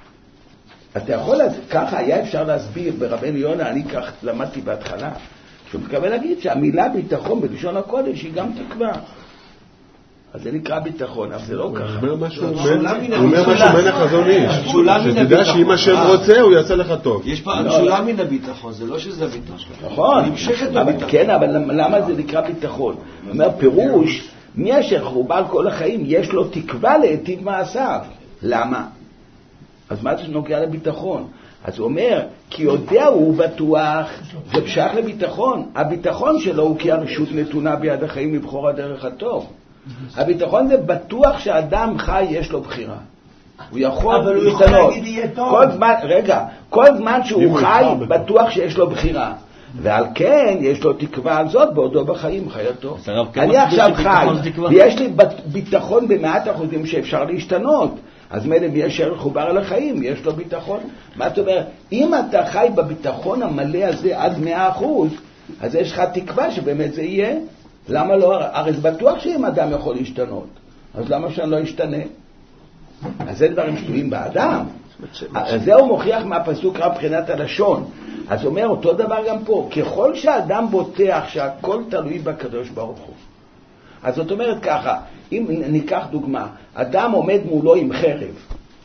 אתה יכול, ככה היה אפשר להסביר ברבנו יונה, אני כך למדתי בהתחלה, שהוא מתכוון להגיד שהמילה ביטחון בלשון הקודש היא גם תקווה. אז זה נקרא ביטחון, אבל זה לא ככה. הוא אומר משהו מן החזון איש. שתדע שאם השם רוצה, הוא יעשה לך טוב. יש פה המשולה מן הביטחון, זה לא שזה ביטחון. נכון, כן, אבל למה זה נקרא ביטחון? הוא אומר, פירוש, מי אשר חובר כל החיים, יש לו תקווה להיטיב מעשיו. למה? אז מה זה נוגע לביטחון? אז הוא אומר, כי יודע הוא בטוח, זה שייך לביטחון. הביטחון שלו הוא כי הרשות נתונה ביד החיים לבחור הדרך הטוב. הביטחון זה בטוח שאדם חי יש לו בחירה. הוא יכול אבל הוא יכול להגיד יהיה טוב. כל זמן, רגע, כל זמן שהוא חי בטוח שיש לו בחירה. ועל כן יש לו תקווה על זאת בעודו בחיים חייתו. אני עכשיו חי ויש לי ביטחון במאת אחוזים שאפשר להשתנות. אז מילא מי אשר חובר על החיים יש לו ביטחון. מה זאת אומרת? אם אתה חי בביטחון המלא הזה עד מאה אחוז, אז יש לך תקווה שבאמת זה יהיה. למה לא? הרי זה בטוח שאם אדם יכול להשתנות, אז למה שאני לא אשתנה? אז זה דברים שתלויים באדם. אז זה הוא מוכיח מהפסוק רב בחינת הלשון. אז אומר אותו דבר גם פה, ככל שהאדם בוטח שהכל תלוי בקדוש ברוך הוא. אז זאת אומרת ככה, אם ניקח דוגמה, אדם עומד מולו עם חרב.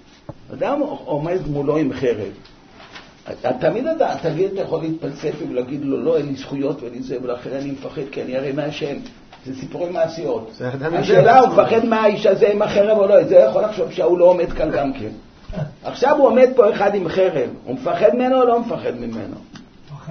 אדם עומד מולו עם חרב. תמיד אתה, תגיד, אתה יכול להתפלסף ולהגיד לו, לא, אין לי זכויות ואין לי זה, ולכן אני מפחד, כי אני הרי מהשם. זה סיפורי מעשיות. השאלה, הוא מפחד מהאיש הזה עם החרב או לא, זה יכול לחשוב שהוא לא עומד כאן גם כן. עכשיו הוא עומד פה אחד עם חרב, הוא מפחד ממנו או לא מפחד ממנו? מפחד.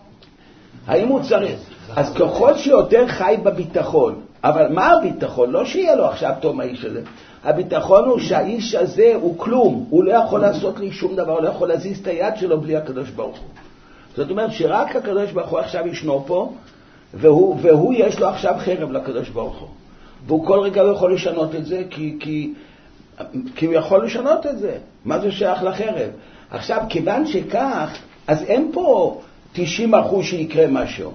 האם הוא צריך? אז ככל שיותר חי בביטחון, אבל מה הביטחון? לא שיהיה לו עכשיו טוב האיש הזה. הביטחון הוא שהאיש הזה הוא כלום, הוא לא יכול לעשות לי שום דבר, הוא לא יכול להזיז את היד שלו בלי הקדוש ברוך הוא. זאת אומרת שרק הקדוש ברוך הוא עכשיו ישנו פה, והוא, והוא יש לו עכשיו חרב לקדוש ברוך הוא. והוא כל רגע לא יכול לשנות את זה, כי, כי, כי הוא יכול לשנות את זה. מה זה שייך לחרב? עכשיו, כיוון שכך, אז אין פה תשעים אחוז שיקרה משהו.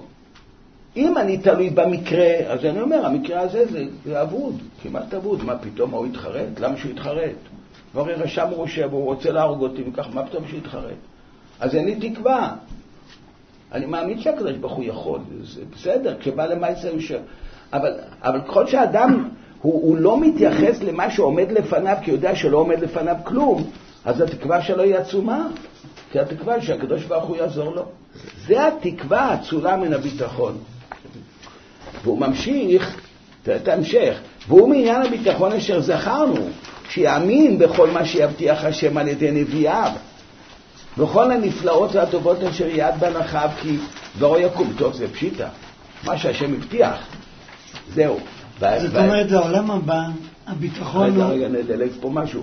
אם אני תלוי במקרה, אז אני אומר, המקרה הזה זה, זה אבוד, כמעט אבוד. מה פתאום הוא יתחרט? למה שהוא יתחרט? הרי רשם מורשה והוא רוצה להרוג אותי, וכך מה פתאום שהוא יתחרט? אז אין לי תקווה. אני מאמין שהקדוש ברוך הוא יכול, זה בסדר, כשבא למעשה הוא ש... אבל, אבל כל שהאדם הוא, הוא לא מתייחס למה שעומד לפניו, כי יודע שלא עומד לפניו כלום, אז התקווה שלו היא עצומה, כי התקווה שהקדוש ברוך הוא יעזור לו. זה התקווה העצולה מן הביטחון. והוא ממשיך, תמשך, והוא מעניין הביטחון אשר זכרנו, שיאמין בכל מה שיבטיח השם על ידי נביאיו, בכל הנפלאות והטובות אשר יד בנחב, כי דברו יקום. טוב, זה פשיטה, מה שהשם הבטיח, זהו. זאת אומרת, לעולם הבא, הביטחון הוא... רגע, רגע, נדלג פה משהו.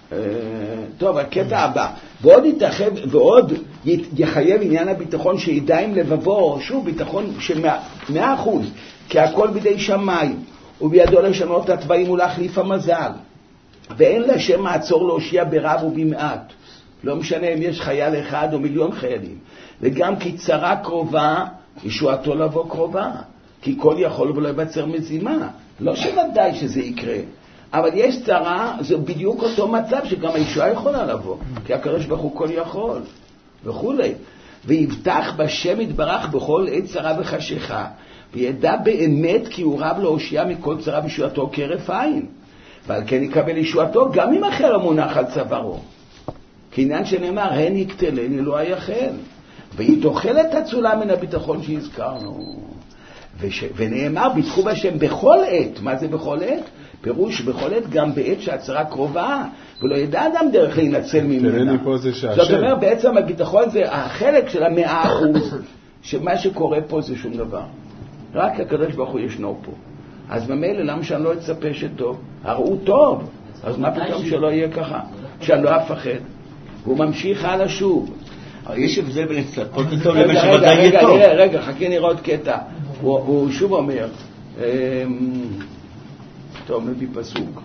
טוב, הקטע הבא, ועוד יתרחב, ועוד יחייב עניין הביטחון שידע עם לבבו, שוב, ביטחון של מאה אחוז, כי הכל בידי שמיים, ובידו לשנות את התוואים ולהחליף המזל, ואין לשם מעצור להושיע ברב ובמעט, לא משנה אם יש חייל אחד או מיליון חיילים, וגם כי צרה קרובה, ישועתו לבוא קרובה, כי כל יכול ולא יבצר מזימה, לא שוודאי שזה יקרה, אבל יש צרה, זה בדיוק אותו מצב שגם הישועה יכולה לבוא, כי הקדוש ברוך הוא כל יכול, וכו'. ויבטח בשם יתברך בכל עת צרה וחשיכה, וידע באמת כי הוא רב להושיע מכל צרה וישועתו כרף עין, ועל כן יקבל ישועתו גם אם אחר המונח על צווארו. כי עניין שנאמר, הן יקטלני לא היחל, והיא תוחלת הצולה מן הביטחון שהזכרנו. וש... ונאמר, ביטחו בשם בכל עת. מה זה בכל עת? פירוש בכל עת גם בעת שהצרה קרובה, ולא ידע אדם דרך להינצל ממנה. זאת אומרת, בעצם הביטחון זה החלק של המאה אחוז, שמה שקורה פה זה שום דבר. רק הקדוש ברוך הוא ישנו פה. אז במילא, למה שאני לא אצפה שטוב? הראו טוב, אז מה פתאום שלא יהיה ככה? שאני לא אפחד. והוא ממשיך הלאה שוב. יש הבדל בין לצפות טוב לבין שוודאי יהיה טוב. רגע, רגע, חכה נראה עוד קטע. הוא שוב אומר, טוב, מביא פסוק.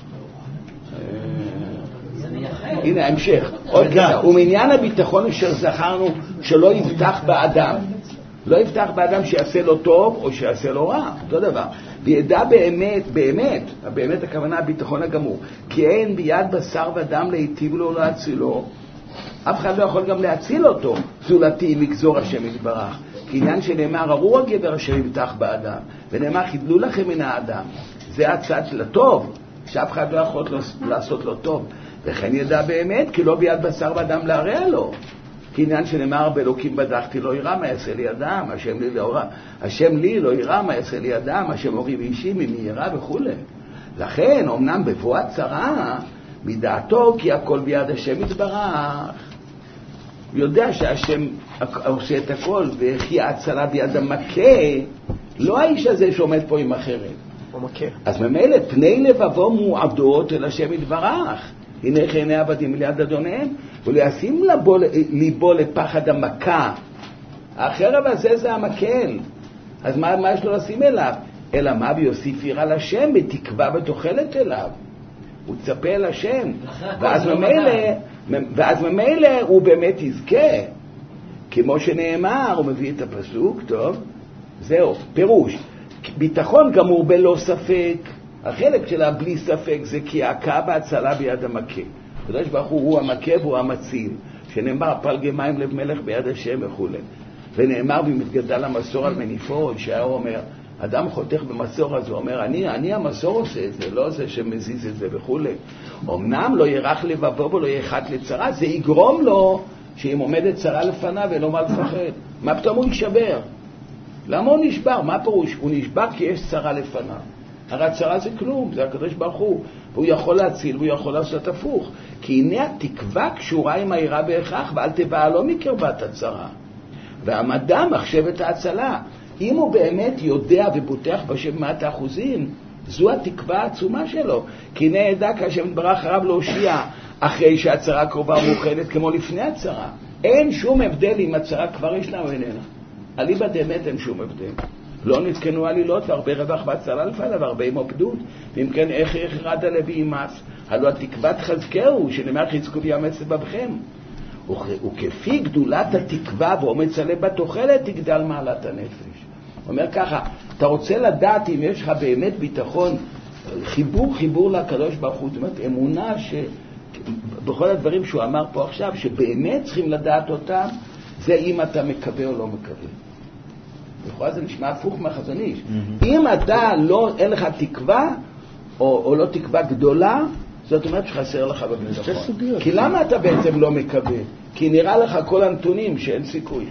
הנה, המשך. עוד קטע. ומעניין הביטחון אשר זכרנו שלא יבטח באדם. לא יבטח באדם שיעשה לו טוב או שיעשה לו רע, אותו דבר. וידע באמת, באמת, באמת הכוונה הביטחון הגמור, כי אין ביד בשר ודם להיטיב לו להצילו, אף אחד לא יכול גם להציל אותו, זולתי מגזור השם יתברך. כי עניין שנאמר, ארור הגבר אשר יבטח באדם, ונאמר, חידלו לכם מן האדם. זה הצד של הטוב, שאף אחד לא יכול לעשות לו טוב. וכן ידע באמת, כי לא ביד בשר ודם להרע לו. כי עניין שנאמר, באלוקים בדחתי לא יראה מה יעשה לי אדם, השם לי לא, השם לי לא יראה מה יעשה לי אדם, השם אורי ואישי ממי יראה וכו'. לכן, אמנם בבוא הצרה, מדעתו כי הכל ביד השם יתברך. הוא יודע שהשם עושה את הכל, וכי ההצלה ביד המכה, לא האיש הזה שעומד פה עם אחרת. אז ממילא פני לבבו מועדות אל השם יתברך. הנה עיני עבדים ליד אדוניהם, ולהשים ליבו, ליבו לפחד המכה. החרב הזה זה המקל. אז מה, מה יש לו לשים אליו? אלא מה ביוסיף יראה לשם בתקווה ותוחלת אליו. הוא צפה אל השם. ואז ממילא, ואז ממילא הוא באמת יזכה. כמו שנאמר, הוא מביא את הפסוק, טוב, זהו, פירוש. ביטחון גמור בלא ספק. החלק שלה בלי ספק זה כי ההכה בהצלה ביד המכה. הקדוש ברוך הוא הוא המכה והוא המציל, שנאמר פלגי מים לב מלך ביד השם וכו'. ונאמר במתגדל המסור על מניפו, ישעיהו אומר, אדם חותך במסור, אז הוא אומר, אני, אני המסור עושה את זה, לא זה שמזיז את זה וכו'. אמנם לא ירח לבבו ולא יחת לצרה, זה יגרום לו שאם עומדת צרה לפניו ולא מה לפחד. מה פתאום הוא יישבר? למה הוא נשבר? מה פירוש? הוא נשבר כי יש צרה לפניו. הרי הצרה זה כלום, זה הקדוש ברוך הוא, והוא יכול להציל והוא יכול לעשות הפוך. כי הנה התקווה קשורה עם העירה בהכרח, ואל תבעלו מקרבת הצרה. והמדע מחשב את ההצלה. אם הוא באמת יודע ובוטח בשם מעט האחוזים, זו התקווה העצומה שלו. כי הנה ידע כאשר יתברך הרב להושיע אחרי שהצרה קרובה ומוכנת כמו לפני הצרה. אין שום הבדל אם הצרה כבר ישנה או איננה. אליבא דאמת אין שום הבדל. לא נתקנו עלילות והרבה רווח והצלה לפעלה והרבה מוקדות. ואם כן איך יחרד הלוי ימס? הלא התקוות חזקהו שנאמר חזקו ויאמץ לבבכם. וכפי גדולת התקווה ואומץ הלב בתוחלת תגדל מעלת הנפש. אומר ככה, אתה רוצה לדעת אם יש לך באמת ביטחון, חיבור חיבור לקדוש ברוך הוא, זאת אומרת אמונה שבכל הדברים שהוא אמר פה עכשיו שבאמת צריכים לדעת אותם, זה זה אם אתה מקווה או לא מקווה. לכאורה זה נשמע הפוך מהחזון איש. אם אתה לא, אין לך תקווה, או, או לא תקווה גדולה, זאת אומרת שחסר לך בביטחון. כי למה אתה בעצם לא מקווה? כי נראה לך כל הנתונים שאין סיכוי.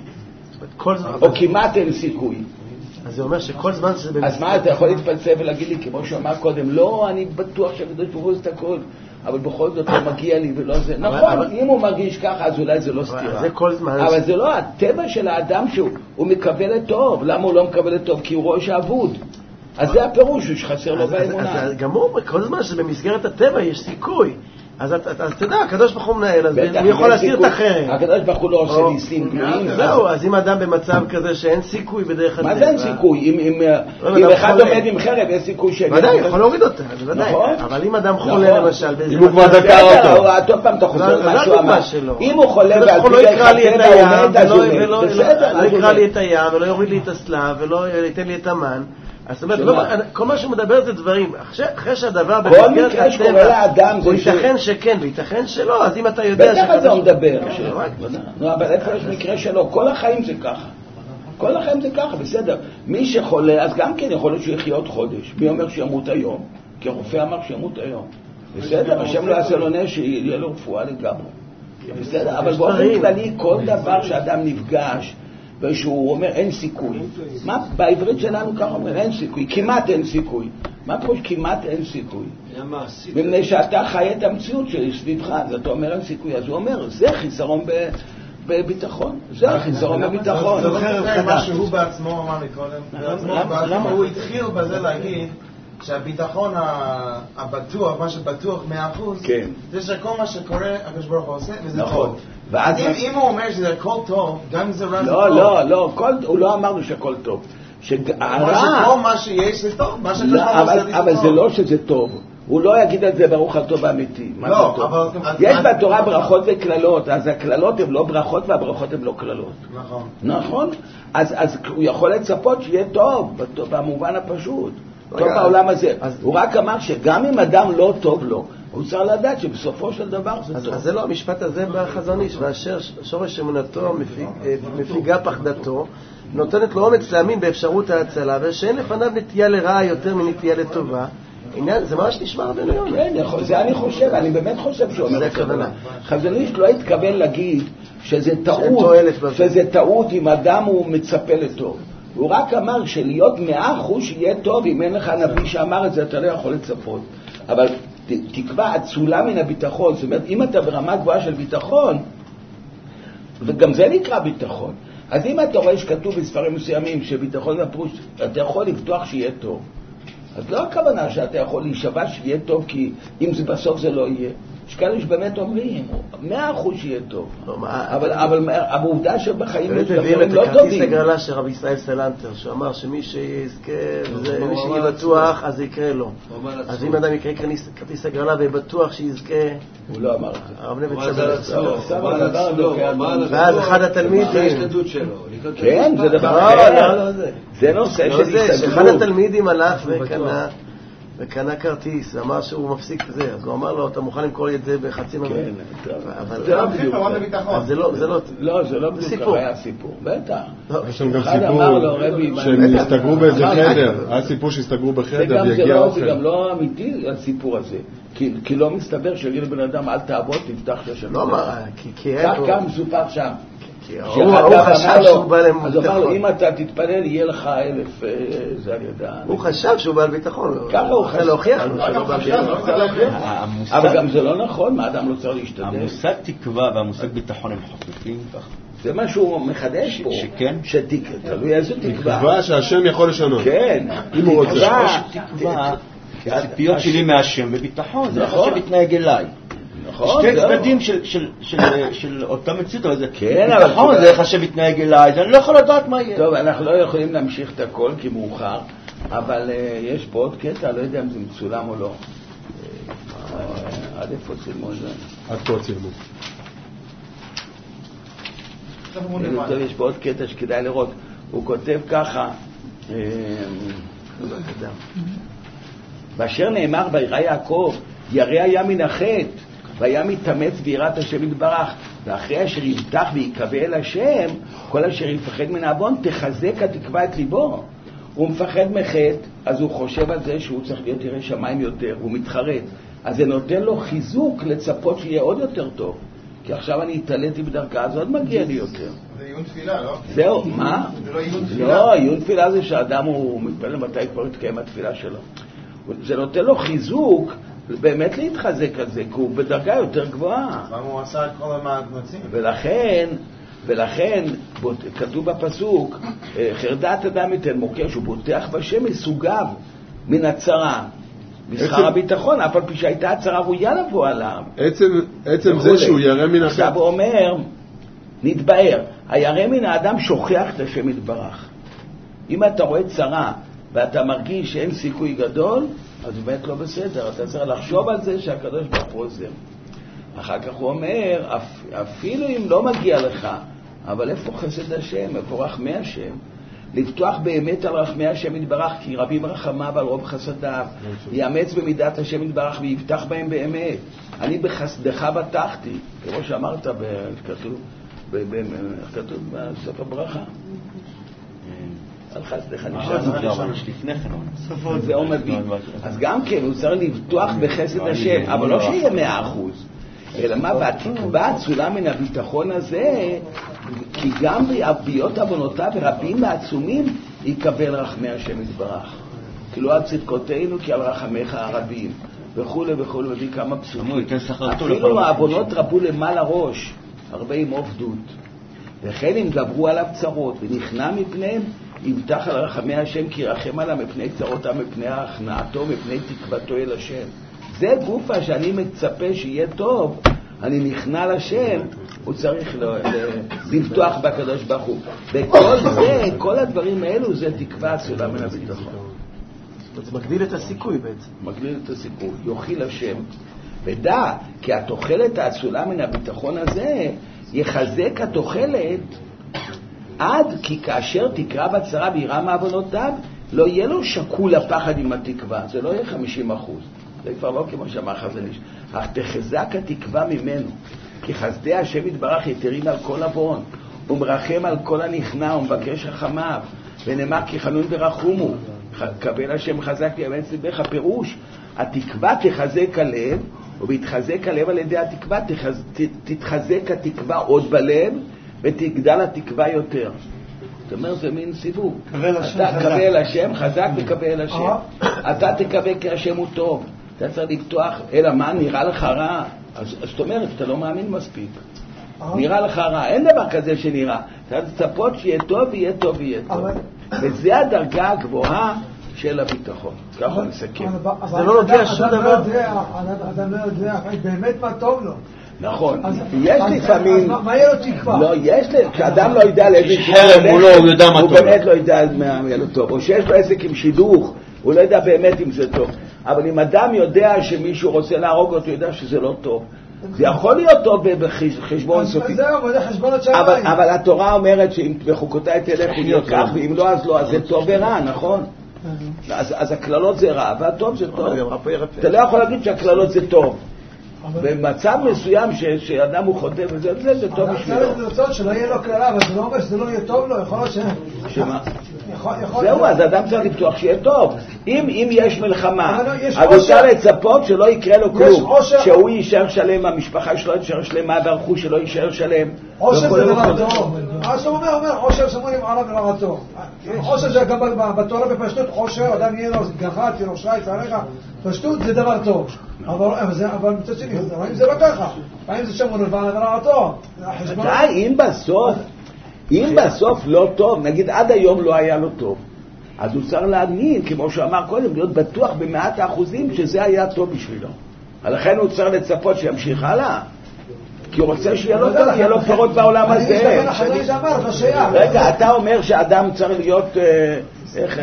או כמעט אין סיכוי. אז זה אומר שכל זמן שזה במסגרת... אז מה, אתה יכול להתפלסף ולהגיד לי, כמו שאמר קודם, לא, אני בטוח שהקדוש ברוך הוא עושה את הכל, אבל בכל זאת לא מגיע לי ולא זה. נכון, אם הוא מרגיש ככה, אז אולי זה לא סתירה. זה כל זמן... אבל זה לא הטבע של האדם שהוא מקבל את טוב. למה הוא לא מקבל את טוב? כי הוא רואה שעבוד. אז זה הפירוש, שחסר לו באמונה. אז גמור, כל זמן שבמסגרת הטבע יש סיכוי. אז אתה יודע, הקדוש ברוך הוא מנהל, אז הוא יכול להסיר את החרם. הקדוש ברוך הוא לא עושה ניסים גדולים. זהו, אז אם אדם במצב כזה שאין סיכוי בדרך הטבע... מה זה אין סיכוי? אם אחד עומד עם חרב, יש סיכוי שאין... ודאי, יכול להוריד אותה, בוודאי. אבל אם אדם חולה למשל... אם הוא כבר דקה אותו. עוד פעם אתה חוזר מה שהוא אמר. אם הוא חולה ועל פי דרך הטבע עומד, אז הוא מת. בסדר. לא יקרא לי את הים, ולא יוריד לי את הסלב, ולא ייתן לי את המן. אז זאת אומרת, כל מה שהוא מדבר זה דברים, אחרי שהדבר במסגרת הטבע, הוא ייתכן שכן וייתכן שלא, אז אם אתה יודע... בטח אתה מדבר. אבל איפה יש מקרה שלו? כל החיים זה ככה. כל החיים זה ככה, בסדר. מי שחולה, אז גם כן יכול להיות שהוא יחיה עוד חודש. מי אומר שימות היום? כי הרופא אמר שימות היום. בסדר, השם לא יעשה לו נש, שיהיה לו רפואה לגמרי. בסדר, אבל באופן כללי, כל דבר שאדם נפגש, ושהוא אומר אין סיכוי. מה בעברית שלנו ככה אומר? אין סיכוי, כמעט אין סיכוי. מה פה כמעט אין סיכוי? מפני שאתה חי את המציאות שסביבך, אז אתה אומר אין סיכוי. אז הוא אומר, זה חיסרון בביטחון. זה החיסרון בביטחון. זה זוכר מה שהוא בעצמו אמר לי קודם. למה הוא התחיל בזה להגיד שהביטחון הבטוח, מה שבטוח מאה אחוז, זה שכל מה שקורה, הקדוש ברוך הוא עושה, וזה טוב. אם הוא אומר שזה הכל טוב, גם אם זה רע זה טוב. לא, לא, לא, הוא לא אמרנו שהכל טוב. מה שיש זה טוב, מה שהקדוש ברוך הוא עושה זה טוב. אבל זה לא שזה טוב. הוא לא יגיד את זה ברוך הטוב האמיתי. לא, אבל... יש בתורה ברכות וכללות, אז הכללות הן לא ברכות והברכות הן לא כללות. נכון. נכון? אז הוא יכול לצפות שיהיה טוב, במובן הפשוט. טוב בעולם הזה. הוא רק אמר שגם אם אדם לא טוב לו, הוא צריך לדעת שבסופו של דבר זה טוב. אז זה לא המשפט הזה בחזון איש, ואשר שורש אמונתו מפיגה פחדתו, נותנת לו אומץ להאמין באפשרות ההצלה, ושאין לפניו נטייה לרעה יותר מנטייה לטובה. זה ממש נשמע רבנו יונה. כן, זה אני חושב, אני באמת חושב שהוא אומר. חזון איש לא התכוון להגיד שזה טעות, שזה טעות אם אדם הוא מצפה לטוב. הוא רק אמר שלהיות מאה אחוז שיהיה טוב, אם אין לך נביא שאמר את זה, אתה לא יכול לצפות. אבל תקווה עצולה מן הביטחון, זאת אומרת, אם אתה ברמה גבוהה של ביטחון, וגם זה נקרא ביטחון, אז אם אתה רואה שכתוב בספרים מסוימים שביטחון זה הפרוש, אתה יכול לבטוח שיהיה טוב. אז לא הכוונה שאתה יכול להישבע שיהיה טוב, כי אם זה בסוף זה לא יהיה. יש כאלה שבאמת אומרים, מאה אחוז שיהיה טוב. אבל העובדה שבחיים יש דברים לא טובים. את הכרטיס הגרלה של רבי ישראל סלנטר, שאמר שמי שיזכה, מי שיהיה בטוח, אז זה יקרה לו. אז אם אדם יקרה כרטיס הגרלה ובטוח שיזכה... הוא לא אמר את זה. הרב נבט סבא. ואז אחד התלמידים... זה ההשתדות שלו. כן, זה דבר... זה נושא של השתדות. אחד התלמידים הלך וקנה... וקנה כרטיס, אמר שהוא מפסיק את זה, אז הוא אמר לו, אתה מוכן למכור לי את זה בחצי נמל? כן, זה לא בדיוק. אז זה לא, זה לא... לא, זה לא בדיוק, היה סיפור, בטח. יש שם גם סיפור שהם הסתגרו באיזה חדר, היה סיפור שהסתגרו בחדר ויגיע אוכל. זה גם לא אמיתי הסיפור הזה, כי לא מסתבר שיגיד לבן אדם, אל תעבוד, תפתח ששם. לא, מה, כי... כך גם מסופר שם. הוא חשב שהוא בא להם ביטחון. אז הוא אמר לו, אם אתה תתפלל, יהיה לך אלף, זה אני יודע. הוא חשב שהוא בעל ביטחון. ככה הוא חשב. להוכיח לו. אבל גם זה לא נכון, מה אדם לא צריך להשתדל. המושג תקווה והמושג ביטחון הם חופפים ככה. זה מה שהוא מחדש פה. שכן? תלוי איזו תקווה. תקווה שהשם יכול לשנות. כן. אם הוא רוצה. תקווה, הציפיות שלי מהשם בביטחון, זה איך השם מתנהג אליי. שתי צדדים של אותה מציאות, אבל זה ביטחון, זה איך השם מתנהג אליי, אני לא יכול לדעת מה יהיה. טוב, אנחנו לא יכולים להמשיך את הכל כי מאוחר, אבל יש פה עוד קטע, לא יודע אם זה מצולם או לא. עד איפה צילמו את זה? עד פה צילמו. יש פה עוד קטע שכדאי לראות. הוא כותב ככה, באשר נאמר וירא יעקב, ירא היה מן החטא, והיה מתאמץ ביראת השם יתברך, ואחרי אשר יבטח ויקווה אל השם, כל אשר יפחד מן העוון, תחזק התקווה את ליבו. הוא מפחד מחטא, אז הוא חושב על זה שהוא צריך להיות ירא שמיים יותר, הוא מתחרט. אז זה נותן לו חיזוק לצפות שיהיה עוד יותר טוב. כי עכשיו אני התעליתי בדרגה, אז עוד מגיע לי יותר. זה עיון תפילה, לא? זהו, מה? זה לא עיון תפילה. לא, עיון תפילה זה שאדם הוא מתפלל מתי כבר יתקיים התפילה שלו. זה נותן לו חיזוק באמת להתחזק על זה, כי הוא בדרגה יותר גבוהה. למה הוא עשה את כל המאמצים? ולכן, ולכן, כתוב בפסוק, חרדת אדם ייתן מוקש, הוא בוטח בשם מסוגיו מן הצרה. בשכר הביטחון, אף על פי שהייתה הצרה ראויה לבוא עליו. עצם, עצם זה שהוא ירא מן החטא. עכשיו הוא אומר, נתבאר, הירא מן האדם שוכח את השם יתברך. אם אתה רואה צרה ואתה מרגיש שאין סיכוי גדול, אז באמת לא בסדר. אתה צריך לחשוב על זה שהקדוש ברוך הוא עוזר. אחר כך הוא אומר, אפילו אם לא מגיע לך, אבל איפה חסד השם, איפה רחמי השם? לפתוח באמת על רחמי השם יתברך, כי רבים רחמיו על רוב חסדיו, יאמץ במידת השם יתברך ויבטח בהם באמת. אני בחסדך בטחתי, כמו שאמרת, כתוב בסוף הברכה. על חסדך נשאר. זה מביא. אז גם כן, הוא צריך לבטוח בחסד השם, אבל לא שיהיה מאה אחוז. אלא מה, והתקווה צולה מן הביטחון הזה, כי גם בהיות עוונותיו ורבים העצומים יקבל רחמי השם יתברך. כי לא על צדקותינו כי על רחמיך הרבים, וכו' וכו' וביא כמה פסוקים. אפילו העוונות רבו למעלה ראש, הרבה עם עובדות. וכן אם גברו עליו צרות ונכנע מפניהם, יבטח על רחמי השם כי רחם עליו מפני צרותם, מפני הכנעתו, מפני תקוותו אל השם. זה גופה שאני מצפה שיהיה טוב, אני נכנע לשם, הוא צריך לבטוח בקדוש ברוך הוא. וכל זה, כל הדברים האלו, זה תקווה צולה מן הביטחון. זה מגדיל את הסיכוי בעצם. מגדיל את הסיכוי, יוחיל השם. ודע, כי התוחלת האצולה מן הביטחון הזה, יחזק התוחלת עד כי כאשר תקרא בצרה וירא מעוונותיו, לא יהיה לו שקול הפחד עם התקווה, זה לא יהיה חמישים אחוז. זה כבר לא כמו שאמר חזניש, אך תחזק התקווה ממנו, כי חסדי השם יתברך יתרים על כל עוון, ומרחם על כל הנכנע ומבקש רחמיו, ונאמר כי חנון ורחומו, קבל השם חזק ויאמץ ליבך. פירוש, התקווה תחזק הלב, ובהתחזק הלב על ידי התקווה תחז... תתחזק התקווה עוד בלב, ותגדל התקווה יותר. זאת אומרת, זה מין סיבוב. אתה קבל השם, חזק וקבל השם. אתה תקבל כי השם הוא טוב. אתה צריך לפתוח, אלא מה, נראה לך רע? אז זאת אומרת, אתה לא מאמין מספיק. נראה לך רע, אין דבר כזה שנראה. אתה תצפות שיהיה טוב, יהיה טוב, יהיה טוב. וזה הדרגה הגבוהה של הביטחון. ככה נסכם. זה לא נוגע שום דבר. אדם לא יודע באמת מה טוב לו. נכון, יש לפעמים... מה יהיה לו תקווה? לא, יש, כשאדם לא יודע לאיזה... חרם הוא לא, הוא יודע מה טוב. הוא באמת לא יודע מה יהיה לו טוב. או שיש לו עסק עם שידוך, הוא לא יודע באמת אם זה טוב. אבל אם אדם יודע שמישהו רוצה להרוג אותו, הוא יודע שזה לא טוב. זה יכול להיות טוב בחשבון סופי. אבל התורה אומרת שאם בחוקותיי תלך הוא יהיה כך, ואם לא אז לא, אז זה טוב ורע, נכון? אז הכללות זה רע, והטוב זה טוב. אתה לא יכול להגיד שהכללות זה טוב. במצב מסוים שאדם הוא חוטא וזה, זה, זה טוב בשבילו. צריך לרצות שלא יהיה לו כללה, אבל זה לא אומר שזה לא יהיה טוב לו, יכול להיות ש... שמה? זהו, אז אדם צריך לפתוח שיהיה טוב. אם יש מלחמה, אז הוא צריך לצפות שלא יקרה לו כלום. שהוא יישאר שלם, המשפחה שלו יישאר שלמה, והרכוש שלו יישאר שלם. עושר זה דבר טוב. אז הוא אומר, אומר, עושר שמונים עליו דבר טוב. עושר זה גם בתורה בפשטות, עושר, אדם יהיה לו גחת, יהיה לו שייץ, עליך, פשטות זה דבר טוב. אבל מצד שני, אם זה לא ככה, האם זה שמון על דבר טוב? די, אם בסוף, אם בסוף לא טוב, נגיד עד היום לא היה לו טוב, אז הוא צריך להאמין, כמו שאמר קודם, להיות בטוח במאת האחוזים שזה היה טוב בשבילו. לכן הוא צריך לצפות שימשיך הלאה. כי הוא רוצה שיהיה לו טוב, יהיה לו פירות בעולם הזה. רגע, אתה אומר שאדם צריך להיות, איך,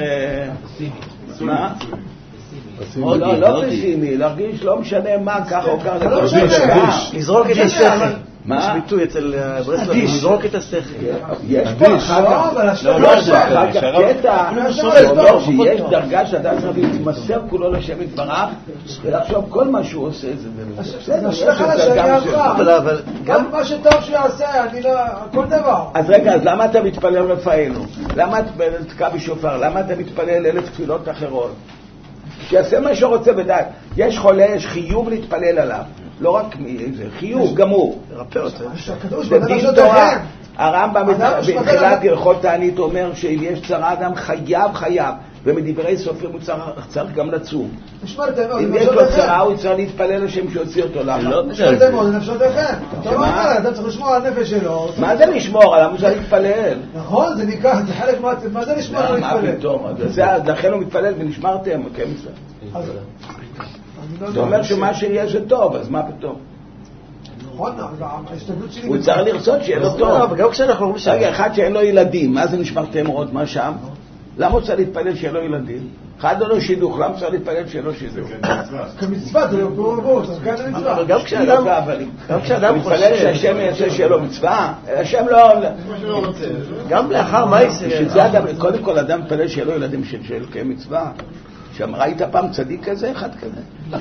מה? לא, לא פסימי, להרגיש לא משנה מה, ככה או ככה. לזרוק את השכל. יש ביטוי אצל ברסלב, לזרוק את השכל. יש פה אחר כך, לא, לא, אחר כך קטע, שאומר שיש דרגה שאדם צריך להתמסר כולו לשם יתברך, ולחשוב כל מה שהוא עושה זה בסדר. יש לך לשני אחר, גם מה שטוב שיעשה, אני לא, כל דבר. אז רגע, אז למה אתה מתפלל רפאנו? למה אתה תקע בשופר? למה אתה מתפלל אלף תפילות אחרות? שיעשה מה שרוצה ודי. יש חולה, יש חיוב להתפלל עליו. לא רק זה, חיוב גמור. זה דין תורה. הרמב"ם בתחילת הלכות תענית אומר שאם יש צרה אדם חייב חייב, ומדברי סופרים הוא צריך גם לצום. אם יש לו צרה הוא צריך להתפלל לשם שיוציא אותו. נשמרתם מאוד, זה נפשותיכם. אתה צריך לשמור על הנפש שלו. מה זה לשמור? למה הוא צריך להתפלל? נכון, זה ניקח, זה חלק מה... מה זה לשמור על להתפלל? מה פתאום? לכן הוא מתפלל ונשמרתם, כן מסע. זה אומר שמה שיהיה זה טוב, אז מה פתאום? נכון, ההשתדלות שלי... הוא צריך לרצות שיהיה לו טוב. גם כשאנחנו אומרים... רגע, אחד שאין לו ילדים, מה זה נשמרתם עוד? מה שם? למה הוא צריך להתפלל שיהיה לו ילדים? אחד לא שידוך, למה צריך להתפלל שיהיה לו שידוך? כמצווה, זה לא קורבו, זה כאן המצווה. אבל גם כשאדם... גם כשאדם חושב... מתפלל שהשם יעשה שיהיה לו מצווה, השם לא... גם לאחר מה יעשה? קודם כל אדם מתפלל שיהיה לו ילדים של כמצווה. שם ראית פעם צדיק כזה, אחד כזה?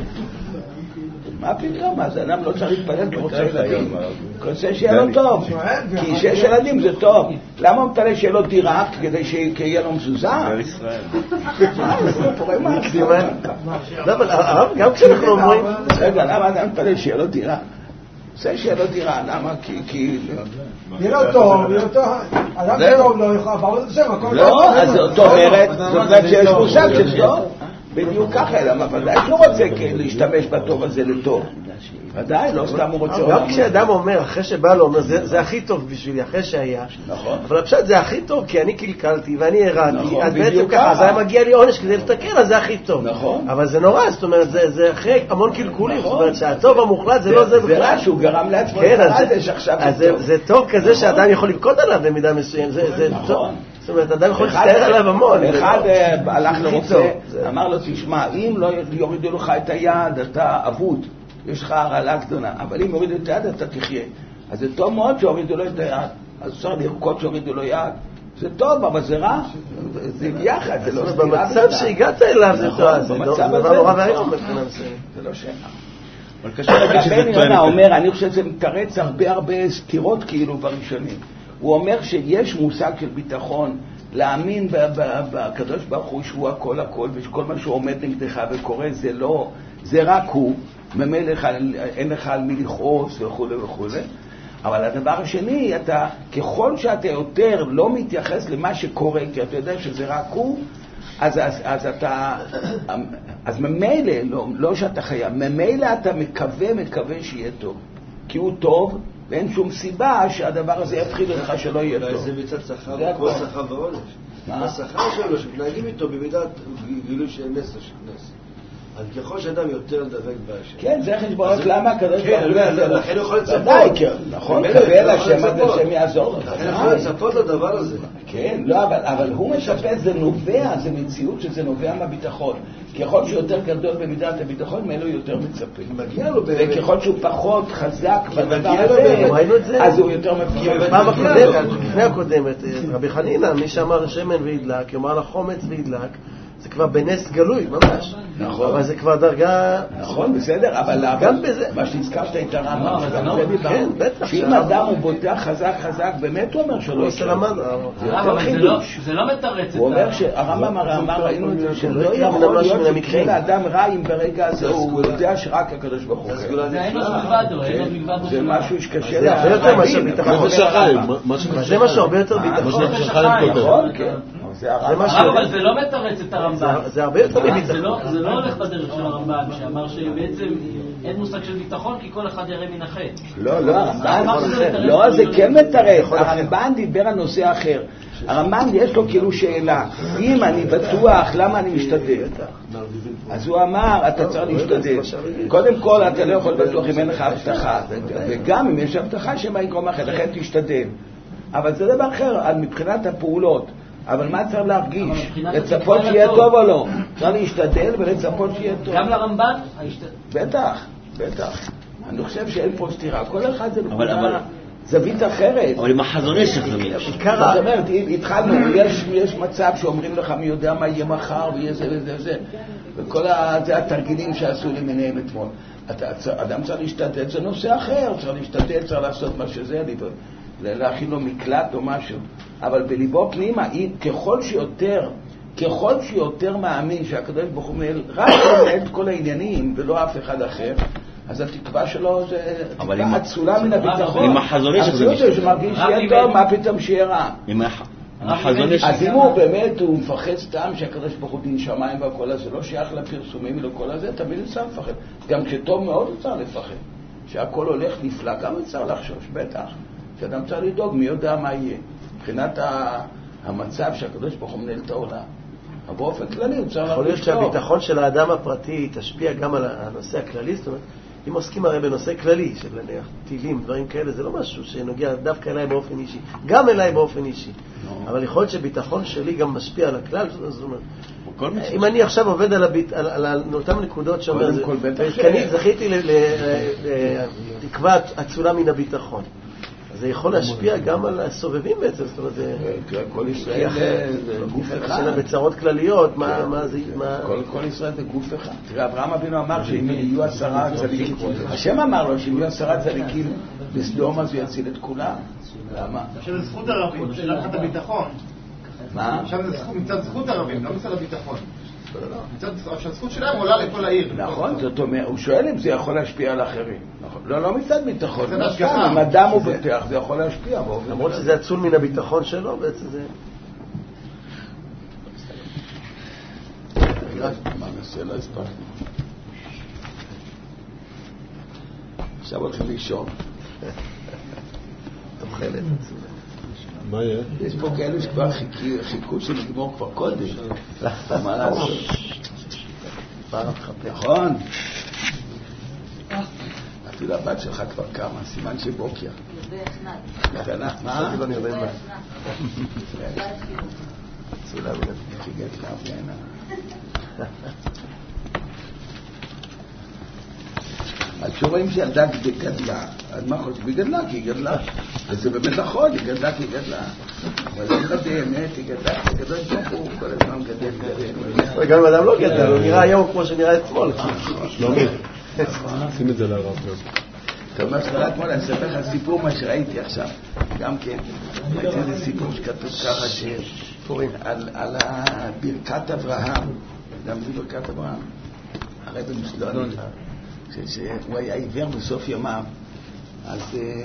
מה פתאום? אז אדם לא צריך להתפלל כי רוצה ילדים. רוצה שיהיה לו טוב. כי שיש ילדים זה טוב. למה הוא מתפלל שיהיה לו דירה כדי שיהיה לו מזוזה? גם כשאנחנו אומרים... רגע, למה אדם מתפלל שיהיה לו דירה? זה שיהיה לו דירה, למה? כי... יהיה לו טוב, יהיה לו טוב. אדם טוב לא יכול... ברור זה שם, הכל טוב. לא, אז זאת אומרת, זאת אומרת שיש מושג של טוב. בדיוק ככה, אלא ודאי שהוא רוצה להשתמש בטוב הזה לטוב. ודאי, לא סתם הוא רוצה... גם כשאדם אומר, אחרי שבא לו, אומר, זה הכי טוב בשבילי, אחרי שהיה. נכון. אבל הפשט זה הכי טוב, כי אני קלקלתי ואני הראתי, אז בעצם ככה, אז היה מגיע לי עונש כדי לתקן, אז זה הכי טוב. נכון. אבל זה נורא, זאת אומרת, זה אחרי המון קלקולים, זאת אומרת שהטוב המוחלט זה לא זה בכלל. זה רע שהוא גרם לעצמו, אז זה טוב כזה שאדם יכול לבכות עליו במידה מסוים, זה טוב. זאת אומרת, אדם יכול להסתער עליו המון. אחד הלך לרופא, אמר לו, תשמע, אם לא יורידו לך את היד, אתה אבוד, יש לך הרעלה גדולה, אבל אם יורידו את היד, אתה תחיה. אז זה טוב מאוד שיורידו לו את היד, אז אפשר לרקוד שיורידו לו יד. זה טוב, אבל זה רע, זה ביחד, זה לא... במצב שהגעת אליו זה טוב, זה דבר נורא והיום מבחינה מסוימת. זה לא שאלה. אבל קשה להגיד שזה טוען. אומר, אני חושב שזה מתרץ הרבה הרבה סתירות כאילו בראשונים. הוא אומר שיש מושג של ביטחון, להאמין בקדוש ברוך הוא שהוא הכל הכל, ושכל מה שהוא עומד נגדך וקורא זה לא, זה רק הוא, ממילא אין לך על מי לכעוס וכו' וכו'. אבל הדבר השני, אתה, ככל שאתה יותר לא מתייחס למה שקורה, כי אתה יודע שזה רק הוא, אז, אז, אז אתה, אז ממילא, לא, לא שאתה חייב, ממילא אתה מקווה, מקווה שיהיה טוב. כי הוא טוב, ואין שום סיבה שהדבר הזה יפחיד אותך שלא יהיה טוב. אולי זה מצד שכר, כל שכר ועונש. השכר שלו, שמתנהגים איתו במידת גילוי של נס או של נס. אז ככל שאדם יותר דבק בהשם. כן, זה חשבונות למה כזה כן, לכן הוא יכול לצפות. ודאי, נכון, קבל השם עד השם יעזור. לכן הוא יכול לצפות לדבר הזה. כן, לא, אבל הוא משפט, זה נובע, זה מציאות שזה נובע מהביטחון. ככל שהוא יותר גדול במידת הביטחון, מאלו יותר מצפה. מגיע לו באמת. וככל שהוא פחות חזק בדבר הזה, אז הוא יותר מפחד. פעם הקודמת, לפני הקודמת, רבי חנינא, מי שאמר שמן וידלק, יאמר לה חומץ וידלק, זה כבר בנס גלוי, ממש. נכון. אבל זה כבר דרגה... נכון, בסדר, אבל גם בזה... מה שהזכרת את הרמב"ם, כן, בטח. שאם אדם הוא בוטח חזק חזק, באמת הוא אומר שלא יקרה. זה יותר חידוש. זה לא מתרץ את הוא אומר שהרמב"ם אמר, ראינו את זה, שלא יכול להיות שיקרה לאדם רע אם ברגע הזה הוא יודע שרק הקדוש ברוך הוא. זה אין לו מלבדו, אין לו מלבדו. זה משהו שקשה זה הרבה יותר מאשר ביטחון. מה זה שחיים? זה משהו הרבה יותר ביטחון. מה שחיים נכון, כן. אבל זה לא מתרץ את הרמב"ם. זה הרבה יותר מביטחון. זה לא הולך בדרך של הרמב"ם, שאמר שבעצם אין מושג של ביטחון כי כל אחד ירא מן החטא. לא, לא, לא, זה כן מתרץ. הרמב"ם דיבר על נושא אחר. הרמב"ם יש לו כאילו שאלה, אם אני בטוח, למה אני משתדל? אז הוא אמר, אתה צריך להשתדל. קודם כל, אתה לא יכול בטוח אם אין לך הבטחה, וגם אם יש הבטחה שמה יקרום אחר, לכן תשתדל. אבל זה דבר אחר, מבחינת הפעולות. אבל מה צריך להרגיש? לצפות שיהיה טוב או לא? צריך להשתדל ולצפות שיהיה טוב. גם לרמב"ן? בטח, בטח. אני חושב שאין פה סתירה, כל אחד זה נקודה זווית אחרת. אבל עם החזון איש צריך להבין. זאת אומרת, התחלנו, יש מצב שאומרים לך מי יודע מה יהיה מחר ויהיה זה וזה וזה, וכל התרגילים שעשו למיניהם אתמול. אדם צריך להשתתת, זה נושא אחר, צריך להשתתת, צריך לעשות מה שזה, להכין לו מקלט או משהו. אבל בליבו פנימה, ככל שיותר, ככל שיותר מאמין שהקדוש ברוך הוא מנהל, רק מנהל את כל העניינים ולא אף אחד אחר, אז התקווה שלו זה תקווה עצולה מן הביטחון. עם החזון איש זה משהו. שמרגיש שיהיה טוב, מה פתאום שיהיה רע. אז אם הוא באמת, הוא מפחד סתם שהקדוש ברוך הוא דין שמיים והכל הזה, לא שייך לפרסומים ולא כל הזה, תמיד הוא צריך לפחד. גם כשטוב מאוד הוא צריך לפחד. שהכל הולך נפלא, גם הוא צריך לחשוש, בטח. שאדם צריך לדאוג, מי יודע מה יהיה. מבחינת המצב שהקדוש ברוך הוא מנהל את העולם. אבל באופן כללי הוא צריך... יכול להיות שהביטחון של האדם הפרטי תשפיע גם על הנושא הכללי, זאת אומרת, אם עוסקים הרי בנושא כללי, של נניח טילים, דברים כאלה, זה לא משהו שנוגע דווקא אליי באופן אישי, גם אליי באופן אישי. אבל יכול להיות שביטחון שלי גם משפיע על הכלל, זאת אומרת, אם אני עכשיו עובד על אותם נקודות שאומר, זכיתי לתקווה עצולה מן הביטחון. זה יכול להשפיע גם על הסובבים בעצם, זאת אומרת, כל ישראל זה גוף אחד. בצרות כלליות, מה זה... כל ישראל זה גוף אחד. תראה, אברהם אבינו אמר שאם יהיו עשרה צדיקים, השם אמר לו שאם יהיו עשרה צדיקים בסדום אז הוא יציל את כולם. למה? עכשיו זה זכות ערבים, שאלה לך את הביטחון. מה? עכשיו זה מצד זכות ערבים, לא מצד הביטחון. שהזכות שלהם עולה לכל העיר. נכון, זאת אומרת, הוא שואל אם זה יכול להשפיע על אחרים. לא, לא מצד ביטחון. אם אדם הוא בטח, זה יכול להשפיע. למרות שזה עצול מן הביטחון שלו, בעצם זה... מה נעשה? לא הספקנו. עכשיו הולכים לישון. תוחלת. מה יהיה? יש פה כאלו שכבר חיכו שנגמור כבר קודם. מה לעשות? נכון. אפילו הבת שלך כבר קמה, סימן שבוקר. קטנה. מה? אני יודע מה. צולה וחיגת לה ואינה. אז כשרואים שילדה גדלה, אז מה חושב? היא גדלה כי היא גדלה. וזה באמת נכון, היא גדלה כי היא גדלה. אבל לא באמת, היא גדלה, היא גדלה כמו כל הזמן גדל, גדל. גם אדם לא גדל, הוא נראה היום כמו שנראה אתמול. שלומי, שים את זה להרב. אתה אומר שחלה אתמול, אני אספר לך סיפור מה שראיתי עכשיו. גם כן, ראיתי איזה סיפור שכתוב ככה על ברכת אברהם. גם זה ברכת אברהם. הרי במסלון. שהוא היה עיוור בסוף ימיו, אז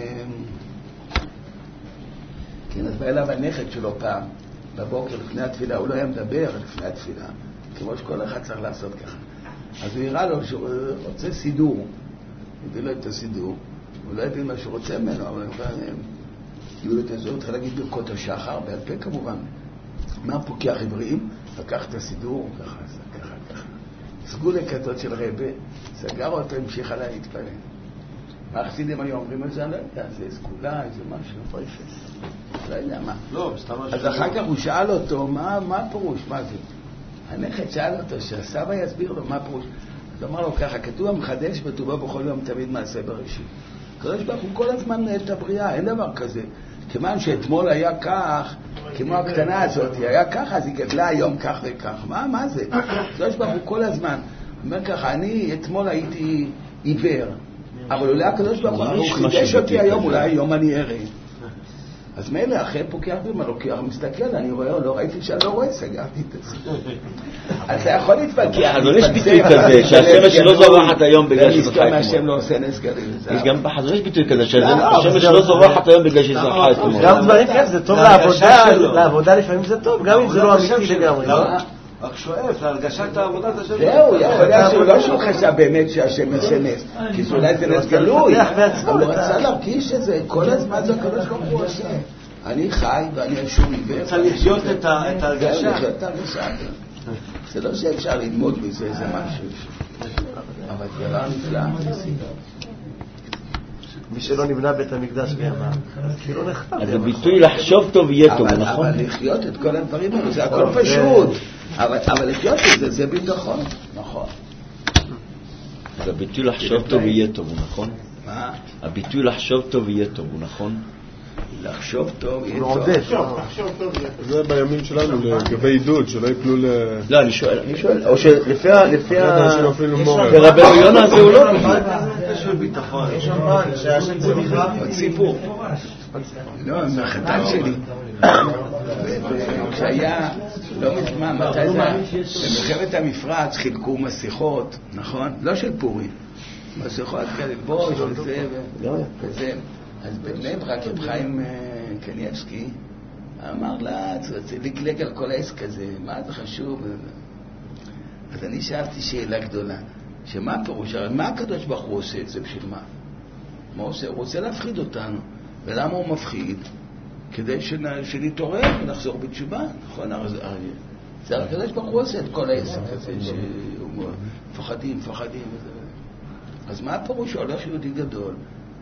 כן, אז בא אליו הנכד שלו פעם, בבוקר לפני התפילה, הוא לא היה מדבר לפני התפילה, כמו שכל אחד צריך לעשות ככה. אז הוא הראה לו שהוא רוצה סידור, הוא הביא לו את הסידור, הוא לא הבין מה שהוא רוצה ממנו, אבל יהיו לו את הזו, הוא התחיל להגיד ברכות השחר, בעל פה כמובן. מה פוקח עבריים? לקח את הסידור, ככה, ככה, ככה. סגולה כזאת של רבה, סגר אותו, המשיך עליי להתפלל. מה החסידים היו אומרים את זה? אני לא יודע, זה סגולה, זה משהו, פרפס. לא יודע מה. לא, סתם משהו. אז אחר כך הוא שאל אותו, מה הפירוש? מה זה? הנכד שאל אותו, שהסבא יסביר לו מה הפירוש. אז אמר לו ככה, כתוב המחדש בטובו בכל יום תמיד מעשה בראשית. הקדוש ברוך הוא כל הזמן מנהל את הבריאה, אין דבר כזה. כיוון שאתמול היה כך, כמו הקטנה הזאת, היה ככה, אז היא גדלה היום כך וכך. מה, מה זה? הקדוש ברוך הוא כל הזמן. הוא אומר ככה, אני אתמול הייתי עיוור, אבל אולי הקדוש ברוך הוא חידש אותי היום, אולי היום אני ערה. אז מילא, אחרי פוקח בימה, לוקח, מסתכל, אני רואה, לא ראיתי שאני לא רואה, סגרתי את הסיפור. אז אתה יכול להתווכח. בחזון יש ביטוי כזה, שהשמש לא זורחת היום בגלל שזרחה אתמול. השם לא עושה נס גדול. יש גם בחזון יש ביטוי כזה, שהשמש לא זורחת היום בגלל שזרחה אתמול. גם דברים כאלה, זה טוב לעבודה, לפעמים זה טוב, גם אם זה לא אמיתי לגמרי. רק שואף, להרגשת העבודת השם. זהו, יכול להיות שהוא לא שהוא חשב באמת שהשם עושה נס, כי זה אולי זה נס גלוי, אבל הוא רצה להרגיש את זה, כל הזמן זה הקדוש ברוך הוא עושה. אני חי ואני אשום עיוור. רוצה לחיות את ההרגשה. לחיות את ההרגשה. זה לא שאפשר ללמוד מזה איזה משהו, אבל דבר נפלא. מי שלא נבנה בית המקדש בימה, אז כאילו נחתם. אז הביטוי לחשוב טוב יהיה טוב, נכון? אבל לחיות את כל הדברים האלה, זה הכל פשוט. אבל לחיות את זה, זה ביטחון. נכון. אז הביטוי לחשוב טוב יהיה טוב, נכון? מה? הביטוי לחשוב טוב יהיה טוב, הוא נכון? לחשוב טוב יהיה טוב. זה בימים שלנו לגבי עידוד, שלא יפלו ל... לא, אני שואל, אני שואל, או שלפי ה... לפי ה... ורבי יונה הזה הוא לא... יש לו ביטחון, יש שם פעם, שהשם זה בכלל סיפור. לא, מהחתן שלי. כשהיה, לא מזמן, מתי זה? במלחמת המפרץ חילקו מסכות, נכון? לא של פורים. מסכות כאלה, בוש וזה וזה. אז בבני ברק רב חיים קניאבסקי אמר לה, לקלק על כל העסק הזה, מה זה חשוב? אז אני שאלתי שאלה גדולה, שמה הפירוש? מה הקדוש ברוך הוא עושה את זה בשביל מה? מה עושה? הוא רוצה להפחיד אותנו. ולמה הוא מפחיד? כדי שנתעורר ונחזור בתשובה, נכון? זה הקדוש ברוך הוא עושה את כל העסק הזה, שמפחדים, מפחדים. אז מה הפירוש? הולך יהודי גדול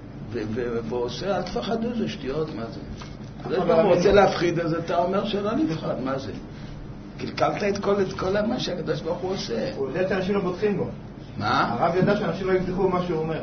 ועושה, אל תפחדו, זה שטויות, מה זה? הקדוש ברוך הוא רוצה להפחיד, אז אתה אומר שלא נפחד, מה זה? קלקלת את כל, את כל מה שהקדוש ברוך הוא עושה. הוא יודע שאנשים לא בוטחים בו. מה? הרב ידע שאנשים לא יבטחו במה שהוא אומר.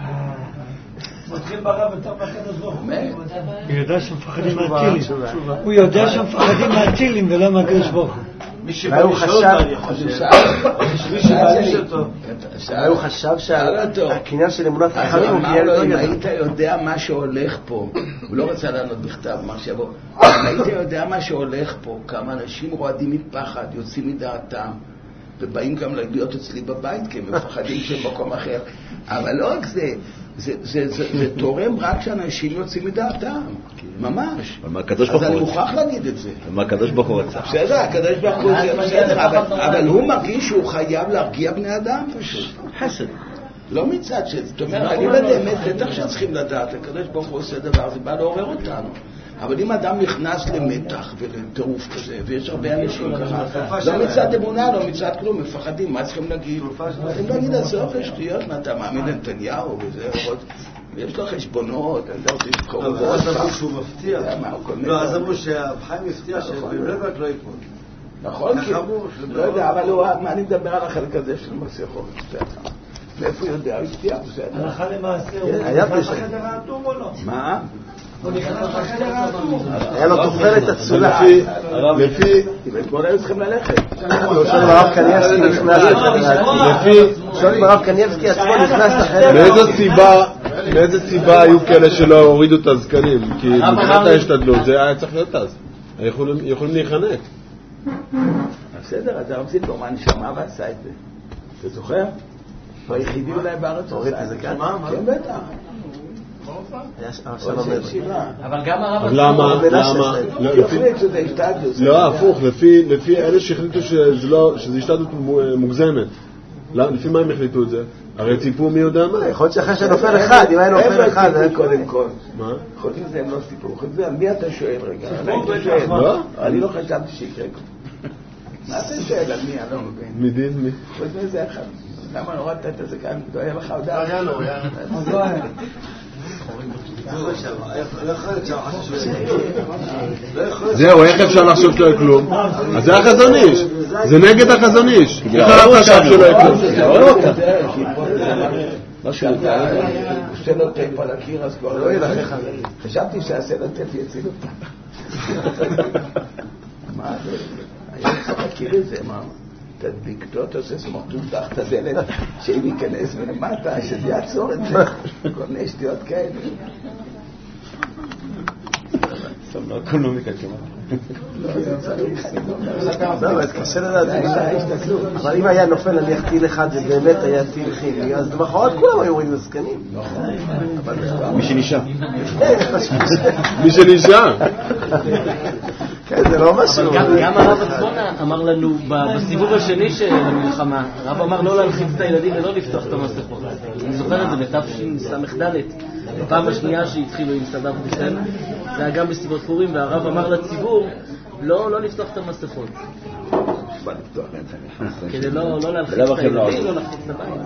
בוטחים ברב יותר מהקדוש ברוך הוא. הוא יודע שמפחדים מהטילים. הוא יודע שמפחדים מהטילים ולא מהקדוש ברוך הוא. מי שבא לשאול אותו, אני חושב. מי שבא לשאול אותו. הוא חשב שהקניין של אמונת חכמים הוא קניין לא יודע. אם היית יודע מה שהולך פה, הוא לא רצה לענות בכתב, מה שיבוא. אם היית יודע מה שהולך פה, כמה אנשים רועדים מפחד, יוצאים מדעתם, ובאים גם להיות אצלי בבית, כי הם מפחדים שהם מקום אחר. אבל לא רק זה, זה, זה, זה, זה תורם רק שאנשים יוצאים מדעתם, ממש. אז אני מוכרח להגיד את זה. מה הקדוש ברוך הוא רצה? בסדר, הקדוש ברוך הוא זה בסדר, אבל הוא מרגיש שהוא חייב להרגיע בני אדם פשוט. חסד. לא מצד ש... זאת אומרת, אני באמת, בטח שצריכים לדעת, הקדוש ברוך הוא עושה דבר, זה בא לעורר אותנו. אבל אם אדם נכנס למתח ולטירוף כזה, ויש הרבה אנשים ככה, לא מצד אמונה, לא מצד כלום, מפחדים, מה צריכים להגיד? צריכים להגיד, עזוב לשטויות, מה אתה מאמין לנתניהו וזה, יש לו חשבונות, אני לא רוצה לקרוא. אבל אז אמרו שהוא מפתיע. לא, אז אמרו שהחיים מפתיע שבבלבק לא יקרות. נכון, כי לא יודע, אבל אני מדבר על החלק הזה של מסכות. מאיפה הוא יודע? הוא הפתיע, בסדר. הלכה למעשה, הוא נכנס לחדר האטום או לא? מה? הוא נכנס לחדר האטום. היה לו תוחלת עצולה. לפי... כל היו צריכים ללכת. שואלים הרב קניאבסקי נכנס לחדר האטום. שואלים הרב קניאבסקי עצמו נכנס לחדר האטום. מאיזו סיבה... מאיזה סיבה היו כאלה שלא הורידו את הזקנים? כי מבחינת ההשתדלות זה היה צריך להיות אז. יכולים להיחנק. בסדר, אז הרב זילברמן שמע ועשה את זה. אתה זוכר? ביחידי אולי בארץ עושה את זה כאן? כן, בטח. אבל גם הרב... למה? למה? לא, הפוך. לפי אלה שהחליטו שזה השתדלות מוגזמת. לפי מה הם החליטו את זה? הרי ציפו מי יודע מה. יכול להיות שאחרי שנופל אחד, אם היה נופל אחד, זה היה קודם כל. מה? חוץ מזה הם לא סיפרו. חוץ מזה, מי אתה שואל רגע? לא? אני לא חשבתי שיקרה. מה אתה שואל על מי? אני לא מבין. מדין מי? חוץ מזה אחד. למה נורדת את זה כאן? לא היה לך הודעה? היה לו, היה לו. זהו, איך אפשר לחשוב שלא יהיה כלום? אז זה החזון איש, זה נגד החזון איש. איך הרב חשב שלא יהיה כלום? לא שאתה עושה לו טייפ על הקיר, אז כבר לא יהיה לך. חשבתי שעשה לו טייפ יציל אותה. מה זה? היה צריך להכיר את זה, מה? תדביק אותו, אתה עושה סמרטוט תחת הדלת, שאם ייכנס מלמטה, שזה יעצור את זה. כל מיני שטויות כאלה. סמנו אקונומיקה כמעט. לא, אבל קשה לדעת. אבל אם היה נופל על יחטיל אחד, זה באמת היה טיל כימי, אז למחרת כולם היו רואים זקנים. מי שנשאר. מי שנשאר. כן, זה לא משהו. גם הרב עצמון אמר לנו בסיבוב השני של המלחמה, הרב אמר לא להלחיץ את הילדים ולא לפתוח את המסכות. אני זוכר את זה בתשס"ד, בפעם השנייה שהתחילו עם סדב חוסיין, זה היה גם בסביבות פורים, והרב אמר לציבור לא לא לפתוח את המסכות. כדי לא להלחיץ את הילדים, לא להלחיץ את הבית.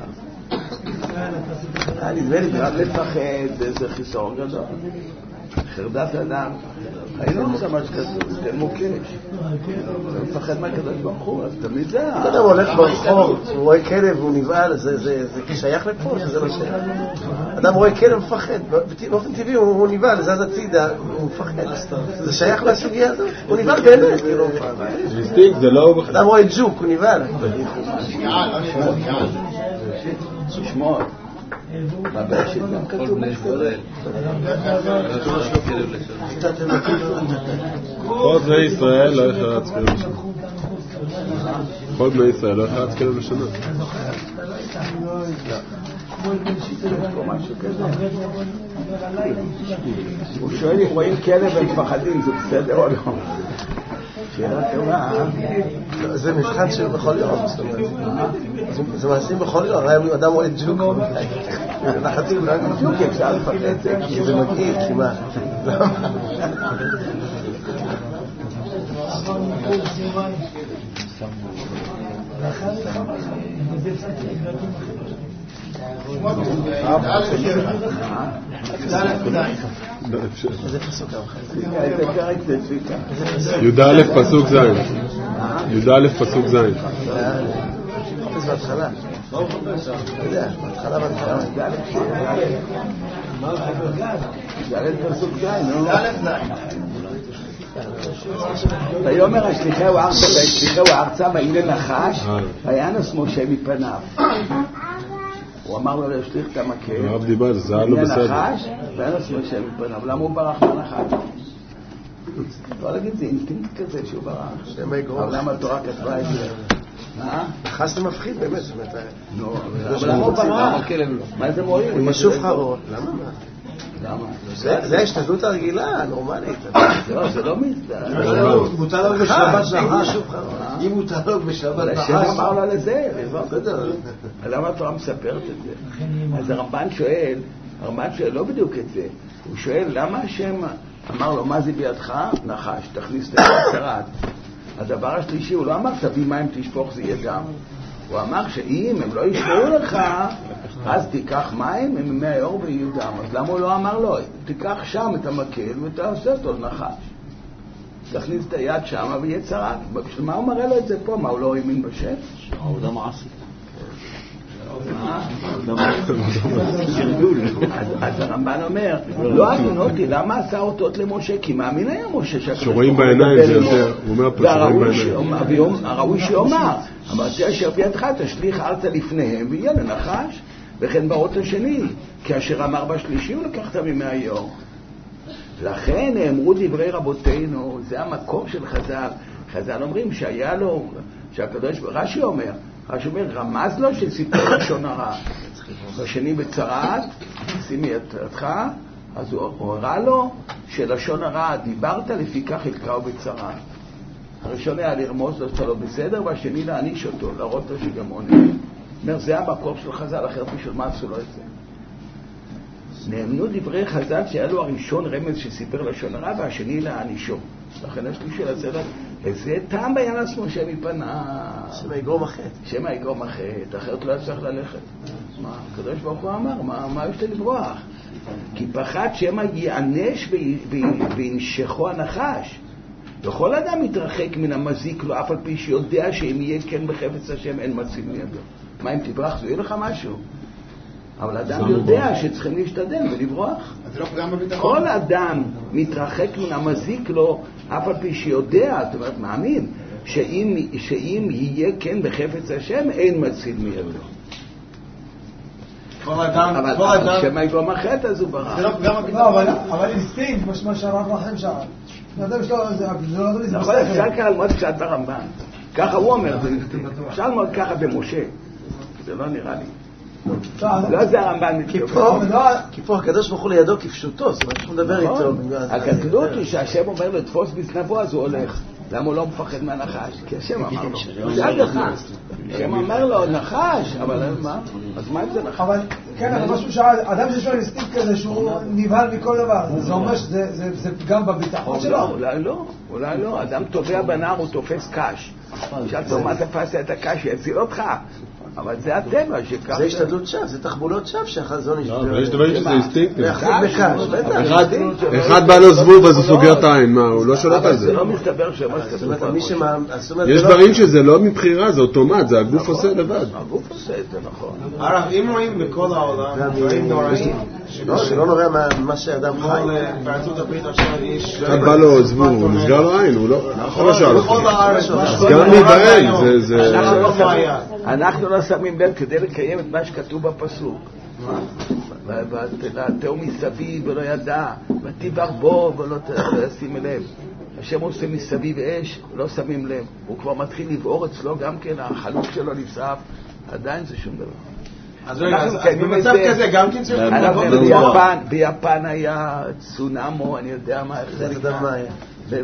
נדמה לי, רק לפחד, זה חיסרון גדול. חרדת אדם, היום זה מה שכתוב, זה מוקש. זה מפחד מהקדוש ברוך הוא, אז תמיד זה... אתה יודע, הוא הולך ברחוב, הוא רואה כלב והוא נבהל, זה שייך לפה, שזה לא שייך. אדם רואה כלב מפחד, באופן טבעי הוא נבהל, זז הצידה, הוא מפחד. זה שייך לסוגיה הזאת, הוא נבהל באמת, כאילו. זה לא... אדם רואה ג'וק, הוא נבהל. תשמור. בבראשית גם כתוב ישראל. כל בני ישראל לא יחרץ כלב לשנה. כל בני ישראל לא יחרץ כלב לשנה. הוא שואל אם רואים כלב ומפחדים, זה בסדר או לא? שאלה טובה. זה מבחן של בכל יום. זה מעשים בכל יום. הרי אדם רואה ג'וק. לחצים לא יגיד ג'וק, אפשר לפחד את זה. זה מגעיל, כמעט. י"א פסוק ז' י"א פסוק ז' חפש בהתחלה. בהתחלה בהתחלה. י"א פסוק ז' ויאמר השליחהו ארצה והשליחהו ארצה והנה נחש וינוס משה מפניו. הוא אמר לו להשליך את המקל. הרב דיבר, זה היה לא בסדר. נחש וינוס משה מפניו. למה הוא ברח מהנחש? לא להגיד, זה אינסטינקט כזה שהוא ברח. אבל למה התורה כתבה את זה? נחש זה מפחיד באמת. נו, אבל למה הוא ברח? מה זה מועיל? הוא משוף חרות. למה? למה? זה ההשתדלות הרגילה, הנורמלית. לא, זה לא מסתדר. מותר לו בשבת נחש. אם מותר לו בשבת נחש. השם אמר לו לזה. למה התורה מספרת את זה? אז הרמב"ן שואל, הרמב"ן שואל לא בדיוק את זה. הוא שואל למה השם אמר לו מה זה בידך? נחש, תכניס את הצרת. הדבר השלישי הוא לא אמר תביא מים תשפוך זה יהיה דם. הוא אמר שאם הם לא ישמעו לך, אז תיקח מים, הם ממי האור ויהיו דם. אז למה הוא לא אמר לו? תיקח שם את המקל ותעשה אותו נחש. תכניס את היד שם ויהיה צרת. מה הוא מראה לו את זה פה? מה, הוא לא האמין בשם? הוא דם עשי. אז הרמב"ן אומר, לא אדון אותי, למה עשה אותות למשה? כי מאמין היה משה שרואים בעיניים זה יותר, הוא אומר פה שרואים בעיניים. והראוי שיאמר, אמרתי אשר בידך תשליך ארצה לפניהם ויהיה לנחש, וכן באות השני, כי אשר אמר בשלישי הוא לקחת ממי היור. לכן נאמרו דברי רבותינו, זה המקור של חז"ל. חז"ל אומרים שהיה לו, שהקדוש, רש"י אומר, רש"י אומר, רמז לו שסיפר לשון הרע. בשני בצרת, שימי את ידך, אז הוא הורה לו שלשון הרע דיברת, לפי כך יקראו בצרת. הראשון היה לרמוז לו שאתה לא בסדר, והשני להעניש אותו, להראות לו שגם עונה. אומר, זה המקור של חז"ל, אחרת בשביל מה עשו לו את זה? נאמנו דברי חז"ל שהיה לו הראשון רמז שסיפר לשון הרע, והשני להענישו. לכן השלישי לצלת, איזה טעם בינס משה מפניו. שמא יגרום החטא. שמא יגרום החטא, אחרת לא יצטרך ללכת. מה, הקדוש ברוך הוא אמר, מה, מה יש לברוח? כי פחד שמא יענש וינשכו הנחש. וכל אדם מתרחק מן המזיק לו, אף על פי שיודע שאם יהיה כן בחפץ השם אין מציל מידו. מה אם תברח, זה יהיה לך משהו? אבל אדם יודע שצריכים להשתדל ולברוח. כל אדם מתרחק מן המזיק לו, אף על פי שיודע, זאת אומרת, מאמין, שאם, שאם יהיה כן בחפץ השם, אין מציל מידו. אבל שמה יגרום החטא, אז הוא ברח. אבל אינסטינקט, מה שאמר לכם שם. נכון, אפשר ככה ללמוד קצת ברמב"ן. ככה הוא אומר, אפשר ללמוד ככה במשה. זה לא נראה לי. לא זה הרמב"ן מתכוון. כי פה הקדוש ברוך הוא לידו כפשוטו, זאת אומרת, אנחנו מדבר איתו. הגדלות היא שהשם אומר לו תפוס בזנבו, אז הוא הולך. למה הוא לא מפחד מהנחש? כי השם אמר לו. זה הנחש. השם אמר לו נחש, אבל מה? אז מה אם זה נחש? אבל כן, אבל משהו שאדם שיש לו אינסטינקט כזה שהוא נבהל מכל דבר, זה אומר שזה פגם בביטחון שלו? אולי לא, אולי לא. אדם טובע בנהר, הוא תופס קש. שאל תו מה תפסת את הקש, יציל אותך. אבל זה הטבע שכך... זה השתדלות שווא, זה תחבולות שווא שהחזון יש... לא, אבל יש דברים שזה אינסטינקטים. אחד בא לו זבוב אז הוא סוגר את העין, מה, הוא לא שולט על זה. זה לא מסתבר שמה שכתוב. יש דברים שזה לא מבחירה, זה אוטומט, זה הגוף עושה לבד. הגוף עושה את זה, נכון. הרב, אם רואים בכל העולם, דברים נוראים, שלא נורא מה שאדם חי. בארצות הברית עכשיו יש... אחד בא לו זבוב, הוא נסגר לו עין, הוא לא... נכון, בכל הארץ. גם מבעין, זה... אנחנו לא שמים לב כדי לקיים את מה שכתוב בפסוק. ותראו מסביב ולא ידע, ותיבר בו ולא תשים לב. השם עושה מסביב אש, לא שמים לב. הוא כבר מתחיל לבעור אצלו גם כן, החלוק שלו נשרף, עדיין זה שום דבר. אז במצב כזה גם כן צריך לעבוד ביפן, ביפן היה צונאמו, אני יודע מה, זה יודע מה היה.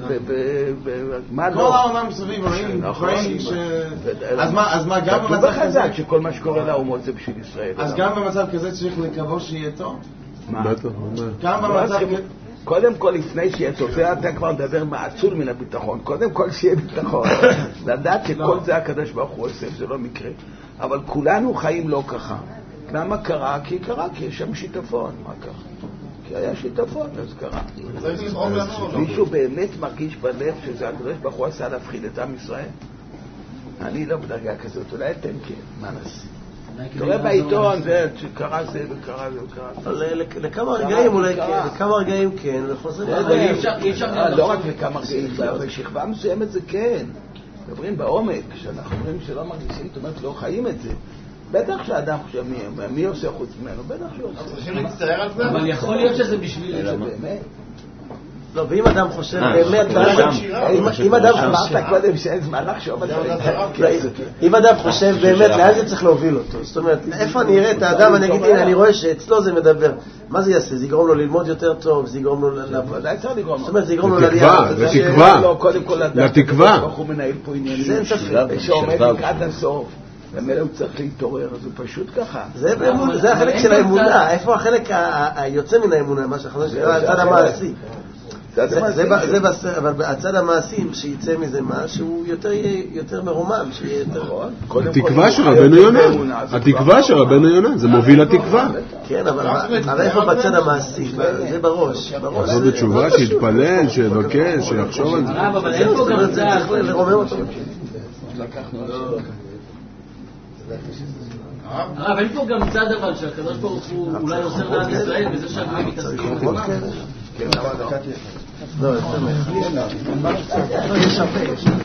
מה כל העולם מסביב רואים דברים ש... אז מה גם במצב כזה? שכל מה שקורה לאומות זה בשביל ישראל. אז גם במצב כזה צריך לקוות שיהיה טוב? מה? גם במצב כזה... קודם כל לפני שיהיה טוב, זה אתה כבר מדבר מעצול מן הביטחון, קודם כל שיהיה ביטחון, לדעת שכל זה הקדוש ברוך הוא עושה, זה לא מקרה, אבל כולנו חיים לא ככה. למה קרה? כי קרה, כי יש שם שיטפון, מה ככה? כי היה שיטפון, אז קרה. מישהו באמת מרגיש בלב שזה הקדוש ברוך הוא עשה להפחיד את עם ישראל? אני לא בדרגה כזאת, אולי אתם כן, מה נעשה? תראה בעיתון, זה שקרה זה וקרה זה וקרה זה. לכמה רגעים אולי כן, לכמה רגעים כן, וחוזרים. לא רק לכמה רגעים, בשכבה מסוימת זה כן. מדברים בעומק, כשאנחנו אומרים שלא מרגישים, זאת אומרת לא חיים את זה. בטח שהאדם חושב מי עושה חוץ ממנו, בטח שהוא עושה. אנחנו צריכים להצטער על זה? אבל יכול להיות שזה בשביל... באמת. לא, ואם אדם חושב באמת, אם אדם אמרת קודם שאין זמן לחשוב על זה, אם אדם חושב באמת, לאן זה צריך להוביל אותו? זאת אומרת, איפה אני אראה את האדם, אני אגיד, הנה, אני רואה שאצלו זה מדבר. מה זה יעשה? זה יגרום לו ללמוד יותר טוב, זה יגרום לו... זאת אומרת, זה יגרום לו לעלייה. לתקווה, לתקווה. הוא מנהל פה עניינים. זה אין ספק. שעומד לקראת הסוף. ומילא הוא צריך להתעורר, אז הוא פשוט ככה. זה החלק של האמונה. איפה החלק היוצא מן האמונה, מה שאנחנו אומרים, הצד המעשי. אבל הצד המעשי, שיצא מזה משהו יותר מרומם, שיהיה יותר... התקווה של רבנו יונה, התקווה של רבנו יונה, זה מוביל לתקווה. כן, אבל איפה בצד המעשי? זה בראש. לעשות בתשובה, שיתפלל, שיבקש, שיחשוב על זה. אבל אין פה גם צד. לרומם אותו. הרב, אין פה גם צד אבל שהקדוש ברוך הוא אולי עושה לעם ישראל וזה שהגויים מתעסקים בזה. כן, אבל לא. לא, זה